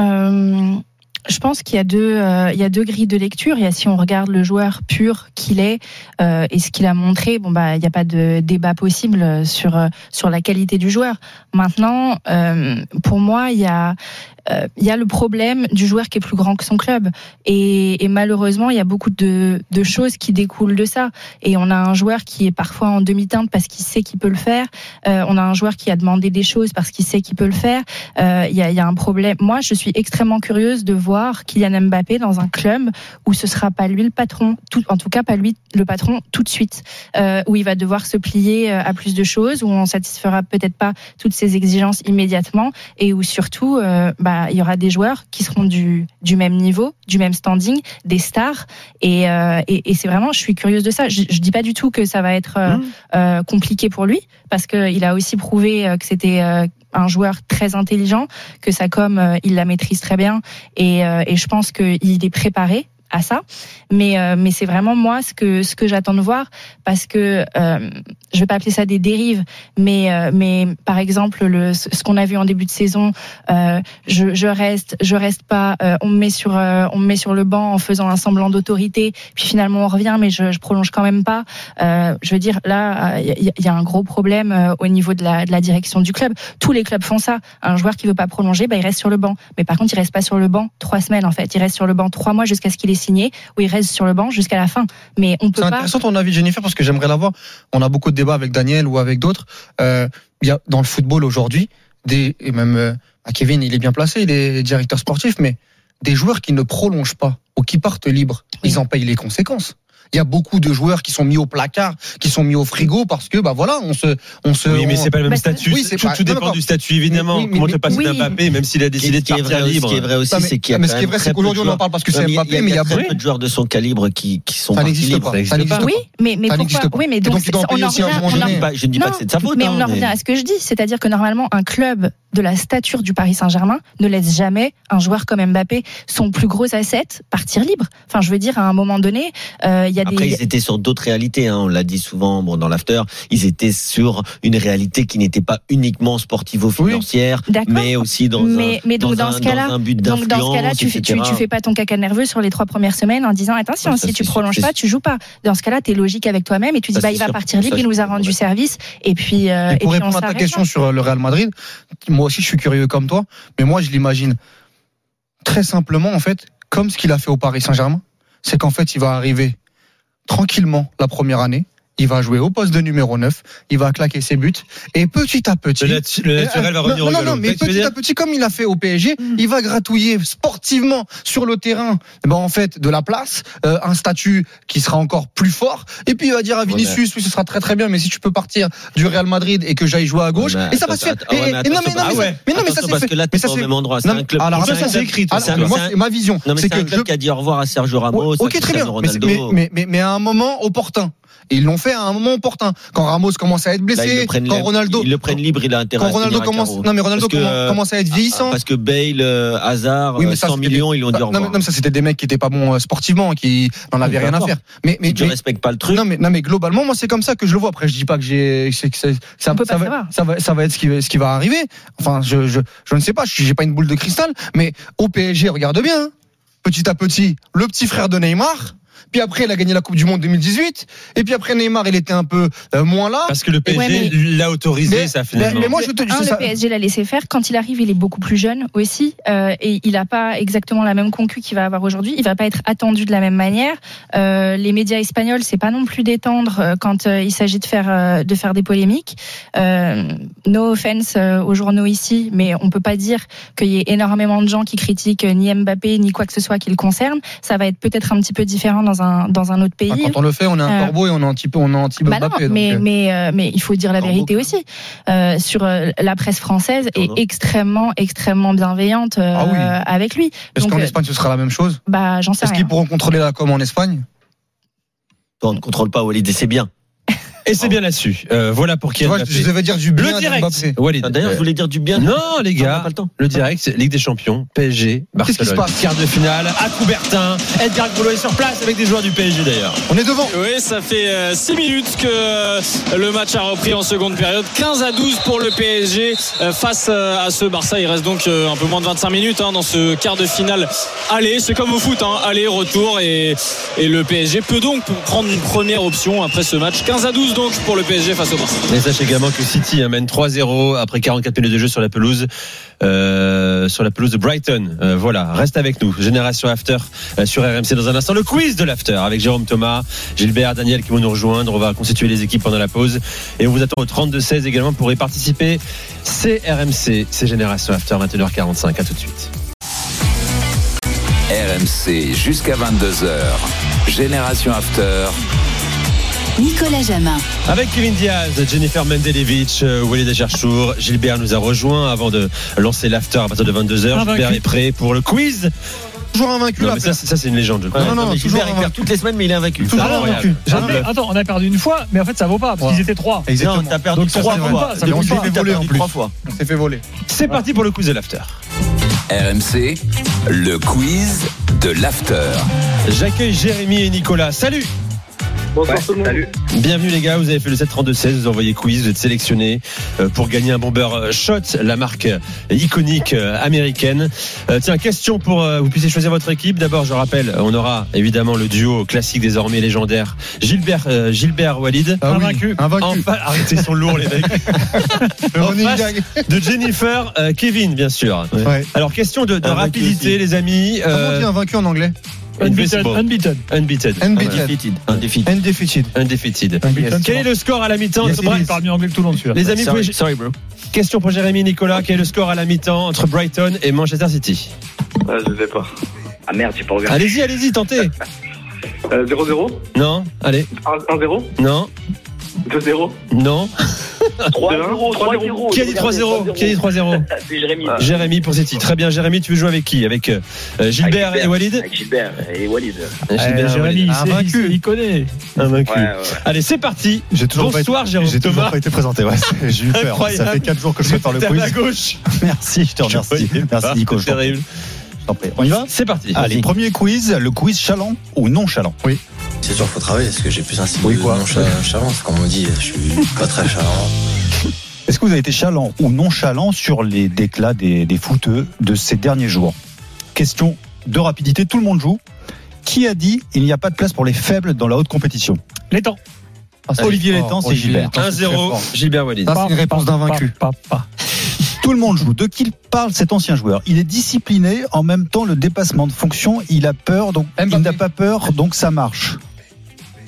euh, Je pense qu'il y a deux, euh, il y a deux grilles de lecture. Il y a si on regarde le joueur pur qu'il est euh, et ce qu'il a montré, bon bah il n'y a pas de débat possible sur euh, sur la qualité du joueur. Maintenant, euh, pour moi, il y a euh, il y a le problème du joueur qui est plus grand que son club et, et malheureusement il y a beaucoup de, de choses qui découlent de ça et on a un joueur qui est parfois en demi-teinte parce qu'il sait qu'il peut le faire, euh, on a un joueur qui a demandé des choses parce qu'il sait qu'il peut le faire, euh, il y a, il y a un problème. Moi je suis extrêmement curieuse de voir Kylian Mbappé dans un club où ce sera pas lui le patron, tout, en tout cas pas lui le patron tout de suite, euh, où il va devoir se plier à plus de choses, où on satisfera peut-être pas toutes ses exigences immédiatement et où surtout euh, bah il y aura des joueurs qui seront du du même niveau, du même standing, des stars et euh, et, et c'est vraiment, je suis curieuse de ça. Je, je dis pas du tout que ça va être euh, mmh. euh, compliqué pour lui parce que il a aussi prouvé que c'était euh, un joueur très intelligent, que sa com euh, il la maîtrise très bien et euh, et je pense qu'il est préparé à ça, mais euh, mais c'est vraiment moi ce que ce que j'attends de voir parce que euh, je vais pas appeler ça des dérives, mais euh, mais par exemple le ce qu'on a vu en début de saison, euh, je je reste je reste pas, euh, on me met sur euh, on me met sur le banc en faisant un semblant d'autorité, puis finalement on revient, mais je je prolonge quand même pas. Euh, je veux dire là il y, y a un gros problème euh, au niveau de la de la direction du club. Tous les clubs font ça. Un joueur qui veut pas prolonger, bah il reste sur le banc, mais par contre il reste pas sur le banc trois semaines en fait, il reste sur le banc trois mois jusqu'à ce qu'il ait signé, où il reste sur le banc jusqu'à la fin. Mais on peut c'est pas. C'est intéressant ton avis, Jennifer, parce que j'aimerais l'avoir. On a beaucoup de débats avec Daniel ou avec d'autres. Euh, il y a dans le football aujourd'hui, des et même euh, Kevin, il est bien placé, il est directeur sportif, mais des joueurs qui ne prolongent pas ou qui partent libres, oui. Ils en payent les conséquences. Il y a beaucoup de joueurs qui sont mis au placard, qui sont mis au frigo parce que bah voilà, on se on se Oui, mais c'est pas le même bah, statut. Oui, c'est tout, pas... tout dépend non, du statut évidemment. Oui, Comment te passer oui. d'Mbappé, même s'il a décidé de partir libre. Ce qui est vrai aussi, c'est qu'il y a mais ce qui est vrai, c'est qu'aujourd'hui on en parle parce que c'est Mbappé, mais il y a très peu de joueurs de son calibre qui qui sont partis libres. Ça n'existe pas. Oui, mais mais pourquoi? Oui, mais donc on en revient. Je ne dis pas que c'est de sa faute. Mais on en revient à ce que je dis, c'est-à-dire que normalement un club de la stature du Paris Saint-Germain ne laisse jamais un joueur comme Mbappé, son plus gros asset, partir libre. Enfin, je veux dire, à un moment donné, euh, il y a Après, des... ils étaient sur d'autres réalités, hein, on l'a dit souvent bon, dans l'after, ils étaient sur une réalité qui n'était pas uniquement sportivo-financière, oui. mais aussi dans, mais, un, mais donc dans, dans un, ce cas-là, dans un but donc d'influence, dans ce cas-là, tu, tu, tu fais pas ton caca nerveux sur les trois premières semaines en disant attention, ouais, si tu prolonges sûr, pas, tu joues pas. Dans ce cas-là, tu es logique avec toi-même et tu dis bah il va sûr. partir libre, ça, il nous a rendu service et puis euh, et pour et puis répondre on à ta question sur le Real Madrid, moi aussi je suis curieux comme toi, mais moi je l'imagine très simplement en fait comme ce qu'il a fait au Paris Saint-Germain, c'est qu'en fait il va arriver tranquillement la première année, il va jouer au poste de numéro neuf, il va claquer ses buts, et petit à petit. Le, nat- le naturel va revenir non, au non, galop. non, mais petit à petit, comme il a fait au P S G, mmh. il va gratouiller sportivement sur le terrain, ben, en fait, de la place, euh, un statut qui sera encore plus fort, et puis il va dire à Vinicius, oui, ce sera très très bien, mais si tu peux partir du Real Madrid et que j'aille jouer à gauche, ouais, et ça va se faire. Ah ouais, mais non, mais non, mais, ouais. mais non, mais ça parce fait. que là, t'es pas au même endroit. C'est un club. Alors ça, c'est écrit. Moi, c'est ma vision. Non, mais c'est un club qui a dit au revoir à Sergio Ramos. Ok, très bien. Mais mais mais à un moment opportun. Et ils l'ont fait à un moment opportun. Quand Ramos commence à être blessé, là, quand Ronaldo, ils le prennent libre, il a intérêt. Quand Ronaldo commence, non mais Ronaldo que, euh, commence à être vieillissant. Parce que Bale, euh, Hazard, oui, mais ça, cent millions, ils l'ont dit au revoir. Non, mais ça c'était des mecs qui étaient pas bons euh, sportivement, qui n'en avaient rien à faire. Mais mais tu mais, respectes pas le truc. Non mais non mais globalement, moi c'est comme ça que je le vois. Après je dis pas que j'ai, c'est, c'est, ça, ça, ça, va, ça va, ça va être ce qui, ce qui va arriver. Enfin, je, je, je ne sais pas. J'ai pas une boule de cristal, mais au P S G, regarde bien. Petit à petit, le petit frère de Neymar. Puis après, il a gagné la Coupe du Monde deux mille dix-huit. Et puis après, Neymar, il était un peu euh, moins là. Parce que le P S G ouais, mais... l'a autorisé, mais, ça finalement. Mais, mais moi, je te dis ça. Le P S G l'a laissé faire. Quand il arrive, il est beaucoup plus jeune aussi, euh, et il n'a pas exactement la même concu qu'il va avoir aujourd'hui. Il va pas être attendu de la même manière. Euh, les médias espagnols, c'est pas non plus détendre euh, quand euh, il s'agit de faire euh, de faire des polémiques. Euh, no offense euh, aux journaux ici, mais on peut pas dire qu'il y ait énormément de gens qui critiquent euh, ni Mbappé ni quoi que ce soit qui le concerne. Ça va être peut-être un petit peu différent dans un dans un autre pays. Quand on le fait, on est un euh, corbeau et on est anti on est anti bah Mbappé. Non, mais donc... mais euh, mais il faut dire la vérité aussi. Euh, sur euh, la presse française est extrêmement extrêmement bienveillante euh, ah oui. avec lui. Est-ce donc, qu'en euh, Espagne ce sera la même chose? Bah j'en sais Est-ce rien. qu'ils pourront contrôler la com en Espagne? On ne contrôle pas Walid et c'est bien. Et c'est bien là-dessus. Euh, voilà pour qui. Je devais dire du bien. Le direct. Walid. D'ailleurs, je voulais dire du bien. Non, les gars. Pas le, temps. Le direct, Ligue des Champions, P S G, Barcelone. Qu'est-ce qui se passe? Quart de finale à Coubertin. Edgar Golo est sur place avec des joueurs du P S G d'ailleurs. On est devant. Oui, ça fait six minutes que le match a repris en seconde période. quinze à douze pour le P S G face à ce Barça. Il reste donc un peu moins de vingt-cinq minutes hein, dans ce quart de finale. Allez, c'est comme au foot, hein. Aller, retour et, et le P S G peut donc prendre une première option après ce match. quinze à douze donc pour le P S G face au Barça. Et sachez également que City amène trois zéro après quarante-quatre minutes de jeu sur la pelouse euh, sur la pelouse de Brighton. Euh, voilà, reste avec nous. Génération After euh, sur R M C dans un instant. Le quiz de l'After avec Jérôme Thomas, Gilbert, Daniel qui vont nous rejoindre. On va constituer les équipes pendant la pause et on vous attend au trente-deux seize également pour y participer. C'est R M C, c'est Génération After, vingt et une heures quarante-cinq. À tout de suite. R M C jusqu'à vingt-deux heures. Génération After. Nicolas Jamin. Avec Kevin Diaz, Jennifer Mendelevic, Walid Acharchour, Gilbert nous a rejoint avant de lancer l'after à partir de vingt-deux heures. Gilbert est prêt pour le quiz. Toujours invaincu. Non, mais ça, ça c'est une légende. Je crois. Non, non, non, Gilbert il perd toutes les semaines, mais il est invaincu. Toujours invaincu. Jamais. Attends, on a perdu une fois, mais en fait ça vaut pas parce qu'ils étaient trois. Non, t'as perdu donc, trois fois. On s'est fait voler en plus. Trois fois. On s'est fait voler. C'est parti pour le quiz de l'after. R M C, le quiz de l'after. J'accueille Jérémy et Nicolas. Salut. Bonsoir ouais, tout le monde. Salut. Bienvenue les gars, vous avez fait le sept trente-deux seize, vous envoyez quiz, vous êtes sélectionnés pour gagner un bomber Shot, la marque iconique américaine. Euh, tiens, question pour euh, vous puissiez choisir votre équipe. D'abord, je rappelle, on aura évidemment le duo classique désormais légendaire Gilbert euh, Gilbert Walid. Ah oui, invaincu. Invaincu. Enfin, arrêtez, ils sont lourds les mecs. En face de Jennifer, euh, Kevin bien sûr. Ouais. Alors question de, de rapidité aussi. Les amis. Comment euh, on dit invaincu en anglais? Unbeaten. Unbeaten. Unbeaten. Undefeated. Undefeated. Undefeated. Undefeated. Undefeated. Quel est le score à la mi-temps? Yes, il parle mieux anglais que tout le monde celui-là. Les amis, sorry, pouvez... sorry bro. Question pour Jérémy et Nicolas. Quel est le score à la mi-temps entre Brighton et Manchester City? Ah, je sais pas. Ah merde, j'ai pas regardé. Allez-y, allez-y, tentez. euh, zéro zéro. Non, allez. un zéro. Non. deux zéro. Non. trois zéro. Qui a dit trois zéro? Qui a dit trois zéro? C'est Jérémy. Ah. Jérémy pour City. Très bien, Jérémy, tu veux jouer avec qui? Avec euh, Gilbert, Gilbert et Walid? Avec Gilbert et Walid. Gilbert, Jérémy, il, invaincu. il, il connaît. Invaincu. Ouais, ouais. Allez, c'est parti. J'ai toujours Bonsoir, pas été, Jérôme J'ai toujours Thomas. pas été présenté. Ouais, j'ai eu peur. Incroyable. Ça fait quatre jours que je prépare le quiz. à gauche. Merci, je te remercie. Merci, Nico. C'est terrible. On y va? C'est parti. Allez, premier quiz, le quiz chaland ou non chaland? Oui. C'est sûr, faut travailler parce que j'ai plus un style oui, de quoi non chaland. Comme on dit, je suis pas très chaland. Est-ce que vous avez été chaland ou nonchalant sur les déclats des, des footeux de ces derniers jours? Question de rapidité, tout le monde joue. Qui a dit il n'y a pas de place pour les faibles dans la haute compétition? Létang. Ah, Olivier Létang, c'est Gilbert. un zéro, Gilbert Walid. Ça, c'est une réponse d'invaincu. Tout le monde joue. De qui parle cet ancien joueur? Il est discipliné, en même temps le dépassement de fonction, il a peur, donc Mbappé. Il n'a pas peur, donc ça marche.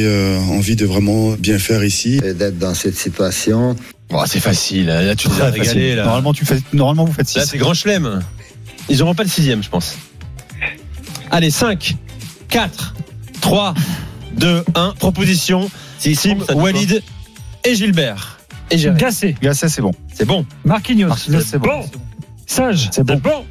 j'avais euh, envie de vraiment bien faire ici. Et d'être dans cette situation. Oh, c'est facile. Là, tu nous as régalé. Là. Normalement, tu fais, normalement, vous faites six. Là, c'est grand chelem. Ils n'auront pas le sixième, je pense. Allez, cinq, quatre, trois, deux, un. Proposition. Sim, Walid et Gilbert. Et Jérémy. Gassé. Gassé, c'est bon. C'est bon. Marquinhos. Marquinhos, c'est bon. Bon. Sage. C'est bon. bon.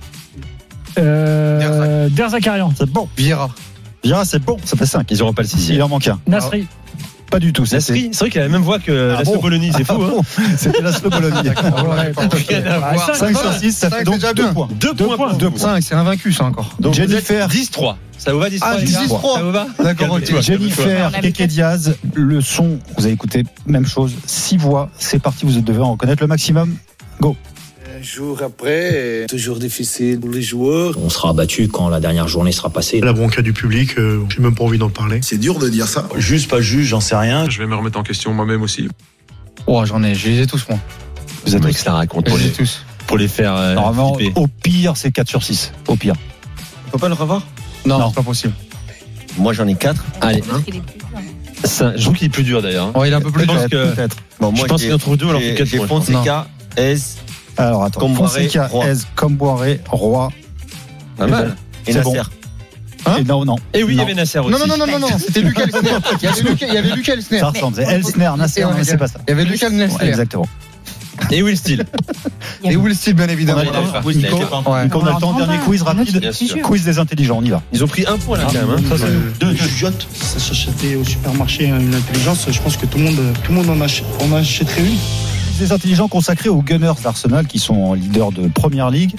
Euh, Der Zakarian. C'est bon. Vieira. Vieira, c'est bon. Ça fait cinq. Ils n'auront pas le six. Il en manque un. Nasri. Pas du tout. Nasri, c'est vrai qu'il a la même voix que Ah Laszlo bon Bologna, c'est Ah fou. bon Hein. C'était Laszlo Bologna. Rien à voir. cinq sur six, ça fait donc deux points. Deux points. pour deux vous. points. C'est invaincu, ça encore. Donc Jennifer. dix trois. Ça vous va dix trois? Ah, dix trois. Ça vous va? D'accord, ok. Calme-toi, Jennifer, calme-toi. Keke Diaz, le son, vous avez écouté, même chose, six voix, c'est parti, vous devez en reconnaître le maximum. Go. Un jour après, toujours difficile pour les joueurs. On sera abattu quand la dernière journée sera passée. La bronca du public, euh, j'ai même pas envie d'en parler. C'est dur de dire ça. Juge, pas juge, j'en sais rien. Je vais me remettre en question moi-même aussi. Oh, j'en ai, je les ai tous, moi. Vous êtes que ça raconte Je pour les ai les, tous. pour les faire euh, Normalement, flipper. au pire, c'est quatre sur six. Au pire. On peut pas le revoir? Non, Non. c'est pas possible. Moi, j'en ai quatre. Allez, L'autre, il est plus dur. ça, je trouve qu'il est plus dur d'ailleurs. Ouais, il est un peu plus Je pense Peut-être, que- peut-être. Bon, Je moi, pense j'ai- qu'il en trouve deux, alors j'ai- que quatre J'ai points. Fonseca, Ez Alors attends, Comboiré, Fonseca, Roy. Ez, Comboiré, Roy. Pas mal. et C'est bon. Nasser. Hein Et non, non. Et oui, il y Non. avait Nasser aussi. Non, non, non, non, non, non, c'était Lucas Elsner. Il y avait Lucas, il y avait Lucas Elsner. Ça ressemble. C'est Elsner, Nasser, Et on- mais c'est pas ça. Il y avait Lucas Ouais, Elsner. exactement. Et Will Steele. Et Will Steele, bien On évidemment. a le temps, Oui, Nico, il a été pas- Ouais. Nico, on a le temps, dernier quiz rapide. Bien sûr. Quiz des intelligents, on y va. Ils ont pris un point là quand même. Hein. Ça, c'est nous. Deux, deux chiottes, ça s'achetait au supermarché une intelligence. Je pense que tout le monde, tout le monde en, ach- en achèterait une. Des intelligents consacrés aux Gunners d'Arsenal qui sont leaders de Première Ligue.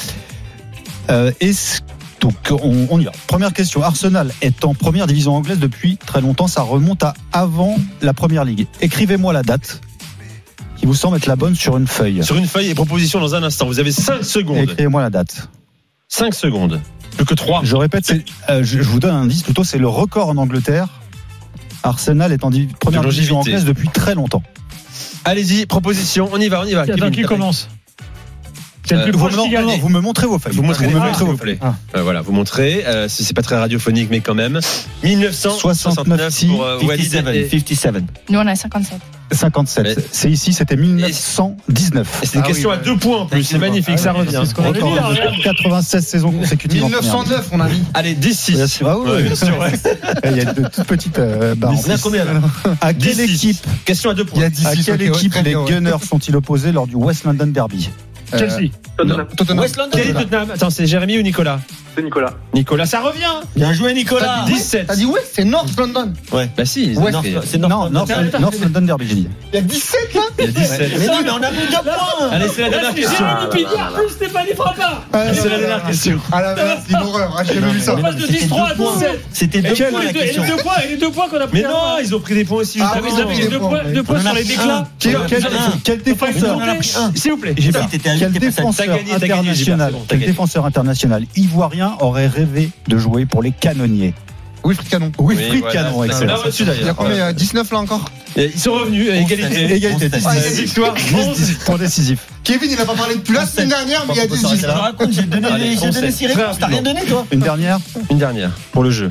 Euh, est-ce- donc on, on y va. Première question. Arsenal est en première division anglaise depuis très longtemps. Ça remonte à avant la Première Ligue. Écrivez-moi la date qui vous semble être la bonne sur une feuille. Sur une feuille et proposition dans un instant. Vous avez cinq secondes. Écrivez-moi la date. cinq secondes. Plus que trois. Je répète, c'est, euh, je, je vous donne un indice. Plutôt, c'est le record en Angleterre. Arsenal est en di- première De division longévité. anglaise depuis très longtemps. Allez-y, proposition. On y va, on y va. Attends, Kevin, qui t'as- commence? C'est le Euh, plus Vous, proche non, qui non, gagne. non, vous me montrez vos feuilles. Vous montrez me les montrez dates, s'il vos vous feuilles. plaît. Euh, voilà, vous montrez. Euh, si c'est pas très radiophonique, mais quand même. mille neuf cent soixante-neuf pour euh, Walid et- cinquante-sept. Nous, on a cinquante-sept. cinquante-sept. Mais- C'est ici, c'était mille neuf cent dix-neuf. Et c'est une Ah question oui, à ouais. deux points en plus. C'est magnifique, ça revient. C'est ce qu'on avait dit, là, regarde. quatre-vingt-seize saisons consécutives. en mille neuf cent neuf, on a mis. Allez, dix six. Bien sûr, ah oui, Ouais, bien sûr, ouais. Il y a de toutes petites euh, barres. On a combien là? À quelle dix six. équipe, Question à deux Il y points. a dix à six, quelle ok, ouais, équipe très les bien, ouais. Gunners sont-ils opposés lors du West London Derby? Chelsea. Tottenham. Tottenham. West London. Quel est Tottenham? Attends, c'est Jérémy ou Nicolas? C'est Nicolas. Nicolas, ça revient. Bien joué, Nicolas. dix-sept. T'as dit ouais, c'est North London. Ouais. Bah si, Ouais, North- C'est Non, North. North, North London Derby, j'ai dit. Il y a dix-sept là. il y a dix-sept. Mais non, mais on a mis deux points. Allez, c'est la Là, dernière c'est question. Jérémy Piguard plus Stéphanie Frappa. Ah, C'est la dernière question. Ah la merde, c'est une horreur. Ah, j'ai jamais vu ça. On passe de dix trois à dix-sept. C'était Et deux quel- points et la deux- et question. les deux points, et les deux points qu'on a pris. Mais non, ils ont pris des points aussi. Ah, juste oui, avant. Vous avez des deux points, points, mais- deux points On en sur a les pris déclats. un. Quel, Ouais, quel- on en a un. quel défenseur, On en a pris un. S'il vous plaît. J'ai pas- T'étais à quel huit, t'es passé à défenseur T'as gagné, t'as gagné, international, Gilbert, c'est bon, t'as quel gagné. défenseur international ivoirien aurait rêvé de jouer pour les canonniers? Wilfried Canon. Wilfried voilà, Canon, c'est excellent. un reçu Il y a d'ailleurs. combien? Il y a dix-neuf là encore. Et Ils sont revenus à égalité. Égalité, On dix-neuf. s'est- Victoire. Point décisif. Kevin, il a pas parlé depuis la semaine dernière, mais il y a des Je te raconte, j'ai donné Allez, les- j'ai donné conseil. six réponses. T'as rien donné, toi? Une dernière, Une dernière pour le jeu.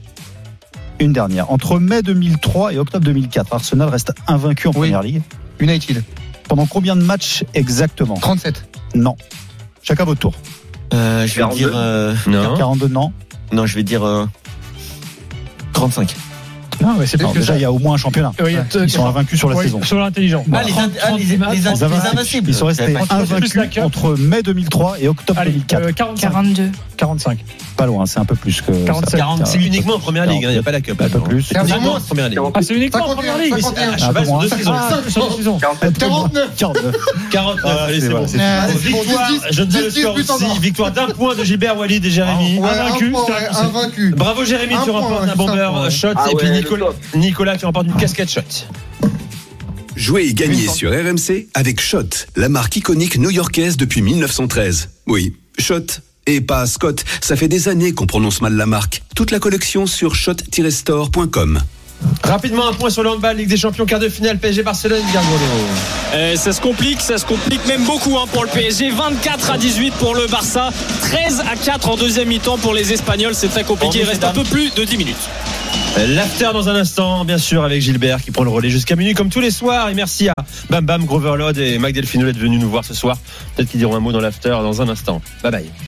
une dernière. Entre mai deux mille trois et octobre deux mille quatre, Arsenal reste invaincu en Oui. Première Ligue. United. Pendant combien de matchs exactement? trente-sept. Non. Chacun votre tour. Euh, je vais quarante-deux. dire. euh, Non. quarante-deux, non. Non, je vais dire. euh, trente-cinq. Non, mais c'est Non, plus que déjà, ça. il y a au moins un championnat. Oui, Ils sont invaincus sur la oui, saison. Sur l'intelligent. Ah, les, ind- ah, les, les, les, Les invincibles. invincibles. Ils sont restés J'avais pas- invaincus plus la cup. entre mai deux mille trois et octobre Allez, deux mille quatre. euh, quarante-cinq. quarante-deux. quarante-cinq. Pas loin, c'est un peu plus que quarante-sept. ça. quarante, C'est uniquement en première ligue, il n'y a pas la cup. Un peu plus. C'est un Uniquement en vraiment. première ligue. Ah, c'est uniquement en première ligue. cinquante et un. À cheval sur deux saisons. Ah, sur deux saisons. quarante-neuf. quarante-neuf. quarante-neuf, allez, c'est voilà, bon. c'est- Ah, Bon, c'est bon, Victoire, dix, dix, je donne le dix, score dix, aussi. dix, Victoire d'un point de Gilbert, Walid et Jérémy. Ouais, Invaincu, un point, c'est ouais, un- invaincu. Bravo Jérémy, Un tu point, remportes ouais, un c'est un bomber point, ouais. shot. Ah Et puis ouais, le Nicolas, top. Nicolas, tu remportes une casquette shot. Jouer et gagner sur R M C avec Shot, la marque iconique new-yorkaise depuis mille neuf cent treize. Oui, Shot. Et pas Scott, ça fait des années qu'on prononce mal la marque. Toute la collection sur shot tiret store point com. Rapidement, un point sur le handball, Ligue des Champions, quart de finale, P S G Barcelone, Gargolo. Euh, ça se complique, ça se complique même beaucoup hein, pour le P S G. vingt-quatre à dix-huit pour le Barça, treize à quatre en deuxième mi-temps pour les Espagnols. C'est très compliqué, il reste un peu plus de dix minutes. L'after dans un instant, bien sûr, avec Gilbert qui prend le relais jusqu'à minuit comme tous les soirs. Et merci à Bam Bam, Groverlord et Mac Delfino d'être venus nous voir ce soir. Peut-être qu'ils diront un mot dans l'after dans un instant. Bye bye.